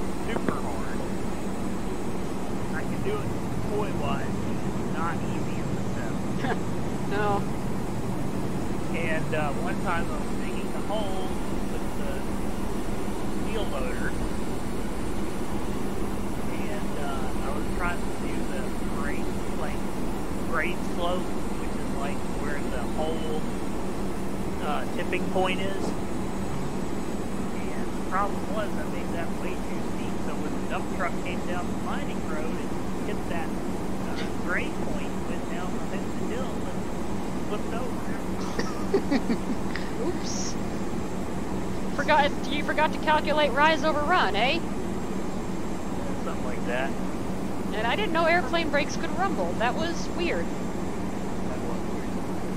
[SPEAKER 3] do it toy-wise, it's not easy in the cell.
[SPEAKER 4] No.
[SPEAKER 3] And uh, one time I was digging a hole with the wheel loader, and uh, I was trying to do the grade, like, grade slope, which is like where the whole uh, tipping point is. And the problem was I made that way too steep, so when the dump truck came down the mining road and hit that uh, grade point, went down the hill and flipped over.
[SPEAKER 4] Oops. Forgot you forgot to calculate rise over run, eh?
[SPEAKER 3] Something like that.
[SPEAKER 4] And I didn't know airplane brakes could rumble. That was weird.
[SPEAKER 3] That was weird.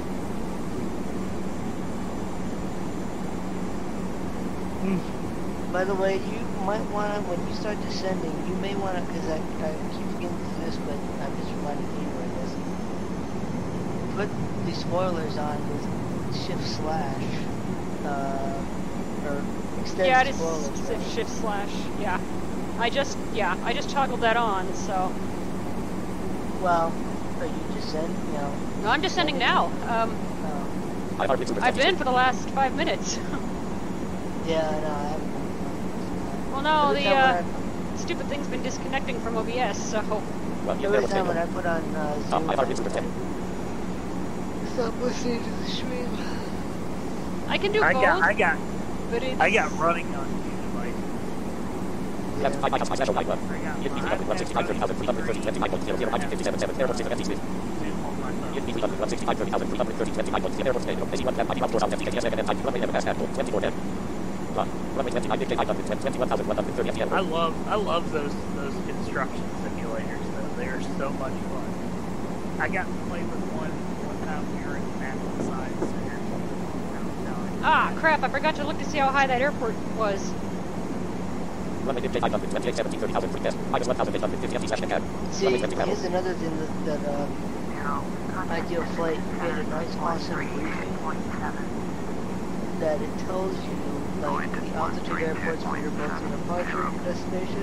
[SPEAKER 1] By the way, you might want to, when you start descending, you may want to, because I, I keep forgetting to do this, but I'm just reminding you of this. Put the spoilers on with shift slash, uh, or extend
[SPEAKER 4] Yeah, it is
[SPEAKER 1] spoilers.
[SPEAKER 4] it's a shift slash. Yeah. I just yeah, I just toggled that on, so
[SPEAKER 1] Well, are you descend, you know?
[SPEAKER 4] no, I'm descending now. Um
[SPEAKER 1] Uh,
[SPEAKER 6] I hardly super
[SPEAKER 4] I've been for the last five minutes.
[SPEAKER 1] yeah, no, I haven't.
[SPEAKER 4] Well no,
[SPEAKER 1] Every
[SPEAKER 4] the
[SPEAKER 1] time
[SPEAKER 4] uh stupid thing's been disconnecting from O B S, so
[SPEAKER 6] Well, you
[SPEAKER 1] Every
[SPEAKER 6] never
[SPEAKER 1] time when I
[SPEAKER 6] say
[SPEAKER 1] put on uh,
[SPEAKER 6] no.
[SPEAKER 1] Zoom,
[SPEAKER 6] I hardly super ten.
[SPEAKER 1] stop listening to the stream.
[SPEAKER 4] I can do
[SPEAKER 3] I
[SPEAKER 4] both,
[SPEAKER 3] got, I got,
[SPEAKER 4] but it's
[SPEAKER 3] I got running on two devices.
[SPEAKER 6] That's I I have my special light one.
[SPEAKER 3] I got
[SPEAKER 6] It means
[SPEAKER 3] my
[SPEAKER 6] one sixty-five thirty thousand three hundred thirty twenty-five point zero zero nine fifty-seven seven airport six F T Smith.
[SPEAKER 3] Zoom on my phone.
[SPEAKER 6] It means one sixty-five thirty thousand three hundred thirty twenty-five point zero airport Smith. eighty-one F ninety-one four thousand F T S and time runway never past airport twenty-four ten. Runway twenty-nine Big J five hundred twenty-one thousand one hundred thirty F T
[SPEAKER 3] I love, I love those those construction simulators though. They are so much fun. I got to play with one one time we were at the National Science Center.
[SPEAKER 4] ah crap, I forgot to look to see how high that airport was.
[SPEAKER 6] Runway Big J five hundred twenty-eight seventeen thirty thousand free test. Minus one thousand eight hundred fifty F T slash cab.
[SPEAKER 1] See,
[SPEAKER 6] Runway twenty
[SPEAKER 1] here's
[SPEAKER 6] levels.
[SPEAKER 1] another thing that, that uh, Ideal Flight made a nice awesome briefing that it tells you like the altitude airports for your both your departure destination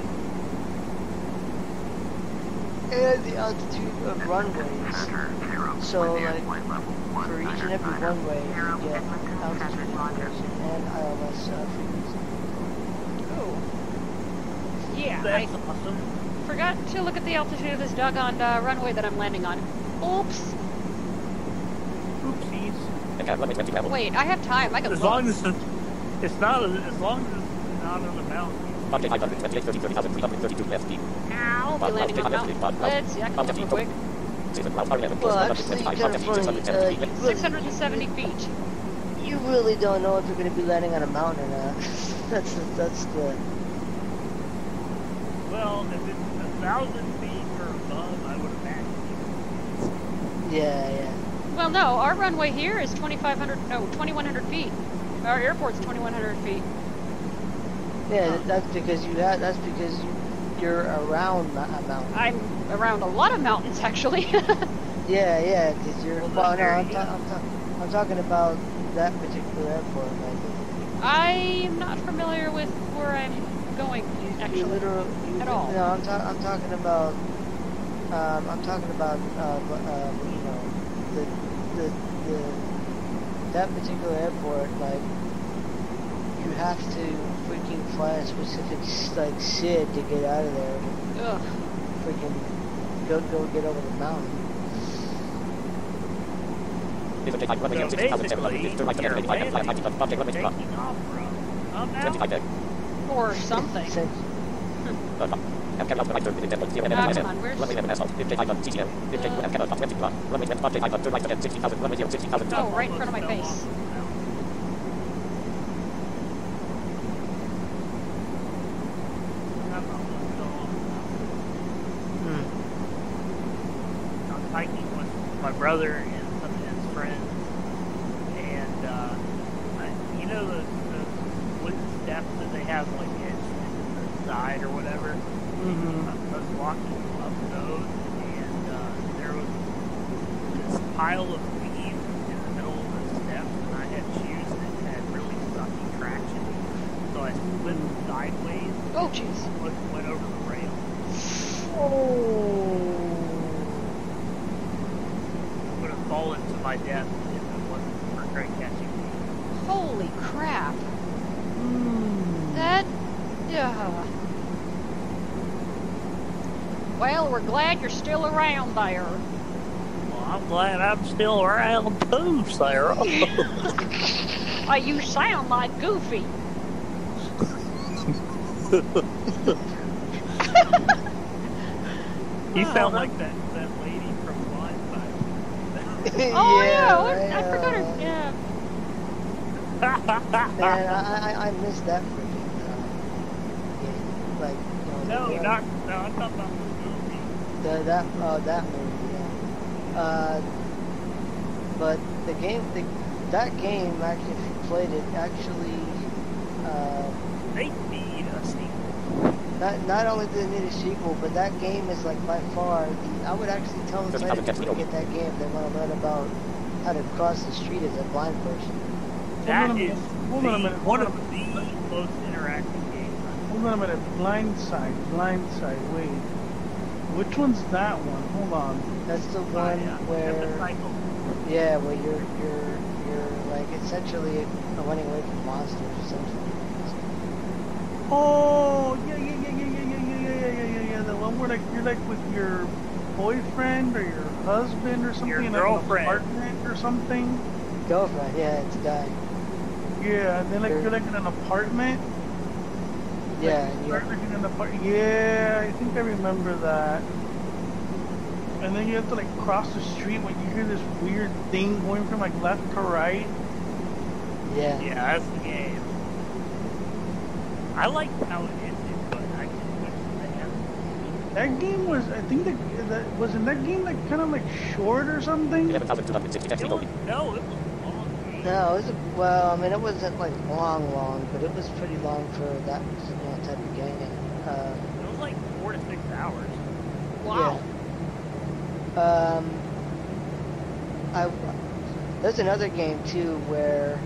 [SPEAKER 1] and the altitude of runways. So like for each and every runway you get altitude information and I L S uh, frequency.
[SPEAKER 4] Oh. Yeah,
[SPEAKER 3] That's
[SPEAKER 4] I
[SPEAKER 3] awesome.
[SPEAKER 4] forgot to look at the altitude of this doggone uh, runway that I'm landing on. Oops.
[SPEAKER 3] Oopsies.
[SPEAKER 6] And cab runway twenty levels.
[SPEAKER 4] Wait, I have time. I can
[SPEAKER 3] As
[SPEAKER 4] look.
[SPEAKER 3] long as it's, it's not, a, as long as it's not on the mountain.
[SPEAKER 6] Big J five hundred twenty-eight thirty thirty thousand three hundred thirty-two F T.
[SPEAKER 4] I'll be landing on mountain. Let's see, I can look real quick.
[SPEAKER 1] Well, actually, kind of funny. Uh, you really-
[SPEAKER 4] six hundred seventy feet.
[SPEAKER 1] You really don't know if you're going to be landing on a mountain or not. that's the, that's the.
[SPEAKER 3] Well, if it's a thousand feet or above, I would imagine.
[SPEAKER 1] Yeah, yeah.
[SPEAKER 4] Well, no, our runway here is twenty-five hundred, no, twenty-one hundred feet. Our airport's twenty-one hundred feet.
[SPEAKER 1] Yeah, that's because you have. That's because you, you're around a mountain.
[SPEAKER 4] I'm around a lot of mountains, actually.
[SPEAKER 1] Yeah, yeah, because you're.
[SPEAKER 3] Well,
[SPEAKER 1] Well, no,
[SPEAKER 3] there
[SPEAKER 1] I'm,
[SPEAKER 3] you
[SPEAKER 1] ta-
[SPEAKER 3] go.
[SPEAKER 1] I'm, ta- I'm talking about that particular airport. Like,
[SPEAKER 4] I'm not familiar with where I'm going,
[SPEAKER 1] you,
[SPEAKER 4] actually.
[SPEAKER 1] you literally. You,
[SPEAKER 4] At all.
[SPEAKER 1] No, I'm, ta- I'm talking about. Um, I'm talking about. Uh, uh, you know, the, the the that particular airport. Like, you have to freaking fly a specific like S I D to get out of there.
[SPEAKER 4] Ugh.
[SPEAKER 1] Freaking go go get over the mountain.
[SPEAKER 3] So basically, you're landing, taking off from a mountain.
[SPEAKER 4] Or something.
[SPEAKER 1] Since
[SPEAKER 4] Ah, come on, where's... Oh, right in front of my face.
[SPEAKER 3] I was hiking with my brother and some of his friends, and uh, I, you know those, those wooden steps that they have like at the side or whatever.
[SPEAKER 2] Mm-hmm.
[SPEAKER 3] I was walking up those, and uh, there was this pile of leaves in the middle of the steps, and I had shoes that had really sucky traction, so I slid sideways
[SPEAKER 4] Oh, jeez.
[SPEAKER 3] and went, went over the rail.
[SPEAKER 1] oh.
[SPEAKER 3] my death if it wasn't for Craig catching me.
[SPEAKER 4] Holy crap.
[SPEAKER 2] Mm.
[SPEAKER 4] That. Yeah. Well, we're glad you're still around there.
[SPEAKER 3] Well, I'm glad I'm still around too, Sarah.
[SPEAKER 4] Oh, you sound like Goofy.
[SPEAKER 3] You sound like that, that lady from Blindside.
[SPEAKER 4] Oh, yeah, what-
[SPEAKER 1] right,
[SPEAKER 4] I forgot her.
[SPEAKER 1] uh,
[SPEAKER 4] Yeah.
[SPEAKER 1] Man, I, I, I missed that freaking uh, game. Like, you know,
[SPEAKER 3] No,
[SPEAKER 1] the,
[SPEAKER 3] not, no, I'm talking about the movie.
[SPEAKER 1] the, that, uh, that movie, yeah. Uh, but the game, the, that game, actually, if you played it, actually, uh,
[SPEAKER 3] They need a sequel.
[SPEAKER 1] not, not only did it need a sequel, but that game is, like, by far, the, I would actually tell the
[SPEAKER 6] Doesn't
[SPEAKER 1] player
[SPEAKER 6] have a
[SPEAKER 1] to
[SPEAKER 6] depth
[SPEAKER 1] get that game if they want to learn about how to cross the street as a blind person.
[SPEAKER 3] That
[SPEAKER 2] on a
[SPEAKER 3] is
[SPEAKER 2] minute, hold on a
[SPEAKER 3] the-
[SPEAKER 2] minute,
[SPEAKER 3] one
[SPEAKER 2] hold
[SPEAKER 3] of the most interactive games.
[SPEAKER 2] Hold on a minute. Blindside. Blindside. Wait. Which one's that one? Hold on.
[SPEAKER 1] That's the
[SPEAKER 3] Oh,
[SPEAKER 1] one
[SPEAKER 3] yeah.
[SPEAKER 1] where...
[SPEAKER 3] Epicycle.
[SPEAKER 1] Yeah, well, you're you're you're like essentially running away from monsters, essentially.
[SPEAKER 2] Oh, yeah, yeah, yeah, yeah, yeah, yeah, yeah, yeah, yeah, yeah, yeah. The one where like you're like with your boyfriend or your husband or something
[SPEAKER 3] Your
[SPEAKER 2] in like,
[SPEAKER 3] girlfriend.
[SPEAKER 2] an apartment or something.
[SPEAKER 1] Girlfriend, yeah, it's a guy.
[SPEAKER 2] Yeah, and then like
[SPEAKER 1] You're-
[SPEAKER 2] you're like in an apartment.
[SPEAKER 1] Yeah,
[SPEAKER 2] Like,
[SPEAKER 1] and
[SPEAKER 2] you're
[SPEAKER 1] you're,
[SPEAKER 2] like in an apartment. Yeah, I think I remember that. And then you have to like cross the street when you hear this weird thing going from like left to right.
[SPEAKER 1] yeah.
[SPEAKER 3] Yeah, that's the game. I like how it ended, but I just wish they had.
[SPEAKER 2] That game was, I think that, that wasn't that game like kind of like short or something.
[SPEAKER 6] eleven thousand two hundred sixty
[SPEAKER 3] It was,
[SPEAKER 6] total.
[SPEAKER 3] no, it was a long game.
[SPEAKER 1] No, it was a, well, I mean, it wasn't like long, long, but it was pretty long for that you know, type of game. Uh,
[SPEAKER 3] It was like four to six hours.
[SPEAKER 4] Wow.
[SPEAKER 1] Um, I there's another game too where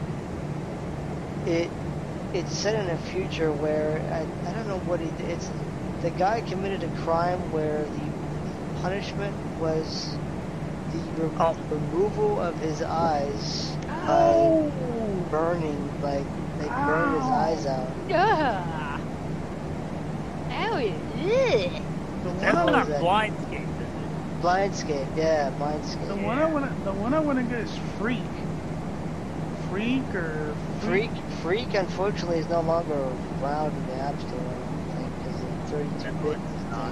[SPEAKER 1] it it's set in a future where I, I don't know what it it's the guy committed a crime where the punishment was the re-
[SPEAKER 3] Oh.
[SPEAKER 1] removal of his eyes
[SPEAKER 2] Oh.
[SPEAKER 1] by burning, like they burned his
[SPEAKER 2] Ow.
[SPEAKER 1] eyes out.
[SPEAKER 4] Yeah. Ow, yeah.
[SPEAKER 2] The
[SPEAKER 3] That's
[SPEAKER 2] one I
[SPEAKER 1] was
[SPEAKER 3] not
[SPEAKER 1] that?
[SPEAKER 3] Blindscape, is it?
[SPEAKER 1] Blindscape, yeah, Blindscape.
[SPEAKER 2] The one I want to, the one I want to get is Freak. Freak or
[SPEAKER 1] Freak, Freak, unfortunately, is no longer around in the App Store, I don't think, because of thirty-two bit.
[SPEAKER 3] It's not.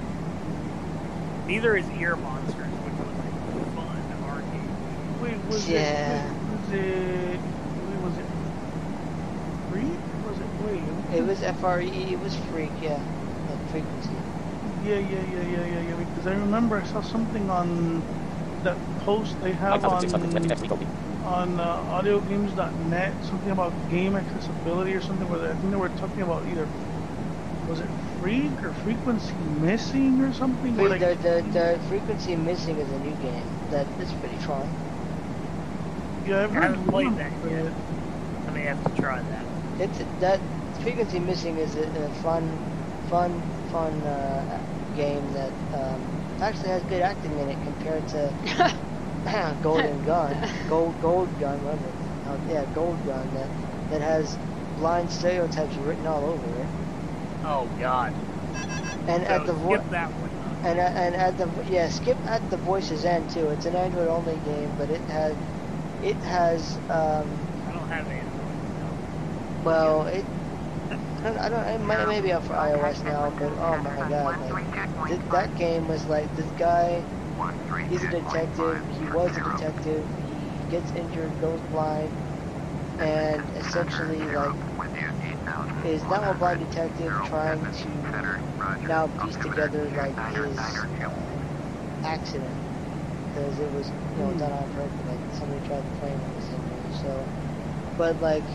[SPEAKER 3] Neither is Ear Monsters, which was a fun arcade.
[SPEAKER 2] Wait, was
[SPEAKER 1] Yeah.
[SPEAKER 2] it? Was it? Wait, was it Freak? Was it? Wait.
[SPEAKER 1] It was F R E, it was Freak, yeah, like frequency.
[SPEAKER 2] Yeah, yeah, yeah, yeah, yeah, yeah. Because I remember I saw something on that post they have
[SPEAKER 6] nine thousand six hundred twenty
[SPEAKER 2] on
[SPEAKER 6] next total.
[SPEAKER 2] on uh, audio games dot net, something about game accessibility or something. Where they, I think they were talking about either was it Freak or Frequency Missing or something.
[SPEAKER 1] Free,
[SPEAKER 2] Where,
[SPEAKER 1] the,
[SPEAKER 2] like,
[SPEAKER 1] the, the Frequency Missing is a new game that is pretty fun.
[SPEAKER 2] yeah, I've
[SPEAKER 3] I
[SPEAKER 2] heard
[SPEAKER 3] haven't played
[SPEAKER 2] rumors
[SPEAKER 3] that
[SPEAKER 2] of
[SPEAKER 3] yet.
[SPEAKER 2] it.
[SPEAKER 3] I may have to try that.
[SPEAKER 1] It's that Frequency Missing is a, a fun, fun, fun uh, game that um, actually has good acting in it compared to Golden Gun, Gold Gold Gun, whatever. Uh, yeah, Gold Gun that that has blind stereotypes written all over it.
[SPEAKER 3] Oh, God.
[SPEAKER 1] And
[SPEAKER 3] So
[SPEAKER 1] at the vo-
[SPEAKER 3] skip that one.
[SPEAKER 1] and at, and at the yeah, skip at the voices end too. It's an Android only game, but it has it has um,
[SPEAKER 3] I don't have Android.
[SPEAKER 1] well it. I don't, I don't, it might maybe up for iOS now, but oh my god, like, th- that game was like, this guy, he's a detective, he was a detective, he gets injured, goes blind, and essentially, like, is now a blind detective trying to now piece together, like, his accident, because it was, you know, done on purpose, like, somebody tried to frame him, essentially, so, but, like,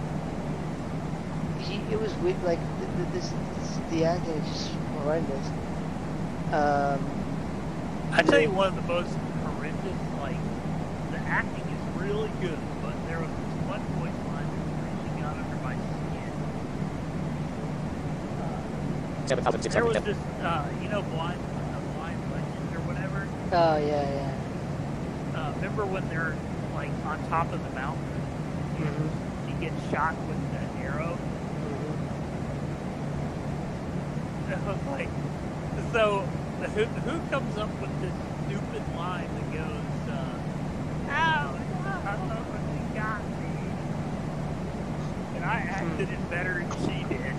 [SPEAKER 1] He, it was weird, like, th th this, this, the acting is just horrendous. Um,
[SPEAKER 3] I tell you one of the most horrendous, like, the acting is really good, but there was this one voice line that really got under my skin.
[SPEAKER 6] seven thousand six
[SPEAKER 3] There
[SPEAKER 6] hundred
[SPEAKER 3] was
[SPEAKER 6] ten.
[SPEAKER 3] this, uh, you know, Blind, uh, Blind Legend or whatever?
[SPEAKER 1] oh, yeah, yeah.
[SPEAKER 3] Uh, remember when they're like on top of the mountain?
[SPEAKER 1] Mhm.
[SPEAKER 3] You get shot with the arrow. I was like, so who, who comes up with this stupid line that goes, uh, "Ow, no, he got me," and I acted it better than she did.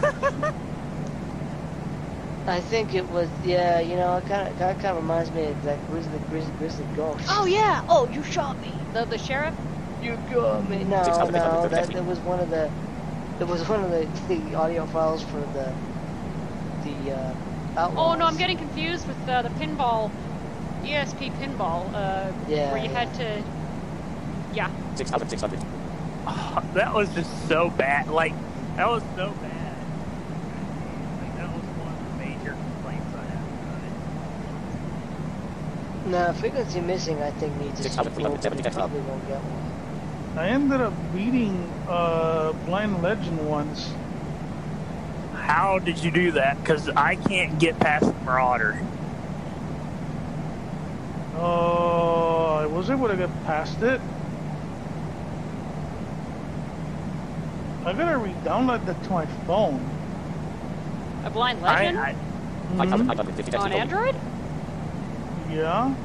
[SPEAKER 1] I think it was, yeah, you know, it kind of kind of reminds me of that Grizzly Grizzly Grizzly Ghost.
[SPEAKER 4] Oh yeah. Oh, you shot me. The the sheriff.
[SPEAKER 1] You got me. No, no, that it was one of the, it was one of the, the audio files for the, the uh, Outlaws.
[SPEAKER 4] Oh no, I'm getting confused with uh, the pinball, E S P pinball. Uh,
[SPEAKER 1] Yeah,
[SPEAKER 4] where you
[SPEAKER 1] yeah.
[SPEAKER 4] had to. Yeah.
[SPEAKER 6] six thousand six hundred.
[SPEAKER 3] Oh, that was just so bad. Like, that was so bad. Like, that was one of the major complaints I had about it.
[SPEAKER 1] No, frequency missing, I think needs a
[SPEAKER 6] six thousand three
[SPEAKER 1] sequel,
[SPEAKER 6] hundred
[SPEAKER 1] but we
[SPEAKER 6] seventy.
[SPEAKER 1] probably won't get one.
[SPEAKER 2] I ended up beating uh, Blind Legend once.
[SPEAKER 3] How did you do that? Because I can't get past the Marauder.
[SPEAKER 2] Oh, I was able to get past it. I gotta re-download that to my phone.
[SPEAKER 4] A blind
[SPEAKER 3] I,
[SPEAKER 4] legend
[SPEAKER 3] I,
[SPEAKER 6] five thousand
[SPEAKER 2] Mhm.
[SPEAKER 6] five hundred fifty.
[SPEAKER 4] on Android.
[SPEAKER 2] Yeah.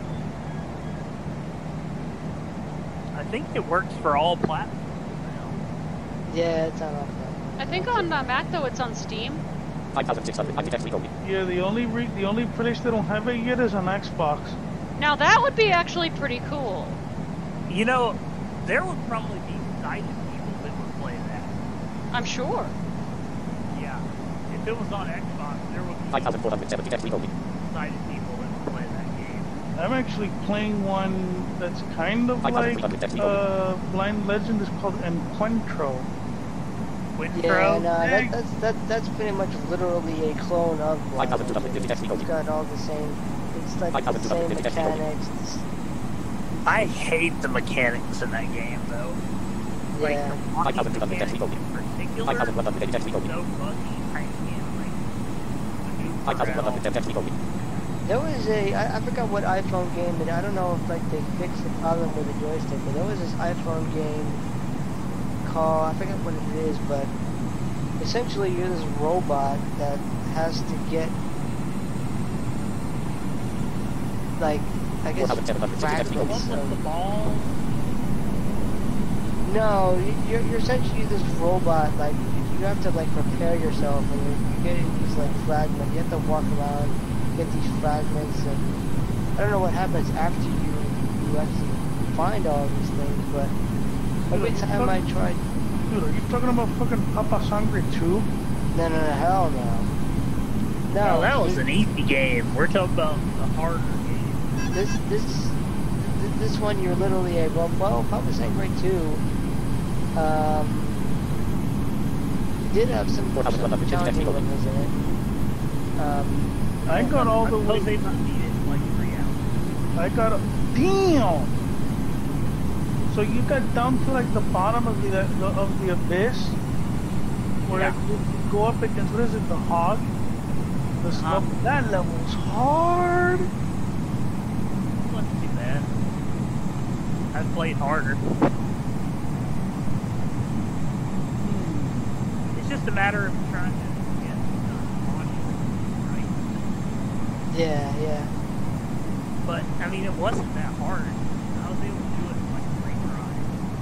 [SPEAKER 3] I think it works for all platforms now.
[SPEAKER 1] Yeah, it's on off
[SPEAKER 4] I think on uh, Mac though it's on Steam.
[SPEAKER 6] five thousand six hundred. I detect legal.
[SPEAKER 2] Yeah, the only re- the only place they don't have it yet is on Xbox.
[SPEAKER 4] Now that would be actually pretty cool.
[SPEAKER 3] You know, there would probably be sighted people that would play that.
[SPEAKER 4] I'm sure.
[SPEAKER 3] Yeah. If it was on Xbox, there would be
[SPEAKER 6] five thousand four hundred seventy. Detect legal.
[SPEAKER 3] sighted people that would play that game.
[SPEAKER 2] I'm actually playing one that's kind of
[SPEAKER 6] five thousand three
[SPEAKER 2] like
[SPEAKER 6] hundred legal.
[SPEAKER 2] uh, Blind Legend. It's called Encuentro.
[SPEAKER 3] Wintro?
[SPEAKER 1] Yeah, no,
[SPEAKER 2] Hey.
[SPEAKER 1] that, that's that, that's pretty much literally a clone of Blind
[SPEAKER 6] five thousand two hundred fifty.
[SPEAKER 1] Legend. It's got all the same, it's like
[SPEAKER 6] five
[SPEAKER 1] the
[SPEAKER 6] thousand two
[SPEAKER 1] same
[SPEAKER 6] hundred fifty.
[SPEAKER 1] mechanics. It's,
[SPEAKER 3] I hate the mechanics in that game, though. Like,
[SPEAKER 1] yeah.
[SPEAKER 3] the
[SPEAKER 6] five thousand two
[SPEAKER 3] walking
[SPEAKER 6] hundred
[SPEAKER 3] mechanics
[SPEAKER 6] legal.
[SPEAKER 3] in particular,
[SPEAKER 6] five thousand one hundred detect legal.
[SPEAKER 3] so buggy, I can't, like,
[SPEAKER 6] five thousand one hundred
[SPEAKER 3] maneuver
[SPEAKER 6] detect legal.
[SPEAKER 1] There was a, I, I forgot what iPhone game, and I don't know if like they fixed the problem with the joystick, but there was this iPhone game called, I forget what it is, but essentially you're this robot that has to get, like, I guess,
[SPEAKER 6] four thousand seven hundred
[SPEAKER 3] The
[SPEAKER 6] detect legal.
[SPEAKER 1] fragments
[SPEAKER 3] one with the
[SPEAKER 1] of,
[SPEAKER 3] ball.
[SPEAKER 1] no, you're, you're essentially this robot, like, you have to like prepare yourself, and you're, you're getting these like fragments, you have to walk around, get these fragments, and I don't know what happens after you you actually find all these things, but every time I tried,
[SPEAKER 2] Dude, are you talking about fucking Papa Sangre two?
[SPEAKER 1] no, no, no, hell no. No,
[SPEAKER 3] No, that was
[SPEAKER 1] this,
[SPEAKER 3] an easy game. We're talking about the harder game.
[SPEAKER 1] this, this, th- this one you're literally a, well, well Papa Sangre two, um, did have some,
[SPEAKER 6] four thousand one
[SPEAKER 1] some
[SPEAKER 6] hundred
[SPEAKER 1] challenging
[SPEAKER 6] detect legal.
[SPEAKER 1] levels in it. Um,
[SPEAKER 2] I got all the
[SPEAKER 3] I suppose
[SPEAKER 2] way.
[SPEAKER 3] they must need it in like three hours.
[SPEAKER 2] I got a damn. So you got down to like the bottom of the, the of the abyss, where
[SPEAKER 3] Yeah.
[SPEAKER 2] like, you go up against what is it, the hog? The
[SPEAKER 3] Uh-huh.
[SPEAKER 2] smoke. That level's hard.
[SPEAKER 3] It wasn't too bad. I've played harder. It's just a matter of trying to get the audio right.
[SPEAKER 1] yeah, yeah.
[SPEAKER 3] But, I mean, it wasn't that hard. I was able to do it in like three tries.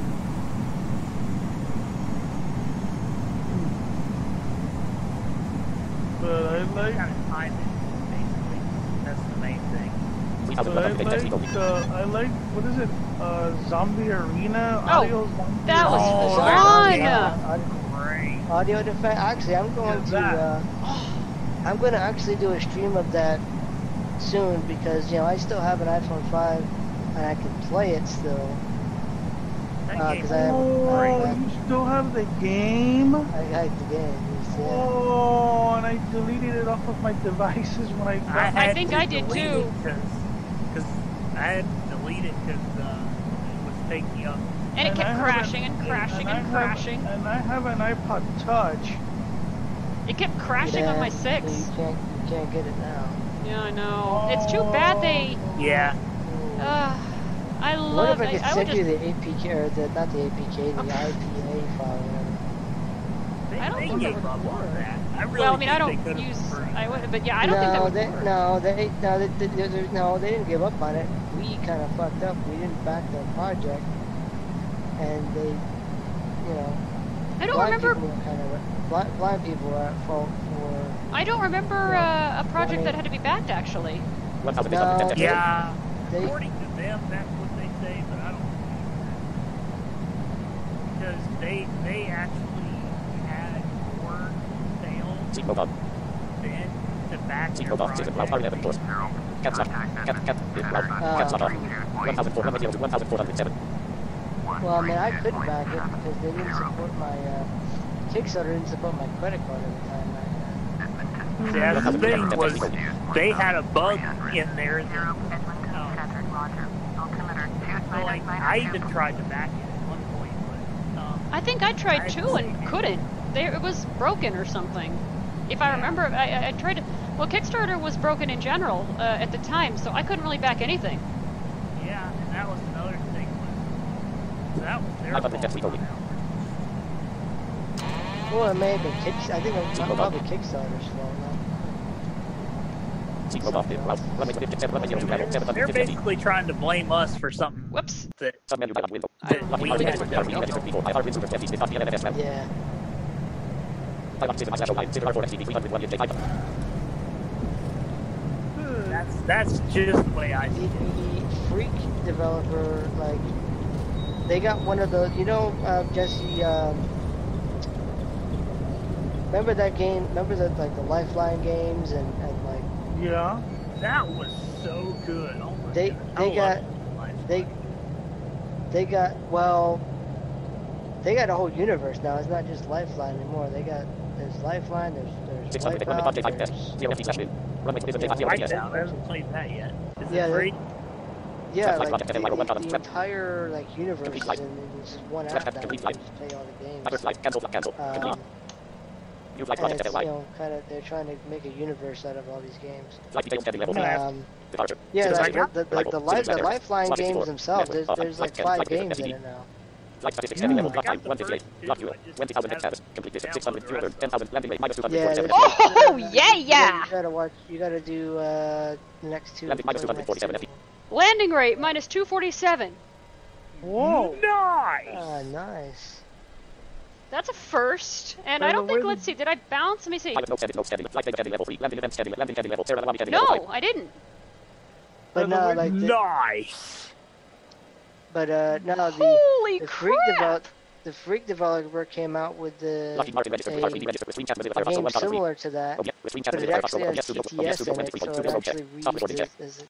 [SPEAKER 2] But I like.
[SPEAKER 3] Kind of time it, basically. That's the main thing.
[SPEAKER 6] three thousand
[SPEAKER 2] But
[SPEAKER 6] one
[SPEAKER 2] I
[SPEAKER 6] hundred detect
[SPEAKER 2] like.
[SPEAKER 6] legal.
[SPEAKER 2] Uh, I like. What is it? Uh, Zombie Arena.
[SPEAKER 4] Oh,
[SPEAKER 2] Audio Zombie
[SPEAKER 4] that was
[SPEAKER 2] Arena.
[SPEAKER 3] Oh,
[SPEAKER 4] fun!
[SPEAKER 3] yeah.
[SPEAKER 1] Audio,
[SPEAKER 3] Great.
[SPEAKER 1] audio defense. Actually, I'm going
[SPEAKER 2] Yeah,
[SPEAKER 1] to.
[SPEAKER 2] that.
[SPEAKER 1] Uh, I'm going to actually do a stream of that soon because you know I still have an iPhone five and I can play it still.
[SPEAKER 3] That
[SPEAKER 1] Uh,
[SPEAKER 3] game
[SPEAKER 1] 'cause I have-
[SPEAKER 2] Oh,
[SPEAKER 1] I-
[SPEAKER 2] you still have the game?
[SPEAKER 1] I like the game. It's, yeah.
[SPEAKER 2] Oh, and I deleted it off of my devices when I got
[SPEAKER 3] I, had
[SPEAKER 4] think
[SPEAKER 3] to
[SPEAKER 4] I did
[SPEAKER 3] delete
[SPEAKER 4] too.
[SPEAKER 3] it Because I had to delete it because uh, it was taking up.
[SPEAKER 4] And it
[SPEAKER 2] And I
[SPEAKER 4] kept
[SPEAKER 2] have
[SPEAKER 4] crashing
[SPEAKER 2] an-
[SPEAKER 4] and crashing
[SPEAKER 2] I
[SPEAKER 4] and
[SPEAKER 2] have-
[SPEAKER 4] crashing.
[SPEAKER 2] And I have an iPod Touch.
[SPEAKER 4] It kept crashing on
[SPEAKER 1] Yeah,
[SPEAKER 4] my
[SPEAKER 1] so
[SPEAKER 4] six.
[SPEAKER 1] you can't, you can't get it now.
[SPEAKER 4] Yeah, I know. It's too bad they.
[SPEAKER 3] Yeah.
[SPEAKER 4] Uh, I I
[SPEAKER 1] What
[SPEAKER 4] love.
[SPEAKER 1] if I
[SPEAKER 4] I,
[SPEAKER 1] could
[SPEAKER 4] I would
[SPEAKER 1] send you
[SPEAKER 4] just.
[SPEAKER 1] the A P K, or the, not the A P K, the I P A file, whatever.
[SPEAKER 3] They,
[SPEAKER 4] I don't
[SPEAKER 3] they
[SPEAKER 4] think that
[SPEAKER 3] gave
[SPEAKER 4] would
[SPEAKER 3] up on
[SPEAKER 4] work.
[SPEAKER 3] that. I really
[SPEAKER 4] Well, I mean, I
[SPEAKER 3] think
[SPEAKER 4] don't
[SPEAKER 3] they could've
[SPEAKER 4] use.
[SPEAKER 3] improved.
[SPEAKER 4] I would, but yeah, I don't
[SPEAKER 1] no,
[SPEAKER 4] think that would
[SPEAKER 1] they,
[SPEAKER 4] work.
[SPEAKER 1] No, they, no, they, they, they, they- no, they didn't give up on it. We kind of fucked up. We didn't back the project, and they, you know,
[SPEAKER 4] I don't
[SPEAKER 1] blind
[SPEAKER 4] remember.
[SPEAKER 1] people were kind of blind, blind people were at fault for.
[SPEAKER 4] I don't remember uh, a project that had to be backed actually.
[SPEAKER 6] one thousand eight
[SPEAKER 1] No.
[SPEAKER 6] hundred ten.
[SPEAKER 3] Yeah,
[SPEAKER 1] They,
[SPEAKER 3] according to them, that's what they say, but I don't believe that. Because they, they actually had more sales
[SPEAKER 6] Seat mobile.
[SPEAKER 3] than to back
[SPEAKER 6] Seat
[SPEAKER 3] their
[SPEAKER 6] mobile. Seat
[SPEAKER 3] project.
[SPEAKER 6] mobile. Power eleven doors. Cat stop. Cat, cat, is loud. Cat stop off. one thousand four hundred to one thousand four hundred seven.
[SPEAKER 1] well, I mean, I couldn't back it because they didn't support my uh, Kickstarter. Didn't support my credit card at the time. Like that.
[SPEAKER 3] See, that's the thing was they had a bug in there that,
[SPEAKER 5] Zero, Edmund
[SPEAKER 3] um,
[SPEAKER 5] Center, Roger. Altimeter two
[SPEAKER 3] so like,
[SPEAKER 5] minus
[SPEAKER 3] I
[SPEAKER 5] minus
[SPEAKER 3] even
[SPEAKER 5] two.
[SPEAKER 3] tried to back it at one point, but um,
[SPEAKER 4] I think I tried too and couldn't. There, it was broken or something. If I remember, I, I- I tried to. Well, Kickstarter was broken in general uh, at the time, so I couldn't really back anything.
[SPEAKER 3] yeah, and that was another thing. Was, that was their
[SPEAKER 6] I thought they
[SPEAKER 3] fault.
[SPEAKER 6] just told me.
[SPEAKER 1] Well, it may have been kick. I think it was probably Kickstarter's fault. No?
[SPEAKER 6] Seat mobile. Loud. Runway fifty seven. Runway zero two level seven
[SPEAKER 3] They're
[SPEAKER 6] hundred fifty.
[SPEAKER 3] basically trying to blame us for something
[SPEAKER 4] Whooops.
[SPEAKER 3] that
[SPEAKER 6] Submenu dialog window.
[SPEAKER 3] that
[SPEAKER 6] Lucky
[SPEAKER 3] we
[SPEAKER 6] Martin
[SPEAKER 3] had
[SPEAKER 6] registered.
[SPEAKER 3] done.
[SPEAKER 6] Already registered before. I R Windsor F T Smith. P L N F S.
[SPEAKER 1] Yeah.
[SPEAKER 6] five hundred slash line. Zero four X D three hundred one J five.
[SPEAKER 3] That's that's just the way I
[SPEAKER 1] The,
[SPEAKER 3] see it.
[SPEAKER 1] the Freak developer, like, they got one of those. You know, uh, Jesse. Um, remember that game? Remember the like the Lifeline games and, and like
[SPEAKER 2] Yeah.
[SPEAKER 3] That was so good. Oh my
[SPEAKER 1] They-
[SPEAKER 3] goodness.
[SPEAKER 1] they
[SPEAKER 3] I
[SPEAKER 1] got-
[SPEAKER 3] love Lifeline.
[SPEAKER 1] they they got well. They got a whole universe now. It's not just Lifeline anymore. They got there's Lifeline. There's there's
[SPEAKER 6] six hundred. Runway
[SPEAKER 1] Wipeout.
[SPEAKER 6] five J five
[SPEAKER 1] There's,
[SPEAKER 6] S. Zero F T slash min. Runway J five
[SPEAKER 1] Yeah,
[SPEAKER 6] zero
[SPEAKER 3] Right
[SPEAKER 6] F T S.
[SPEAKER 3] now, I haven't played that yet. Is
[SPEAKER 1] Yeah,
[SPEAKER 3] it
[SPEAKER 1] they-
[SPEAKER 3] free?
[SPEAKER 1] yeah,
[SPEAKER 6] Slash
[SPEAKER 1] like
[SPEAKER 6] project,
[SPEAKER 1] the,
[SPEAKER 6] and then like one column
[SPEAKER 1] the
[SPEAKER 6] strap.
[SPEAKER 1] entire like universe
[SPEAKER 6] Complete
[SPEAKER 1] is
[SPEAKER 6] flight.
[SPEAKER 1] in it's just one
[SPEAKER 6] Slash
[SPEAKER 1] app now. You
[SPEAKER 6] complete
[SPEAKER 1] can
[SPEAKER 6] flight.
[SPEAKER 1] just play all the games.
[SPEAKER 6] Other flight. Cancel. Cancel. Complete.
[SPEAKER 1] Um,
[SPEAKER 6] New flight
[SPEAKER 1] and
[SPEAKER 6] project.
[SPEAKER 1] it's,
[SPEAKER 6] F L
[SPEAKER 1] you
[SPEAKER 6] Y.
[SPEAKER 1] know, kind of they're trying to make a universe out of all these games.
[SPEAKER 6] Flight details. Standing level.
[SPEAKER 3] Yeah.
[SPEAKER 1] Um,
[SPEAKER 6] Departure.
[SPEAKER 1] yeah,
[SPEAKER 6] Citizen
[SPEAKER 1] like,
[SPEAKER 6] Center.
[SPEAKER 1] the, the,
[SPEAKER 6] Arrival.
[SPEAKER 1] the, li-
[SPEAKER 6] Citizen
[SPEAKER 1] the
[SPEAKER 6] Center.
[SPEAKER 1] Lifeline
[SPEAKER 6] Slot
[SPEAKER 1] games
[SPEAKER 6] fifty-four.
[SPEAKER 1] themselves, there's,
[SPEAKER 6] Network.
[SPEAKER 1] there's
[SPEAKER 6] Flight
[SPEAKER 1] like
[SPEAKER 6] ten.
[SPEAKER 1] five
[SPEAKER 6] Flight
[SPEAKER 1] games
[SPEAKER 6] F T
[SPEAKER 1] in
[SPEAKER 6] D.
[SPEAKER 1] it now.
[SPEAKER 6] Flight statistics. Standing level.
[SPEAKER 3] I
[SPEAKER 6] Block
[SPEAKER 3] got
[SPEAKER 6] time.
[SPEAKER 3] the
[SPEAKER 6] one fifty-eight.
[SPEAKER 3] first two,
[SPEAKER 6] Block zero.
[SPEAKER 3] I just
[SPEAKER 6] twenty thousand
[SPEAKER 3] haven't
[SPEAKER 6] status. Complete distance. six hundred.
[SPEAKER 3] downloaded the
[SPEAKER 6] two hundred.
[SPEAKER 3] rest
[SPEAKER 6] ten thousand. Landing rate. Minus two hundred
[SPEAKER 1] Yeah,
[SPEAKER 6] forty-seven.
[SPEAKER 1] there's-
[SPEAKER 4] Oh,
[SPEAKER 1] you
[SPEAKER 4] yeah,
[SPEAKER 1] gotta-
[SPEAKER 4] yeah.
[SPEAKER 1] You gotta watch. You gotta do uh, the next two.
[SPEAKER 6] Landing minus
[SPEAKER 1] the
[SPEAKER 6] two hundred forty-seven
[SPEAKER 1] next
[SPEAKER 6] F T.
[SPEAKER 1] two.
[SPEAKER 4] Landing rate minus two forty-seven.
[SPEAKER 2] Whoa.
[SPEAKER 3] Nice!
[SPEAKER 1] Ah, nice.
[SPEAKER 4] That's a first. And
[SPEAKER 2] By
[SPEAKER 4] I
[SPEAKER 2] the
[SPEAKER 4] don't think.
[SPEAKER 2] way,
[SPEAKER 4] Let's see. Did I bounce? Let me see.
[SPEAKER 6] Pilot no standing. No standing. Flight data standing level three. Landing event standing. Landing standing level. Sarah Lawami standing level
[SPEAKER 4] No,
[SPEAKER 6] five.
[SPEAKER 4] I didn't.
[SPEAKER 1] But
[SPEAKER 2] By the
[SPEAKER 1] no,
[SPEAKER 2] way,
[SPEAKER 1] like, the,
[SPEAKER 3] Nice!
[SPEAKER 1] but uh, no, the
[SPEAKER 4] Holy
[SPEAKER 1] the freak
[SPEAKER 4] crap!
[SPEAKER 1] develop, the freak developer came out with the
[SPEAKER 6] Lockheed Martin registered.
[SPEAKER 1] a,
[SPEAKER 6] Plus three D registered. With Stream Chat Mozilla
[SPEAKER 1] a
[SPEAKER 6] Firefox.
[SPEAKER 1] game
[SPEAKER 6] one thousand three.
[SPEAKER 1] similar to that,
[SPEAKER 6] Oh yeah. With Stream Chat
[SPEAKER 1] but it
[SPEAKER 6] Mozilla
[SPEAKER 1] actually
[SPEAKER 6] Firefox. Oh
[SPEAKER 1] has
[SPEAKER 6] yes.
[SPEAKER 1] T
[SPEAKER 6] Sudo.
[SPEAKER 1] T
[SPEAKER 6] Oh yes.
[SPEAKER 1] S
[SPEAKER 6] Sudo.
[SPEAKER 1] in
[SPEAKER 6] one
[SPEAKER 1] it,
[SPEAKER 6] three point
[SPEAKER 1] so
[SPEAKER 6] two.
[SPEAKER 1] it
[SPEAKER 6] Sudo check.
[SPEAKER 1] actually
[SPEAKER 6] Software
[SPEAKER 1] reads
[SPEAKER 6] check.
[SPEAKER 1] it as